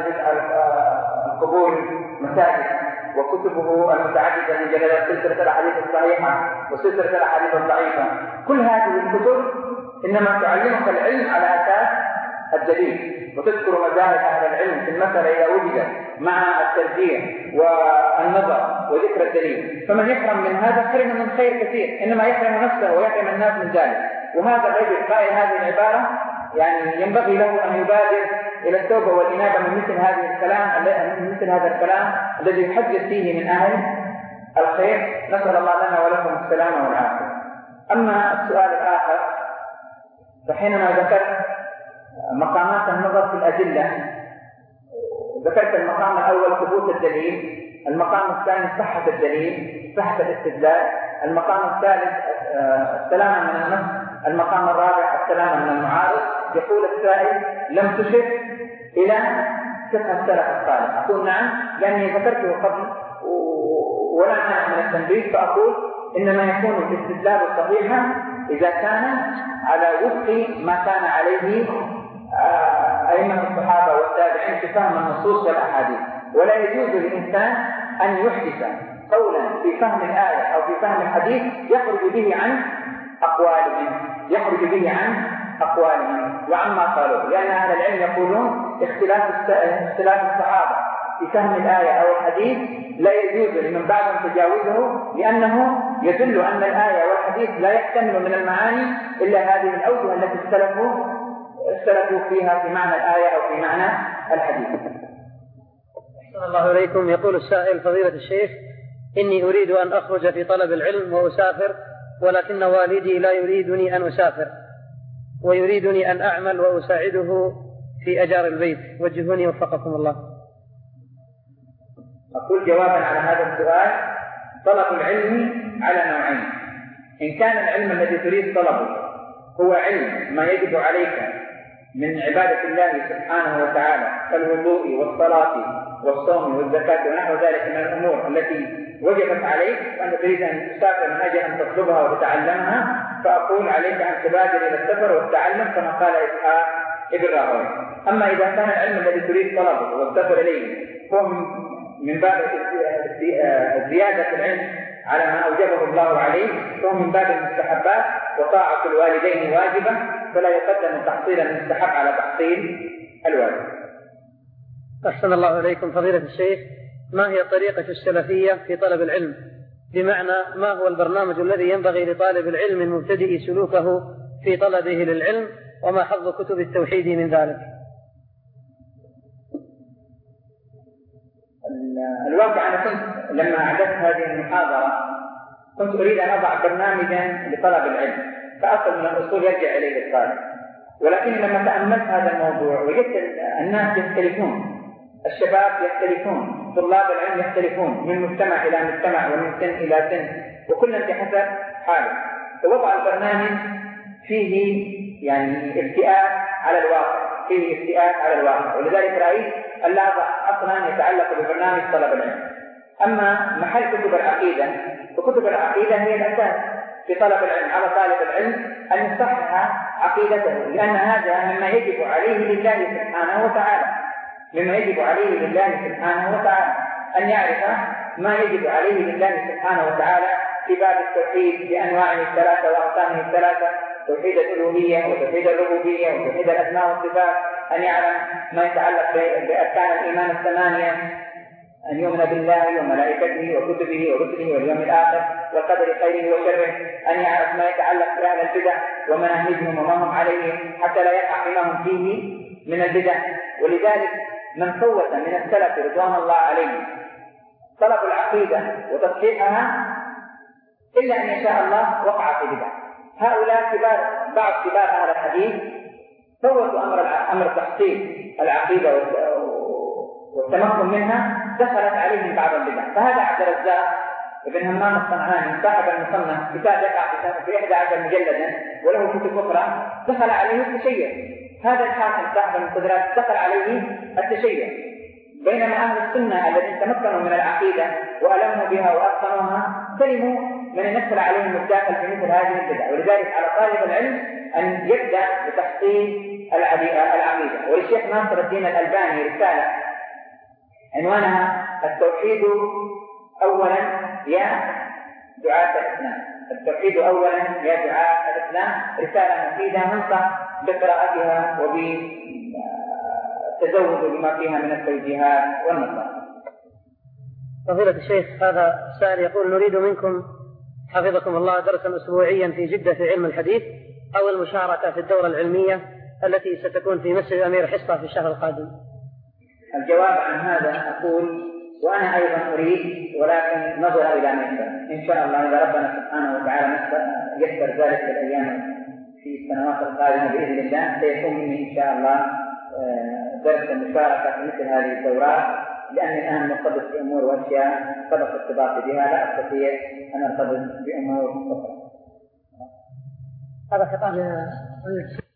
القبور مساجد، وكتبه المتعددة من جلالات سلسلة الأحاديث الصحيحة وسلسلة الأحاديث الضعيفة. كل هذه الكتب إنما تعلمك العلم على أساس الدليل، وتذكر مذاهب أهل العلم في المسألة إذا وجدت مع الترجيح والنظر وذكر الدليل. فمن يحرم من هذا حرم من خير كثير، إنما يحرم نفسه ويحرم الناس من ذلك. وهذا الرجل قائل هذه العبارة يعني ينبغي له أن يبادر إلى التوبة والإنابة من مثل هذه الكلام من مثل هذا الكلام الذي يحدث فيه من أهل الخير. نسأل الله لنا ولكم السلامة والعافية. أما السؤال الآخر فحينما ذكرت مقامات النظر في الأدلة ذكرت المقام الأول ثبوت الدليل، المقام الثاني صحة الدليل صحة الاستدلال، المقام الثالث السلامة من النص، المقام الرابع السلامة من المعارض. يقول السائل: لم تشر إلى فقه السلف الصالح. أقول نعم، لأني ذكرته قبل ولا مانع من التنبيه، فأقول إنما يكون الاستدلال الصحيح إذا كان على وفق ما كان عليه أئمة الصحابة والتابعين في فهم النصوص والأحاديث. ولا يجوز للإنسان أن يحدث قولا في فهم الآية أو في فهم الحديث يخرج به عن أقوالهم يخرج به عن أقوالهم وعما قالوا، لأن أهل العلم يقولون اختلاف اختلاف الصحابة في فهم الآية أو الحديث لا يجوز لمن بعدهم تجاوزه، لأنه يدل أن الآية والحديث لا يحتمل من المعاني إلا هذه الأوجه التي اختلفوا اختلفوا فيها في معنى الآية أو في معنى الحديث. أحسن الله إليكم. يقول السائل: فضيلة الشيخ، إني أريد أن أخرج في طلب العلم وأسافر، ولكن والدي لا يريدني أن أسافر ويريدني أن أعمل وأساعده في أجار البيت، وجهوني وفقكم الله. أقول جوابا على هذا السؤال: طلب العلم على نوعين. إن كان العلم الذي تريد طلبه هو علم ما يجب عليك من عبادة الله سبحانه وتعالى كالوضوء والصلاة والصوم والزكاة ونحو ذلك من الأمور التي وجبت عليك وأنت تريد أن تسافر من أجل أن تطلبها وتتعلمها، فأقول عليك أن تبادر إلى السفر والتعلم كما قال إسحاق ابن راهويه. أما إذا كان العلم الذي تريد طلبه والسفر إليه هو من باب زيادة العلم على ما أوجبه الله عليه، فهو من باب المستحبات، وطاعة الوالدين واجبة، فلا يقدم تحصيل المستحب على تحصيل الواجب. أحسن الله إليكم. فضيلة الشيخ، ما هي الطريقة السلفية في طلب العلم؟ بمعنى ما هو البرنامج الذي ينبغي لطالب العلم المبتدئ سلوكه في طلبه للعلم، وما حظ كتب التوحيد من ذلك؟ الواقع أنا كنت لما أعددت هذه المحاضرة كنت أريد أن أضع برنامجا لطلب العلم كأصل من الأصول يرجع إليه الطالب، ولكن لما تأملت هذا الموضوع وجدت الناس يختلفون، الشباب يختلفون، طلاب العلم يختلفون من مجتمع إلى مجتمع ومن سن إلى سن، وكل بحسب حاله. فوضع البرنامج فيه يعني افتئات على الواقع، فيه افتئات على الواقع، ولذلك رأيت أن لا أصلا يتعلق ببرنامج طلب العلم. أما محل كتب العقيدة، وكتب العقيدة هي الأساس في طلب العلم، على طالب العلم أن يصحح عقيدته، لأن هذا مما يجب عليه لله سبحانه وتعالى، مما يجب عليه لله سبحانه وتعالى أن يعرف ما يجب عليه لله سبحانه وتعالى في باب التوحيد بأنواعه الثلاثة وأقسامه الثلاثة، توحيد الألوهية وتوحيد الربوبية وتوحيد الأسماء والصفات، أن يعلم ما يتعلق بأركان الإيمان الثمانية، أن يؤمن بالله وملائكته وكتبه ورسله واليوم الآخر والقدر خيره وشره، أن يعرف ما يتعلق بأهل البدع ومناهجهم وما هم عليه حتى لا يقع بما هم فيه من البدع. ولذلك من فوت من السلف رضوان الله عليه طلب العقيدة وتصحيحها إلا أن يشاء الله وقع في بدع. هؤلاء كبار، بعض كبار أهل الحديث فوتوا أمر أمر تحصيل العقيدة والتمكن منها، دخلت عليهم بعض البدع. فهذا عبد الرزاق بن همام الصنعاني صاحب المصنف كتاب يقع في إحدى عشر مجلدا وله كتب أخرى، دخل عليه التشيع. هذا الحاكم صاحب المستدرك دخل عليه التشيع، بينما أهل السنة الذين تمكنوا من العقيدة وألموا بها وأتقنوها سلموا من يدخل عليهم الداخل في مثل هذه البدع. ولذلك على طالب العلم أن يبدأ بتحصيل العقيدة. وللشيخ ناصر الدين الألباني رسالة عنوانها التوحيد أولا يا دعاة الإسلام، التوحيد أولا يا دعاة الإسلام، رسالة مفيدة ننصح بقراءتها وبالتزود بما فيها من التوجيهات والنصائح. فضيلة الشيخ، هذا السائل يقول: نريد منكم حفظكم الله درسا أسبوعيا في جدة في علم الحديث أو المشاركة في الدورة العلمية التي ستكون في مسجد أمير حصة في الشهر القادم. الجواب عن هذا أقول وأنا أيضا أريد، ولكن نظر إلى مصر إن شاء الله. إذا ربنا سبحانه وتعالى يسر ذلك في الأيام في السنوات القادمة بإذن الله سيكون مني إن شاء الله درس المشاركة في مثل هذه الدورات، لأني الآن مرتبط بأمور وأشياء سبق ارتباطي بها لا أستطيع أن أرتبط بأمور أخرى. هذا خطاب